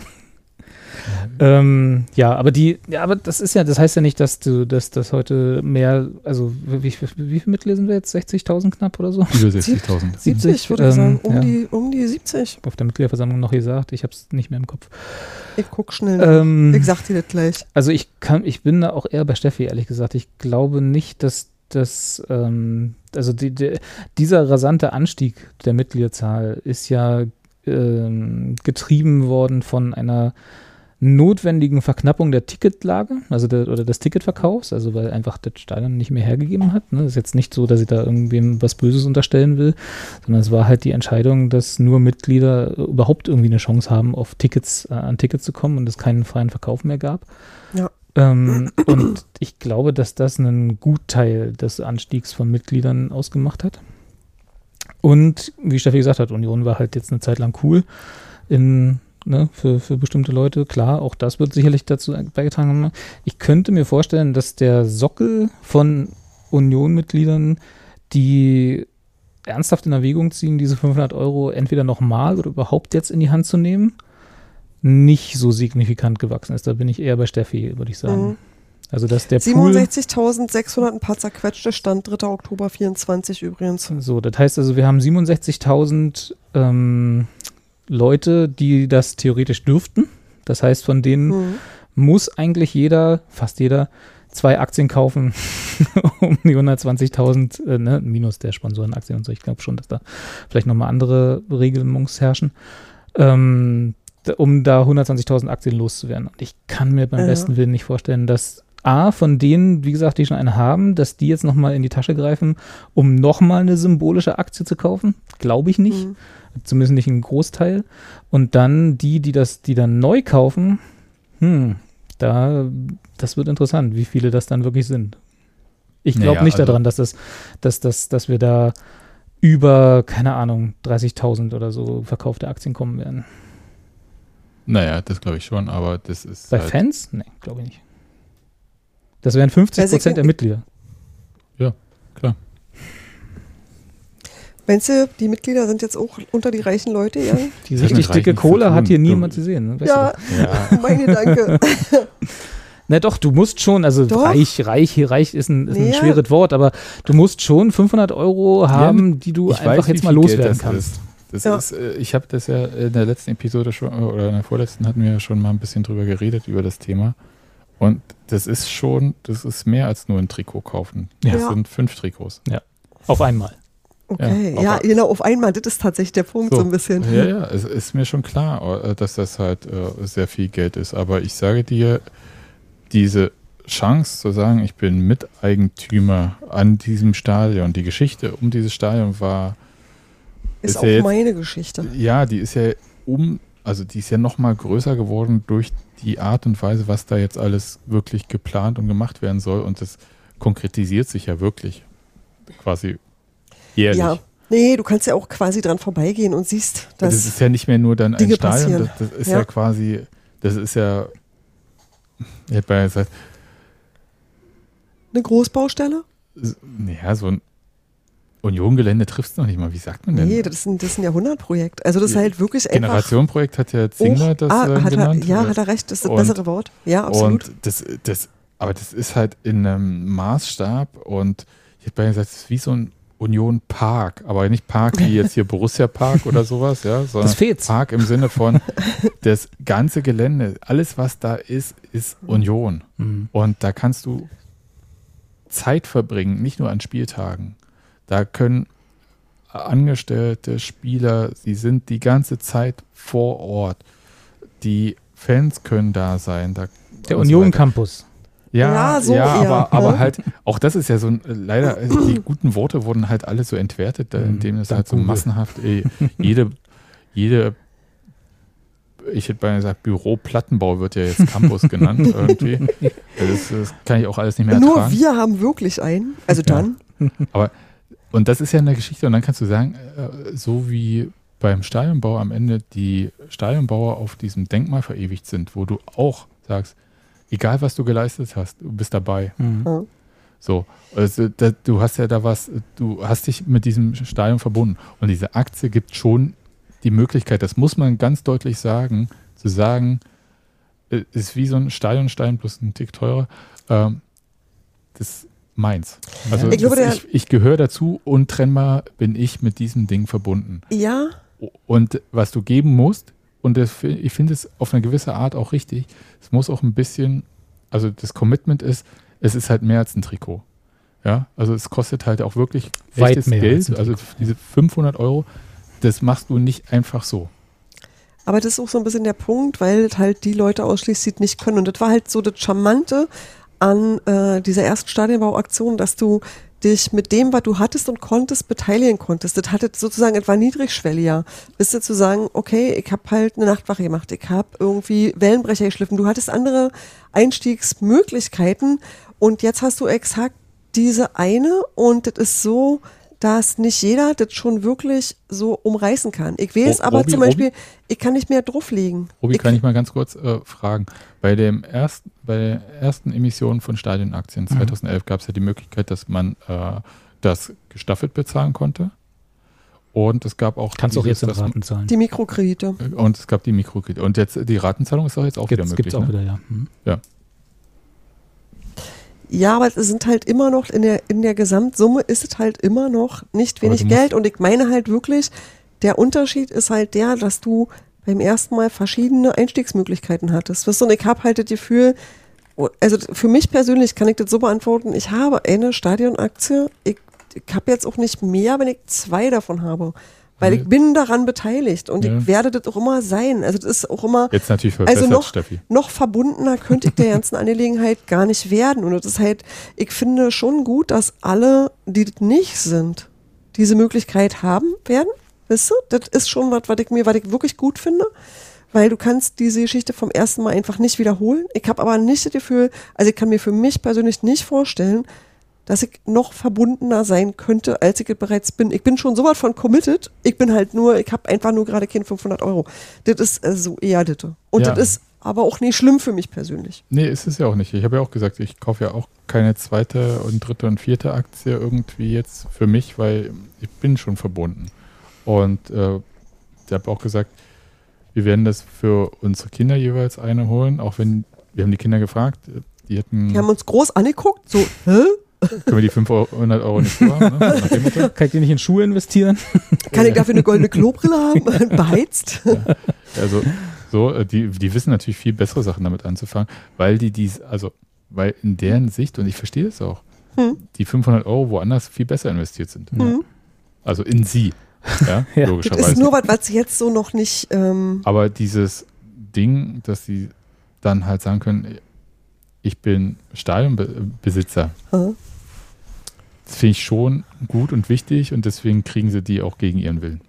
Ähm, ja, aber die, ja, aber das ist ja, das heißt ja nicht, dass du, dass das heute mehr, also wie, wie, wie viele Mitglieder sind wir jetzt? sechzigtausend knapp oder so? Über sechzigtausend. siebzig, würde ich ähm, sagen. Um, ja. die, um die siebzig. Auf der Mitgliederversammlung noch gesagt, ich habe es nicht mehr im Kopf. Ich guck schnell nach. Ähm, Ich sag dir das gleich. Also ich kann, ich bin da auch eher bei Steffi, ehrlich gesagt. Ich glaube nicht, dass das, ähm, also die, die, dieser rasante Anstieg der Mitgliederzahl ist ja ähm, getrieben worden von einer notwendigen Verknappung der Ticketlage, also der, oder des Ticketverkaufs, also weil einfach das Stadion nicht mehr hergegeben hat. Ne? Das ist jetzt nicht so, dass ich da irgendwem was Böses unterstellen will, sondern es war halt die Entscheidung, dass nur Mitglieder überhaupt irgendwie eine Chance haben, auf Tickets, äh, an Tickets zu kommen und es keinen freien Verkauf mehr gab. Ja. Ähm, und ich glaube, dass das einen Gutteil des Anstiegs von Mitgliedern ausgemacht hat. Und wie Steffi gesagt hat, Union war halt jetzt eine Zeit lang cool in, ne, für, für bestimmte Leute. Klar, auch das wird sicherlich dazu beigetragen haben. Ich könnte mir vorstellen, dass der Sockel von Union-Mitgliedern, die ernsthaft in Erwägung ziehen, diese fünfhundert Euro entweder nochmal oder überhaupt jetzt in die Hand zu nehmen, nicht so signifikant gewachsen ist. Da bin ich eher bei Steffi, würde ich sagen. Mhm. Also dass der Pool siebenundsechzigtausendsechshundert ein paar zerquetschte, Stand dritter Oktober vierundzwanzig übrigens. So, das heißt also, wir haben siebenundsechzigtausend ähm, Leute, die das theoretisch dürften. Das heißt, von denen mhm. muss eigentlich jeder, fast jeder, zwei Aktien kaufen, um die hundertzwanzigtausend, äh, ne, minus der Sponsorenaktien und so. Ich glaube schon, dass da vielleicht nochmal andere Regelungen herrschen, ähm, um da hundertzwanzigtausend Aktien loszuwerden. Und ich kann mir beim ja. besten Willen nicht vorstellen, dass A, von denen, wie gesagt, die schon eine haben, dass die jetzt nochmal in die Tasche greifen, um nochmal eine symbolische Aktie zu kaufen. Glaube ich nicht. Mhm. Zumindest nicht ein Großteil. Und dann die, die das, die dann neu kaufen, hm, da, das wird interessant, wie viele das dann wirklich sind. Ich glaube naja, nicht also daran, dass, das, dass, dass, dass wir da über, keine Ahnung, dreißigtausend oder so verkaufte Aktien kommen werden. Naja, das glaube ich schon, aber das ist bei halt Fans? Nee, glaube ich nicht. Das wären fünfzig Prozent der Mitglieder. Ja, klar. Meinst du, die Mitglieder sind jetzt auch unter die reichen Leute, ja? Die richtig dicke Kohle hat hier niemand gesehen. Ne? Ja, ja, mein Gedanke. Na doch, du musst schon, also doch. reich, reich, reich ist ein, ist ein ja. schweres Wort, aber du musst schon fünfhundert Euro haben, ja, die du einfach weiß, jetzt mal loswerden kannst. Das ja. ist, ich habe das ja in der letzten Episode schon, oder in der vorletzten hatten wir ja schon mal ein bisschen drüber geredet, über das Thema. Und das ist schon, das ist mehr als nur ein Trikot kaufen. Ja. Das sind fünf Trikots. Ja, auf einmal. Okay, ja, ja genau, auf einmal, das ist tatsächlich der Punkt so, so ein bisschen. Ja, ja, es ist mir schon klar, dass das halt äh, sehr viel Geld ist. Aber ich sage dir, diese Chance zu sagen, ich bin Miteigentümer an diesem Stadion, die Geschichte um dieses Stadion war Ist, ist auch ja jetzt, meine Geschichte. Ja, die ist ja um, also die ist ja noch mal größer geworden durch die Art und Weise, was da jetzt alles wirklich geplant und gemacht werden soll. Und das konkretisiert sich ja wirklich quasi jährlich. Ja, nee, du kannst ja auch quasi dran vorbeigehen und siehst, dass das ist ja nicht mehr nur dann Dinge ein Stadion, das, das ist ja. ja quasi, das ist ja, ich hätte mal gesagt, eine Großbaustelle? Ja, so ein Union-Gelände triffst du noch nicht mal. Wie sagt man denn? Nee, das ist ein, das ist ein Jahrhundertprojekt. Also das ist halt wirklich einfach... Generationenprojekt hat ja Zingler oh, das ah, äh, hat genannt. Er, ja, hat er recht. Das ist das und, bessere Wort. Ja, absolut. Und das, das, aber das ist halt in einem Maßstab und ich hätte mal gesagt, das ist wie so ein Union-Park. Aber nicht Park wie jetzt hier Borussia-Park oder sowas, ja, sondern Park im Sinne von das ganze Gelände. Alles, was da ist, ist Union. Mhm. Und da kannst du Zeit verbringen, nicht nur an Spieltagen. Da können Angestellte, Spieler, sie sind die ganze Zeit vor Ort. Die Fans können da sein. Da Der Union Campus. Ja, ja, so ja eher, aber, ne? aber halt, auch das ist ja so, leider, die guten Worte wurden halt alle so entwertet, indem es halt so massenhaft, ey, jede, jede, ich hätte beinahe gesagt, Büro Plattenbau wird ja jetzt Campus genannt irgendwie. Das, das kann ich auch alles nicht mehr ertragen. Nur wir haben wirklich einen, also dann. Ja. Aber und das ist ja eine Geschichte und dann kannst du sagen, so wie beim Stadionbau am Ende die Stadionbauer auf diesem Denkmal verewigt sind, wo du auch sagst, egal was du geleistet hast, du bist dabei. Mhm. So, also da, du hast ja da was, du hast dich mit diesem Stadion verbunden und diese Aktie gibt schon die Möglichkeit, das muss man ganz deutlich sagen, zu sagen, ist wie so ein Stadionstein plus ein Tick teurer, ähm, das meins. Also ich, glaube, das, ich, ich gehöre dazu, untrennbar bin ich mit diesem Ding verbunden. Ja. Und was du geben musst, und das, ich finde es auf eine gewisse Art auch richtig, es muss auch ein bisschen, also das Commitment ist, es ist halt mehr als ein Trikot. Ja, also es kostet halt auch wirklich weit echtes mehr Geld, also diese fünfhundert Euro, das machst du nicht einfach so. Aber das ist auch so ein bisschen der Punkt, weil halt die Leute ausschließt, die es nicht können. Und das war halt so das Charmante an äh, dieser ersten Stadionbauaktion, dass du dich mit dem, was du hattest und konntest, beteiligen konntest. Das hatte sozusagen etwa niedrigschwelliger. Bist du zu sagen, okay, ich habe halt eine Nachtwache gemacht, ich habe irgendwie Wellenbrecher geschliffen. Du hattest andere Einstiegsmöglichkeiten und jetzt hast du exakt diese eine und das ist so, dass nicht jeder das schon wirklich so umreißen kann. Ich weiß Ro- aber Robi, zum Beispiel, Robi? ich kann nicht mehr drauflegen. Robi, ich, kann ich mal ganz kurz äh, fragen. Bei, dem ersten, bei der ersten Emission von Stadionaktien zweitausendelf gab es ja die Möglichkeit, dass man äh, das gestaffelt bezahlen konnte. Und es gab auch... Kannst auch jetzt in das- Raten zahlen. Die Mikrokredite. Und es gab die Mikrokredite. Und jetzt die Ratenzahlung ist auch jetzt auch wieder Gibt's, möglich. gibt's auch ne? wieder, ja. Hm. Ja, aber es sind halt immer noch, in der, in der Gesamtsumme ist es halt immer noch nicht Aber wenig du musst- Geld. Und ich meine halt wirklich, der Unterschied ist halt der, dass du beim ersten Mal verschiedene Einstiegsmöglichkeiten hattest. Weißt du, und ich habe halt das Gefühl, also für mich persönlich kann ich das so beantworten, ich habe eine Stadionaktie, ich, ich habe jetzt auch nicht mehr, wenn ich zwei davon habe. Weil Ja. ich bin daran beteiligt und Ja. ich werde das auch immer sein. Also das ist auch immer Jetzt natürlich verbessert, Also noch- Steffi. noch verbundener könnte ich der ganzen Angelegenheit gar nicht werden. Und das ist halt, ich finde schon gut, dass alle, die das nicht sind, diese Möglichkeit haben werden. Weißt du? Das ist schon was, was ich mir, was ich wirklich gut finde. Weil du kannst diese Geschichte vom ersten Mal einfach nicht wiederholen. Ich habe aber nicht das Gefühl, also ich kann mir für mich persönlich nicht vorstellen, dass ich noch verbundener sein könnte, als ich es bereits bin. Ich bin schon so was von committed. Ich bin halt nur, ich habe einfach nur gerade keine fünfhundert Euro. Das ist äh, so eher das. Und Ja. das ist aber auch nicht schlimm für mich persönlich. Nee, ist es ja auch nicht. Ich habe ja auch gesagt, ich kaufe ja auch keine zweite und dritte und vierte Aktie irgendwie jetzt für mich, weil ich bin schon verbunden. Und äh, ich habe auch gesagt, wir werden das für unsere Kinder jeweils eine holen, auch wenn, wir haben die Kinder gefragt, die hätten, Wir haben uns groß angeguckt, so, hä? können wir die fünfhundert Euro nicht so haben, ne? Nach dem Motto. Kann ich die nicht in Schuhe investieren? Kann ich dafür eine goldene Klobrille haben? Beheizt? Also so, äh, die, die wissen natürlich viel bessere Sachen damit anzufangen, weil die dies, also, weil in deren Sicht, und ich verstehe es auch, Hm. die fünfhundert Euro woanders viel besser investiert sind. Hm. Also in sie, ja, Ja. Das logischerweise. ist nur was, was jetzt so noch nicht, ähm, Aber dieses Ding, dass sie dann halt sagen können, ich bin Stadionbesitzer, hä? das finde ich schon gut und wichtig und deswegen kriegen sie die auch gegen ihren Willen.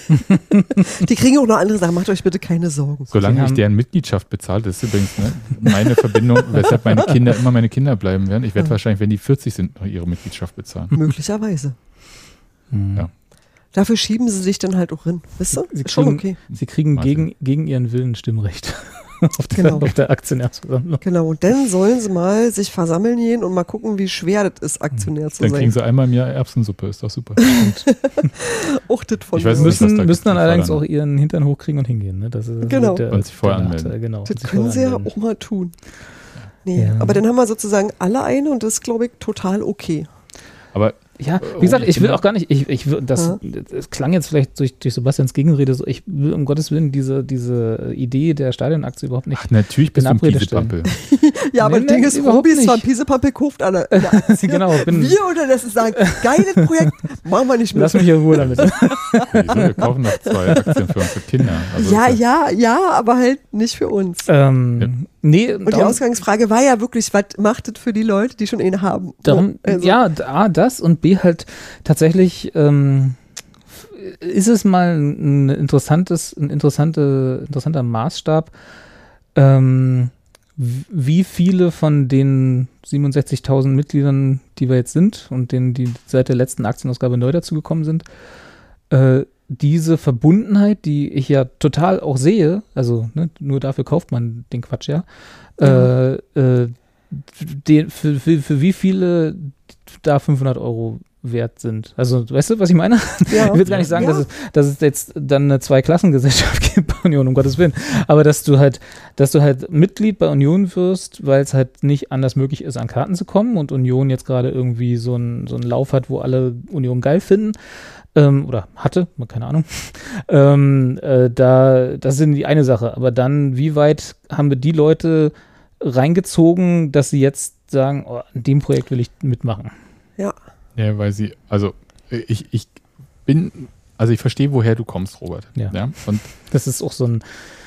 Die kriegen auch noch andere Sachen, macht euch bitte keine Sorgen. Solange Sie ich haben- deren Mitgliedschaft bezahle, das ist übrigens ne, meine Verbindung, weshalb meine Kinder immer meine Kinder bleiben werden. Ich werde Ja. wahrscheinlich, wenn die vierzig sind, noch ihre Mitgliedschaft bezahlen. Möglicherweise. Hm. Ja. Dafür schieben sie sich dann halt auch hin. Wisst ihr? Sie Ist schon kriegen- okay. Sie kriegen Martin. gegen, gegen ihren Willen Stimmrecht auf der, Genau. auf der Aktionärsversammlung. Genau, und dann sollen sie mal sich versammeln gehen und mal gucken, wie schwer das ist, Aktionär zu Dann kriegen sein. sie einmal im Jahr Erbsensuppe, ist doch super. Auch das von Ich weiß mir. nicht, was Müssen, da müssen dann gefordert allerdings wird. auch ihren Hintern hochkriegen und hingehen. Ne? Das ist, Genau. der, Und sich vorher der anmelden. Nachteil, Genau. Das sich können sie ja vorher auch mal tun. Nee, Ja. aber dann haben wir sozusagen alle eine und das ist, glaube ich, total okay. Aber Ja, Äh, wie gesagt, ich ich will bin- auch gar nicht, ich, ich will- das, Ja. das klang jetzt vielleicht durch, durch Sebastians Gegenrede so, ich will um Gottes Willen diese, diese Idee der Stadionaktie überhaupt nicht. ach, natürlich bist in du ein Abrede stellen. Piesepampel. Ja, aber Nee, das Ding nee, ist, überhaupt Robi ist zwar ein nicht. Piesepampel, kauft an der, an der Aktie. Genau, bin, Wir unterdessen sagen, geiles Projekt, machen wir nicht lass mit. mich in Ruhe damit. Wieso? Wir kaufen noch zwei Aktien für unsere Kinder. Also Ja, das ist ja, ja, aber halt nicht für uns. ähm, Nee, Und die darum, Ausgangsfrage war ja wirklich, was macht das für die Leute, die schon einen haben? darum So, also, ja, A, das und B halt tatsächlich ähm, ist es mal ein interessantes, ein interessante, interessanter Maßstab, ähm, w- wie viele von den siebenundsechzigtausend Mitgliedern, die wir jetzt sind und denen, die seit der letzten Aktienausgabe neu dazugekommen sind, äh, diese Verbundenheit, die ich ja total auch sehe, also ne, nur dafür kauft man den Quatsch ja, Ja. äh, äh, den, für, für, für wie viele da fünfhundert Euro wert sind. Also, weißt du, was ich meine? ja. Ich will jetzt gar nicht sagen, Ja. dass, es, dass es jetzt dann eine Zweiklassengesellschaft gibt bei Union, um Gottes Willen. Aber dass du halt, dass du halt Mitglied bei Union wirst, weil es halt nicht anders möglich ist, an Karten zu kommen und Union jetzt gerade irgendwie so einen so einen Lauf hat, wo alle Union geil finden. Ähm, oder hatte, keine Ahnung. ähm, äh, da, das ist die eine Sache. Aber dann, wie weit haben wir die Leute reingezogen, dass sie jetzt sagen, oh, an dem Projekt will ich mitmachen? Ja. Ja, weil sie, also ich, ich bin, also ich verstehe, woher du kommst, Robert. Ja. Und Das ist auch so ein,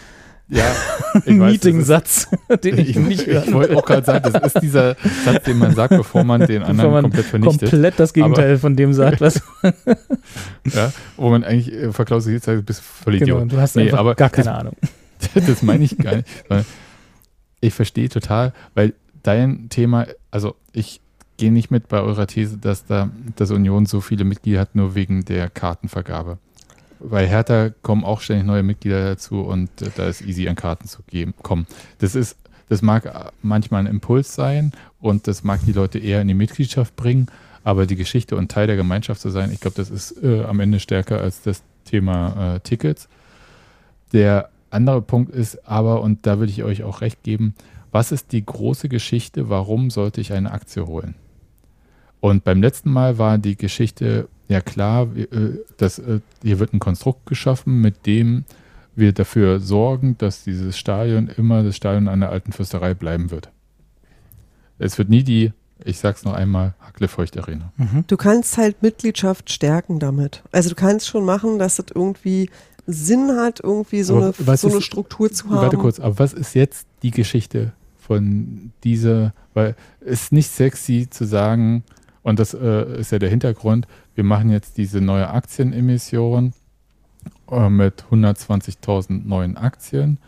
Ja, ich weiß, Meeting-Satz, den ich, ich nicht hören Ich wollte auch gerade sagen, das ist dieser Satz, den man sagt, bevor man den anderen man komplett vernichtet. komplett das Gegenteil Aber, von dem sagt, was. Ja, wo man eigentlich äh, verklausuliert sagt, du bist voll Idiot. Genau, du hast Nee, einfach aber gar keine das, Ahnung. Das meine ich gar nicht. Weil ich verstehe total, weil dein Thema, also ich gehe nicht mit bei eurer These, dass da das Union so viele Mitglieder hat, nur wegen der Kartenvergabe. Bei Hertha kommen auch ständig neue Mitglieder dazu und äh, da ist easy an Karten zu geben, kommen. Das ist, das mag manchmal ein Impuls sein und das mag die Leute eher in die Mitgliedschaft bringen, aber die Geschichte und Teil der Gemeinschaft zu sein, ich glaube, das ist äh, am Ende stärker als das Thema äh, Tickets. Der andere Punkt ist aber, und da würde ich euch auch recht geben, was ist die große Geschichte, warum sollte ich eine Aktie holen? Und beim letzten Mal war die Geschichte, ja klar, dass, hier wird ein Konstrukt geschaffen, mit dem wir dafür sorgen, dass dieses Stadion immer das Stadion einer alten Fürsterei bleiben wird. Es wird nie die, ich sag's noch einmal, Hacklefeucht-Arena. Mhm. Du kannst halt Mitgliedschaft stärken damit. Also du kannst schon machen, dass das irgendwie Sinn hat, irgendwie so, eine, so eine Struktur zu haben. Warte kurz, aber was ist jetzt die Geschichte von dieser, weil es ist nicht sexy zu sagen, und das äh, ist ja der Hintergrund, wir machen jetzt diese neue Aktienemission äh, mit hundertzwanzigtausend neuen Aktien.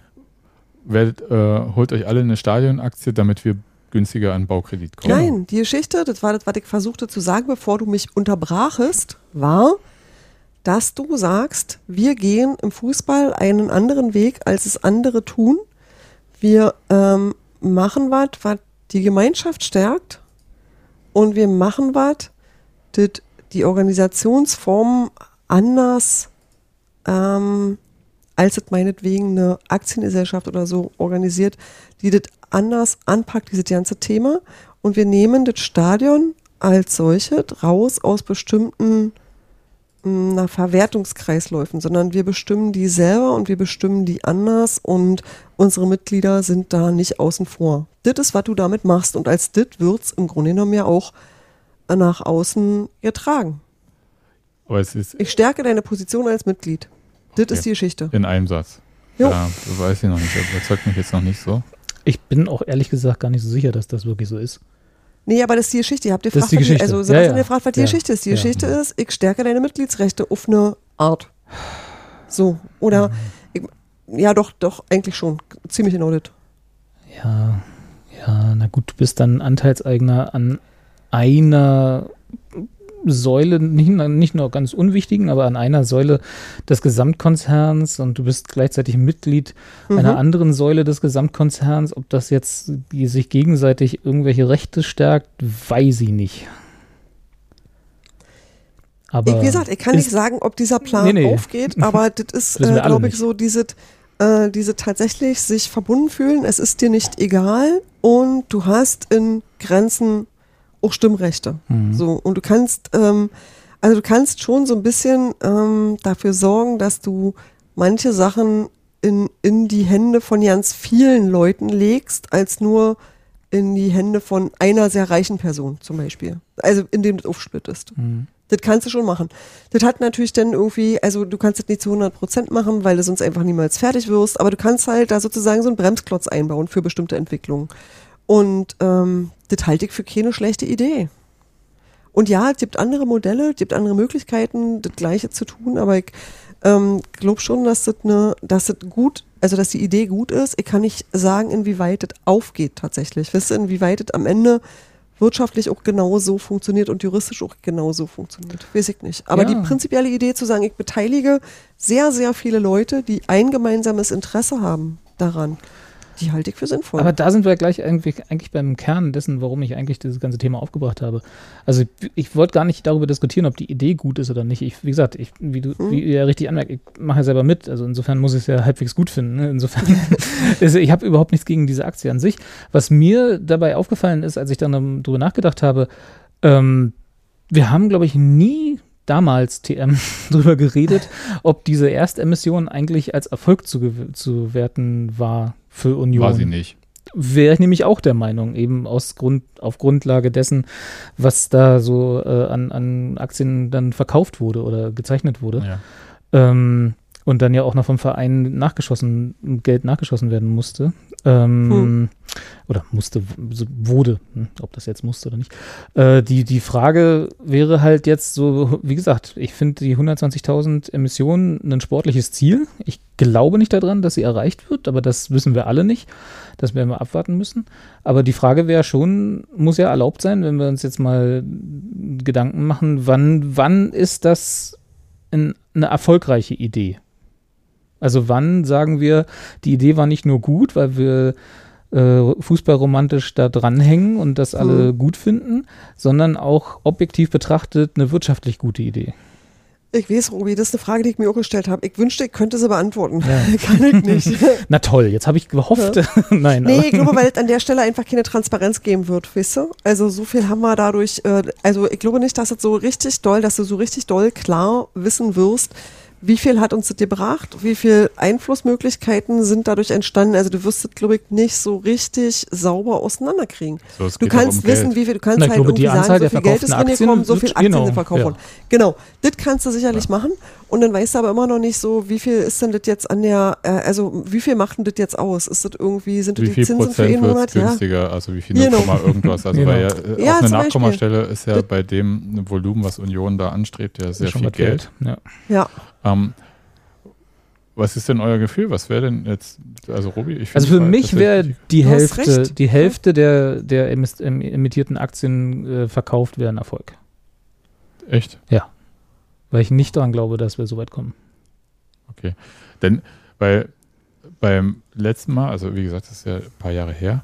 Werdet, äh, holt euch alle eine Stadionaktie, damit wir günstiger an Baukredit kommen. Nein, die Geschichte, das war das, was ich versuchte zu sagen, bevor du mich unterbrachest, war, dass du sagst, wir gehen im Fußball einen anderen Weg, als es andere tun. Wir ähm, machen was, was die Gemeinschaft stärkt. Und wir machen was, das die Organisationsformen anders, ähm, als es meinetwegen eine Aktiengesellschaft oder so organisiert, die das anders anpackt, dieses ganze Thema. Und wir nehmen das Stadion als solches raus aus bestimmten na, Verwertungskreisläufen, sondern wir bestimmen die selber und wir bestimmen die anders und unsere Mitglieder sind da nicht außen vor. Das ist, was du damit machst und als das wird es im Grunde genommen ja auch nach außen getragen. Aber es ist Ich stärke deine Position als Mitglied. Das Okay. ist die Geschichte. in einem Satz. Jo. Ja, weiß ich noch nicht, das überzeugt mich jetzt noch nicht so. Ich bin auch ehrlich gesagt gar nicht so sicher, dass das wirklich so ist. Nee, aber das ist die Geschichte. Ihr habt gefragt, Das ist die was Geschichte. also Ja, Sebastian ja. hat gefragt, was die Ja. Geschichte ist. Die Ja. Geschichte ist, ich stärke deine Mitgliedsrechte auf eine Art. So. Oder, ich, ja doch, doch, eigentlich schon. Ziemlich genau das. Ja, ja, na gut, du bist dann Anteilseigner an einer Säule, nicht, nicht nur ganz unwichtigen, aber an einer Säule des Gesamtkonzerns und du bist gleichzeitig Mitglied Mhm. einer anderen Säule des Gesamtkonzerns. Ob das jetzt die sich gegenseitig irgendwelche Rechte stärkt, weiß ich nicht. Aber Ich, wie gesagt, ich kann ist- nicht sagen, ob dieser Plan Nee, nee. aufgeht, aber das ist, Wissen wir äh, alle glaube ich, nicht. so diese, äh, diese tatsächlich sich verbunden fühlen. Es ist dir nicht egal und du hast in Grenzen auch Stimmrechte. Mhm. So, und du kannst, ähm, also du kannst schon so ein bisschen ähm, dafür sorgen, dass du manche Sachen in, in die Hände von ganz vielen Leuten legst, als nur in die Hände von einer sehr reichen Person zum Beispiel. Also indem du das aufsplittest. Mhm. Das kannst du schon machen. Das hat natürlich dann irgendwie, also du kannst das nicht zu hundert Prozent machen, weil du sonst einfach niemals fertig wirst, aber du kannst halt da sozusagen so einen Bremsklotz einbauen für bestimmte Entwicklungen. Und ähm, das halte ich für keine schlechte Idee. Und ja, es gibt andere Modelle, es gibt andere Möglichkeiten, das Gleiche zu tun, aber ich ähm, glaube schon, dass das, eine, dass das gut, also dass die Idee gut ist. Ich kann nicht sagen, inwieweit das aufgeht tatsächlich. Wisst ihr, inwieweit das am Ende wirtschaftlich auch genau so funktioniert und juristisch auch genau so funktioniert. Weiß ich nicht. Aber Ja. die prinzipielle Idee zu sagen, ich beteilige sehr, sehr viele Leute, die ein gemeinsames Interesse haben daran, die halte ich für sinnvoll. Aber da sind wir gleich eigentlich, eigentlich beim Kern dessen, warum ich eigentlich dieses ganze Thema aufgebracht habe. Also ich, ich wollte gar nicht darüber diskutieren, ob die Idee gut ist oder nicht. Ich, wie gesagt, ich, wie du Mhm. wie ihr ja richtig anmerkt, ich mache ja selber mit. Also insofern muss ich es ja halbwegs gut finden. Ne? Insofern, also ich habe überhaupt nichts gegen diese Aktie an sich. Was mir dabei aufgefallen ist, als ich dann darüber nachgedacht habe, ähm, wir haben, glaube ich, nie damals T M drüber geredet, ob diese Erstemission eigentlich als Erfolg zu, gew- zu werten war für Union. War sie nicht. Wäre ich nämlich auch der Meinung, eben aus Grund, auf Grundlage dessen, was da so äh, an, an Aktien dann verkauft wurde oder gezeichnet wurde. Ja. Ähm, und dann ja auch noch vom Verein nachgeschossen, Geld nachgeschossen werden musste. Ähm, hm. Oder musste, wurde, ob das jetzt musste oder nicht. Äh, die, die Frage wäre halt jetzt so, wie gesagt, ich finde die hundertzwanzigtausend Emissionen ein sportliches Ziel. Ich glaube nicht daran, dass sie erreicht wird, aber das wissen wir alle nicht. Das werden wir abwarten müssen. Aber die Frage wäre schon, muss ja erlaubt sein, wenn wir uns jetzt mal Gedanken machen, wann, wann ist das ein, eine erfolgreiche Idee? Also wann sagen wir, die Idee war nicht nur gut, weil wir äh, fußballromantisch da dranhängen und das alle mhm. gut finden, sondern auch objektiv betrachtet eine wirtschaftlich gute Idee. Ich weiß, Robi, das ist eine Frage, die ich mir auch gestellt habe. Ich wünschte, ich könnte sie beantworten. Ja. Kann ich nicht. Na toll, jetzt habe ich gehofft. Ja. Nein, nee, ich glaube, weil es an der Stelle einfach keine Transparenz geben wird, weißt du? Also so viel haben wir dadurch, äh, also ich glaube nicht, dass es so richtig doll, dass du so richtig doll klar wissen wirst, wie viel hat uns das gebracht, wie viel Einflussmöglichkeiten sind dadurch entstanden. Also du wirst das, glaube ich, nicht so richtig sauber auseinanderkriegen. So, du kannst um wissen, Geld. wie viel, du kannst Na, halt glaube, irgendwie sagen, so viel Geld ist reingekommen, so viel Aktien genau, sind verkauft worden. Ja. Genau, das kannst du sicherlich ja. machen. Und dann weißt du aber immer noch nicht so, wie viel ist denn das jetzt an der, äh, also wie viel macht denn das jetzt aus? Ist das irgendwie, sind das wie die Zinsen für einen Monat? Günstiger, ja. Also wie viel null, genau. irgendwas. Also genau. weil ja, äh, ja, auch eine Nachkommastelle Beispiel. ist ja das bei dem Volumen, was Union da anstrebt, ja sehr viel Geld. Geld. Ja. ja. Um, Was ist denn euer Gefühl? Was wäre denn jetzt, also Robi, ich Also für mich wäre die Hälfte, die Hälfte der, der emittierten Aktien äh, verkauft wäre ein Erfolg. Echt? Ja. Weil ich nicht daran glaube, dass wir so weit kommen. Okay. Denn, weil beim letzten Mal, also wie gesagt, das ist ja ein paar Jahre her,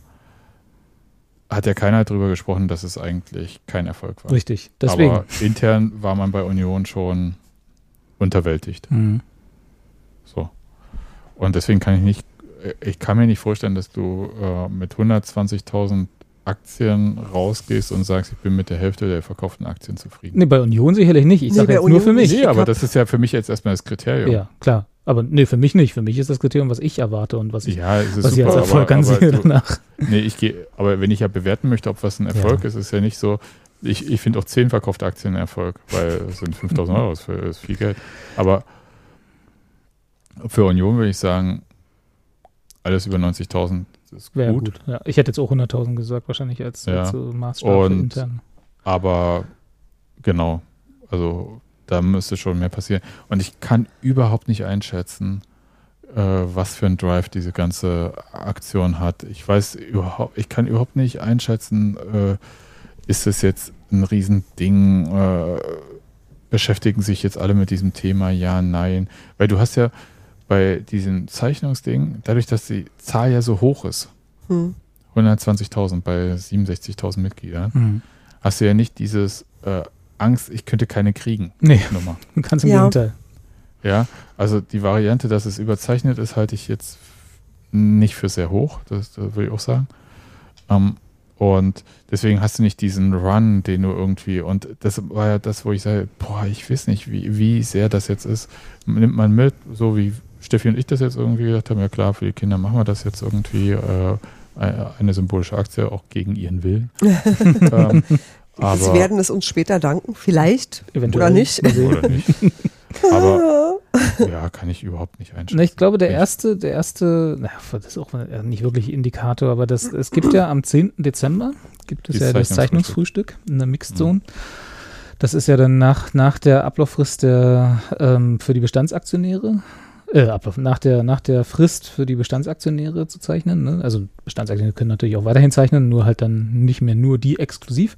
hat ja keiner darüber gesprochen, dass es eigentlich kein Erfolg war. Richtig, deswegen. Aber intern war man bei Union schon unterwältigt. Mhm. So. Und deswegen kann ich nicht, ich kann mir nicht vorstellen, dass du äh, mit hundertzwanzigtausend Aktien rausgehst und sagst, ich bin mit der Hälfte der verkauften Aktien zufrieden. Nee, bei Union sicherlich nicht. Ich nee, sage jetzt Union nur für mich. Nee, aber das ist ja für mich jetzt erstmal das Kriterium. Ja, klar. Aber nee, für mich nicht. Für mich ist das Kriterium, was ich erwarte und was ich, ja, es ist was super, ich als Erfolg aber, ansehe aber du, danach. Nee, ich gehe, aber wenn ich ja bewerten möchte, ob was ein Erfolg ja. ist, ist ja nicht so, ich, ich finde auch zehn verkaufte Aktien ein Erfolg, weil es sind fünftausend Euro, das ist viel Geld. Aber für Union würde ich sagen, alles über neunzigtausend ist Wäre gut. gut. Ja, ich hätte jetzt auch hunderttausend gesagt, wahrscheinlich als, ja. als so Maßstab und, intern. Aber genau, also da müsste schon mehr passieren. Und ich kann überhaupt nicht einschätzen, äh, was für ein Drive diese ganze Aktion hat. Ich weiß überhaupt, ich kann überhaupt nicht einschätzen, äh, ist es jetzt ein Riesending, äh, beschäftigen sich jetzt alle mit diesem Thema, ja, nein. Weil du hast ja bei diesem Zeichnungsding, dadurch, dass die Zahl ja so hoch ist, hm. hundertzwanzigtausend bei siebenundsechzigtausend Mitgliedern, hm. hast du ja nicht dieses äh, Angst, ich könnte keine kriegen. Nee, Nummer. Ganz im ja. Gegenteil. Ja, also die Variante, dass es überzeichnet ist, halte ich jetzt nicht für sehr hoch, das, das würde ich auch sagen. Ähm, und deswegen hast du nicht diesen Run, den du irgendwie, und das war ja das, wo ich sage, boah, ich weiß nicht, wie, wie sehr das jetzt ist. Nimmt man mit, so wie Steffi und ich das jetzt irgendwie gesagt haben, ja klar, für die Kinder machen wir das jetzt irgendwie, äh, eine symbolische Aktie, auch gegen ihren Willen. ähm, aber Sie werden es uns später danken, vielleicht, eventuell. Oder nicht. Oder nicht. Aber ja, kann ich überhaupt nicht einschätzen. Na, ich glaube, der erste, der erste, na, das ist auch nicht wirklich Indikator, aber das, es gibt ja am zehnten Dezember, gibt es ja das Zeichnungsfrühstück in der Mixed Zone. Mhm. Das ist ja dann nach, nach der Ablauffrist der, ähm, für die Bestandsaktionäre, äh, Ablauf, nach der, nach der Frist für die Bestandsaktionäre zu zeichnen. Ne? Also Bestandsaktionäre können natürlich auch weiterhin zeichnen, nur halt dann nicht mehr nur die exklusiv.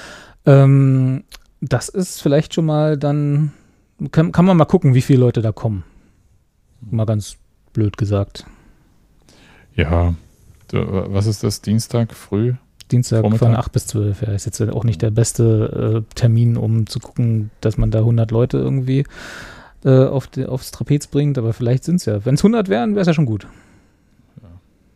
Ähm, das ist vielleicht schon mal dann, kann, kann man mal gucken, wie viele Leute da kommen. Mal ganz blöd gesagt. Ja, was ist das, Dienstag früh? Dienstag Vormittag? Von acht bis zwölf, ja, ist jetzt auch nicht der beste äh, Termin, um zu gucken, dass man da hundert Leute irgendwie äh, auf die, aufs Trapez bringt, aber vielleicht sind es ja. Wenn es hundert wären, wäre es ja schon gut. Ja.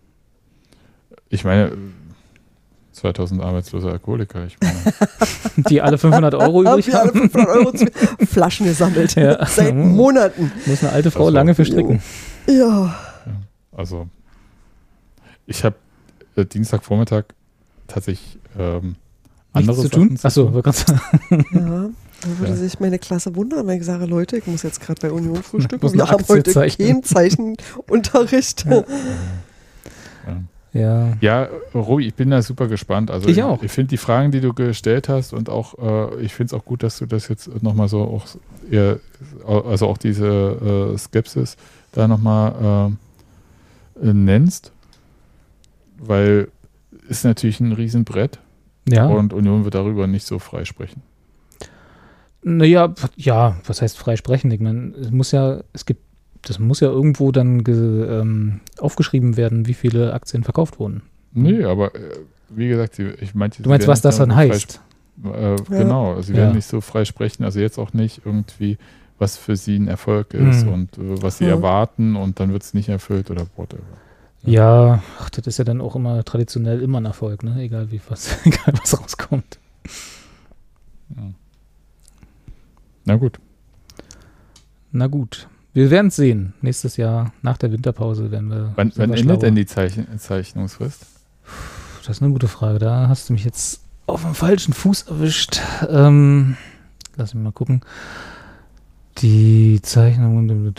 Ich meine, zweitausend arbeitslose Alkoholiker, ich meine. Die alle fünfhundert Euro übrig Die haben. alle fünfhundert Euro Flaschen gesammelt. Ja. Seit Monaten. Muss eine alte Frau Das lange war- verstricken. Ja. Ja, also, ich habe äh, Dienstagvormittag tatsächlich ähm, andere Nichts zu tun? Sachen Achso, wollte gerade sagen. ja. Da würde Ja. sich meine Klasse wundern, wenn ich sage, Leute, ich muss jetzt gerade bei Union frühstücken. muss Wir eine haben Aktie heute zeichnen. keinen Zeichenunterricht. Ja. Ja. Ja, Ja, Robi, ich bin da super gespannt. Also Ich auch. Ich finde die Fragen, die du gestellt hast und auch, äh, ich finde es auch gut, dass du das jetzt nochmal so auch eher, also auch diese äh, Skepsis da nochmal äh, nennst, weil ist natürlich ein Riesenbrett ja. und Union wird darüber nicht so frei sprechen. Naja, ja, was heißt frei sprechen? Ich meine, es muss ja, es gibt, das muss ja irgendwo dann ge, ähm, aufgeschrieben werden, wie viele Aktien verkauft wurden. Nee, aber äh, wie gesagt, sie- ich meinte, Du meinst, sie was das dann werden nicht heißt? so frei sp- Äh, genau, sie Ja. werden nicht so frei sprechen, also jetzt auch nicht irgendwie, was für sie ein Erfolg ist Mhm. und äh, was sie Mhm. erwarten und dann wird es nicht erfüllt oder whatever. Ja, ach, das ist ja dann auch immer traditionell immer ein Erfolg, ne? Egal wie was, egal was rauskommt. Ja. Na gut. Na gut. Wir werden es sehen. Nächstes Jahr nach der Winterpause werden wir. Wann, selber wann endet schlauer. denn die Zeichen Zeichnungsfrist? Das ist eine gute Frage. Da hast du mich jetzt auf dem falschen Fuß erwischt. Ähm, lass mich mal gucken. Die Zeichnung.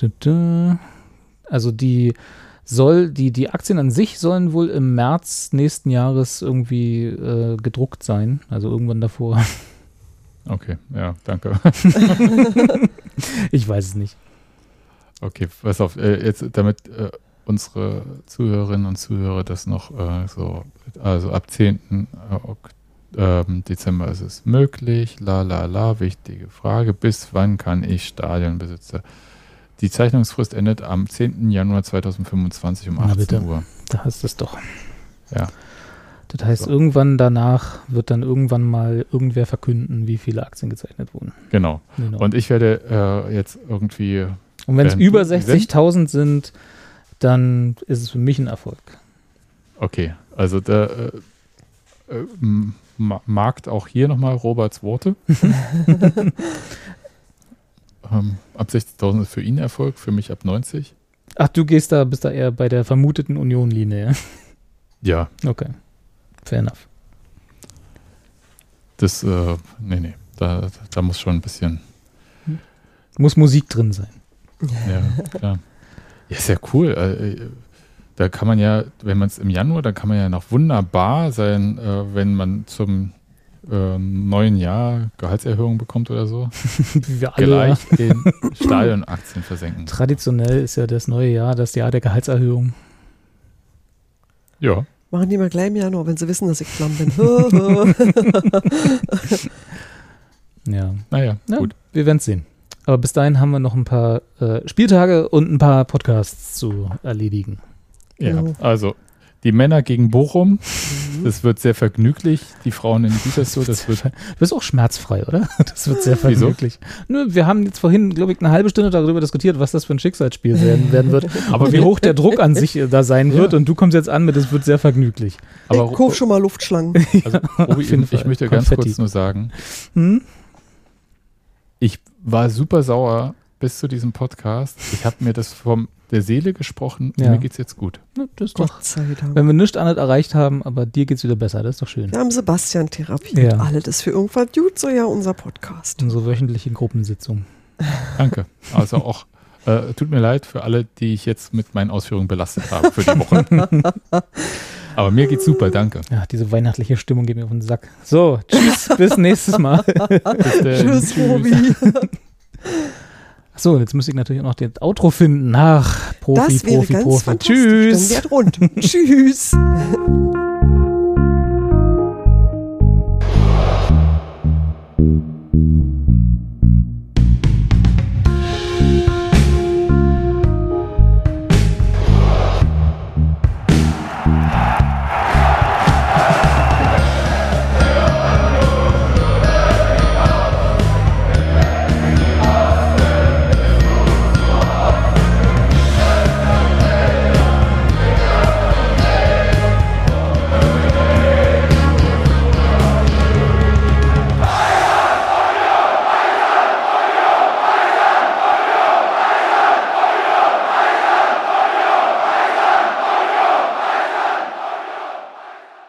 Also die soll, die, die Aktien an sich sollen wohl im März nächsten Jahres irgendwie äh, gedruckt sein. Also irgendwann davor. Okay, ja, danke. Ich weiß es nicht. Okay, pass auf, äh, jetzt damit äh, unsere Zuhörerinnen und Zuhörer das noch äh, so, also ab zehnten Ok- ähm, Dezember ist es möglich, la la la, wichtige Frage, bis wann kann ich Stadionbesitzer? Die Zeichnungsfrist endet am zehnten Januar zweitausendfünfundzwanzig um Na bitte. achtzehn Uhr. Da hast du es doch. Ja. Das heißt, So. irgendwann danach wird dann irgendwann mal irgendwer verkünden, wie viele Aktien gezeichnet wurden. Genau. Genau. Und ich werde äh, jetzt irgendwie, Und wenn es während über du Event- sechzigtausend sind, dann ist es für mich ein Erfolg. okay, also da äh, äh, m- ma- markt auch hier nochmal Roberts Worte. ähm, ab sechzigtausend ist für ihn Erfolg, für mich ab neunzig. Ach, du gehst da, bist da eher bei der vermuteten Union-Linie. Ja, Okay. Fair enough. das, äh, nee, nee, da, da muss schon ein bisschen, Muss Musik drin sein. ja, klar. Ja, ist ja cool. Äh, da kann man ja, wenn man es im Januar, dann kann man ja noch wunderbar sein, äh, wenn man zum äh, neuen Jahr Gehaltserhöhung bekommt oder so, Wie wir alle. gleich in Stadionaktien versenken. Traditionell ist ja das neue Jahr das Jahr der Gehaltserhöhung. Ja. Machen die mal gleich im Januar, wenn sie wissen, dass ich klamm bin. Ja. Naja, Ja, gut. wir werden es sehen. Aber bis dahin haben wir noch ein paar äh, Spieltage und ein paar Podcasts zu erledigen. Ja, Genau. also die Männer gegen Bochum, das wird sehr vergnüglich. Die Frauen in Gütersloh, das wird, Du bist auch schmerzfrei, oder? Das wird sehr Wieso? vergnüglich. Nö, wir haben jetzt vorhin, glaube ich, eine halbe Stunde darüber diskutiert, was das für ein Schicksalsspiel werden, werden wird. Aber wie hoch der Druck an sich äh, da sein wird. Ja. Und du kommst jetzt an mit, es wird sehr vergnüglich. aber ich kauf schon mal Luftschlangen. also, Robi, Auf jeden ich, Fall. ich möchte ganz Konfetti. kurz nur sagen, Hm? ich war super sauer bis zu diesem Podcast. Ich habe mir das vom der Seele gesprochen und Ja. mir geht's jetzt gut. Na, das ist doch, Gott sei Dank. wenn wir nichts anderes erreicht haben, aber dir geht's wieder besser, das ist doch schön. Wir haben Sebastian therapiert. Ja. Alle das für irgendwas gut, so ja unser Podcast. Unsere wöchentliche Gruppensitzung. Danke. Also auch, äh, tut mir leid für alle, die ich jetzt mit meinen Ausführungen belastet habe für die Woche. Aber mir geht's super, danke. Ja, diese weihnachtliche Stimmung geht mir auf den Sack. So, tschüss, bis nächstes Mal. Bis dann. Tschüss, Robi. So, jetzt muss ich natürlich auch noch das Outro finden. Ach, Profi, Das wäre Profi, ganz Profi. fantastisch. Tschüss. Dann wäre rund. Tschüss.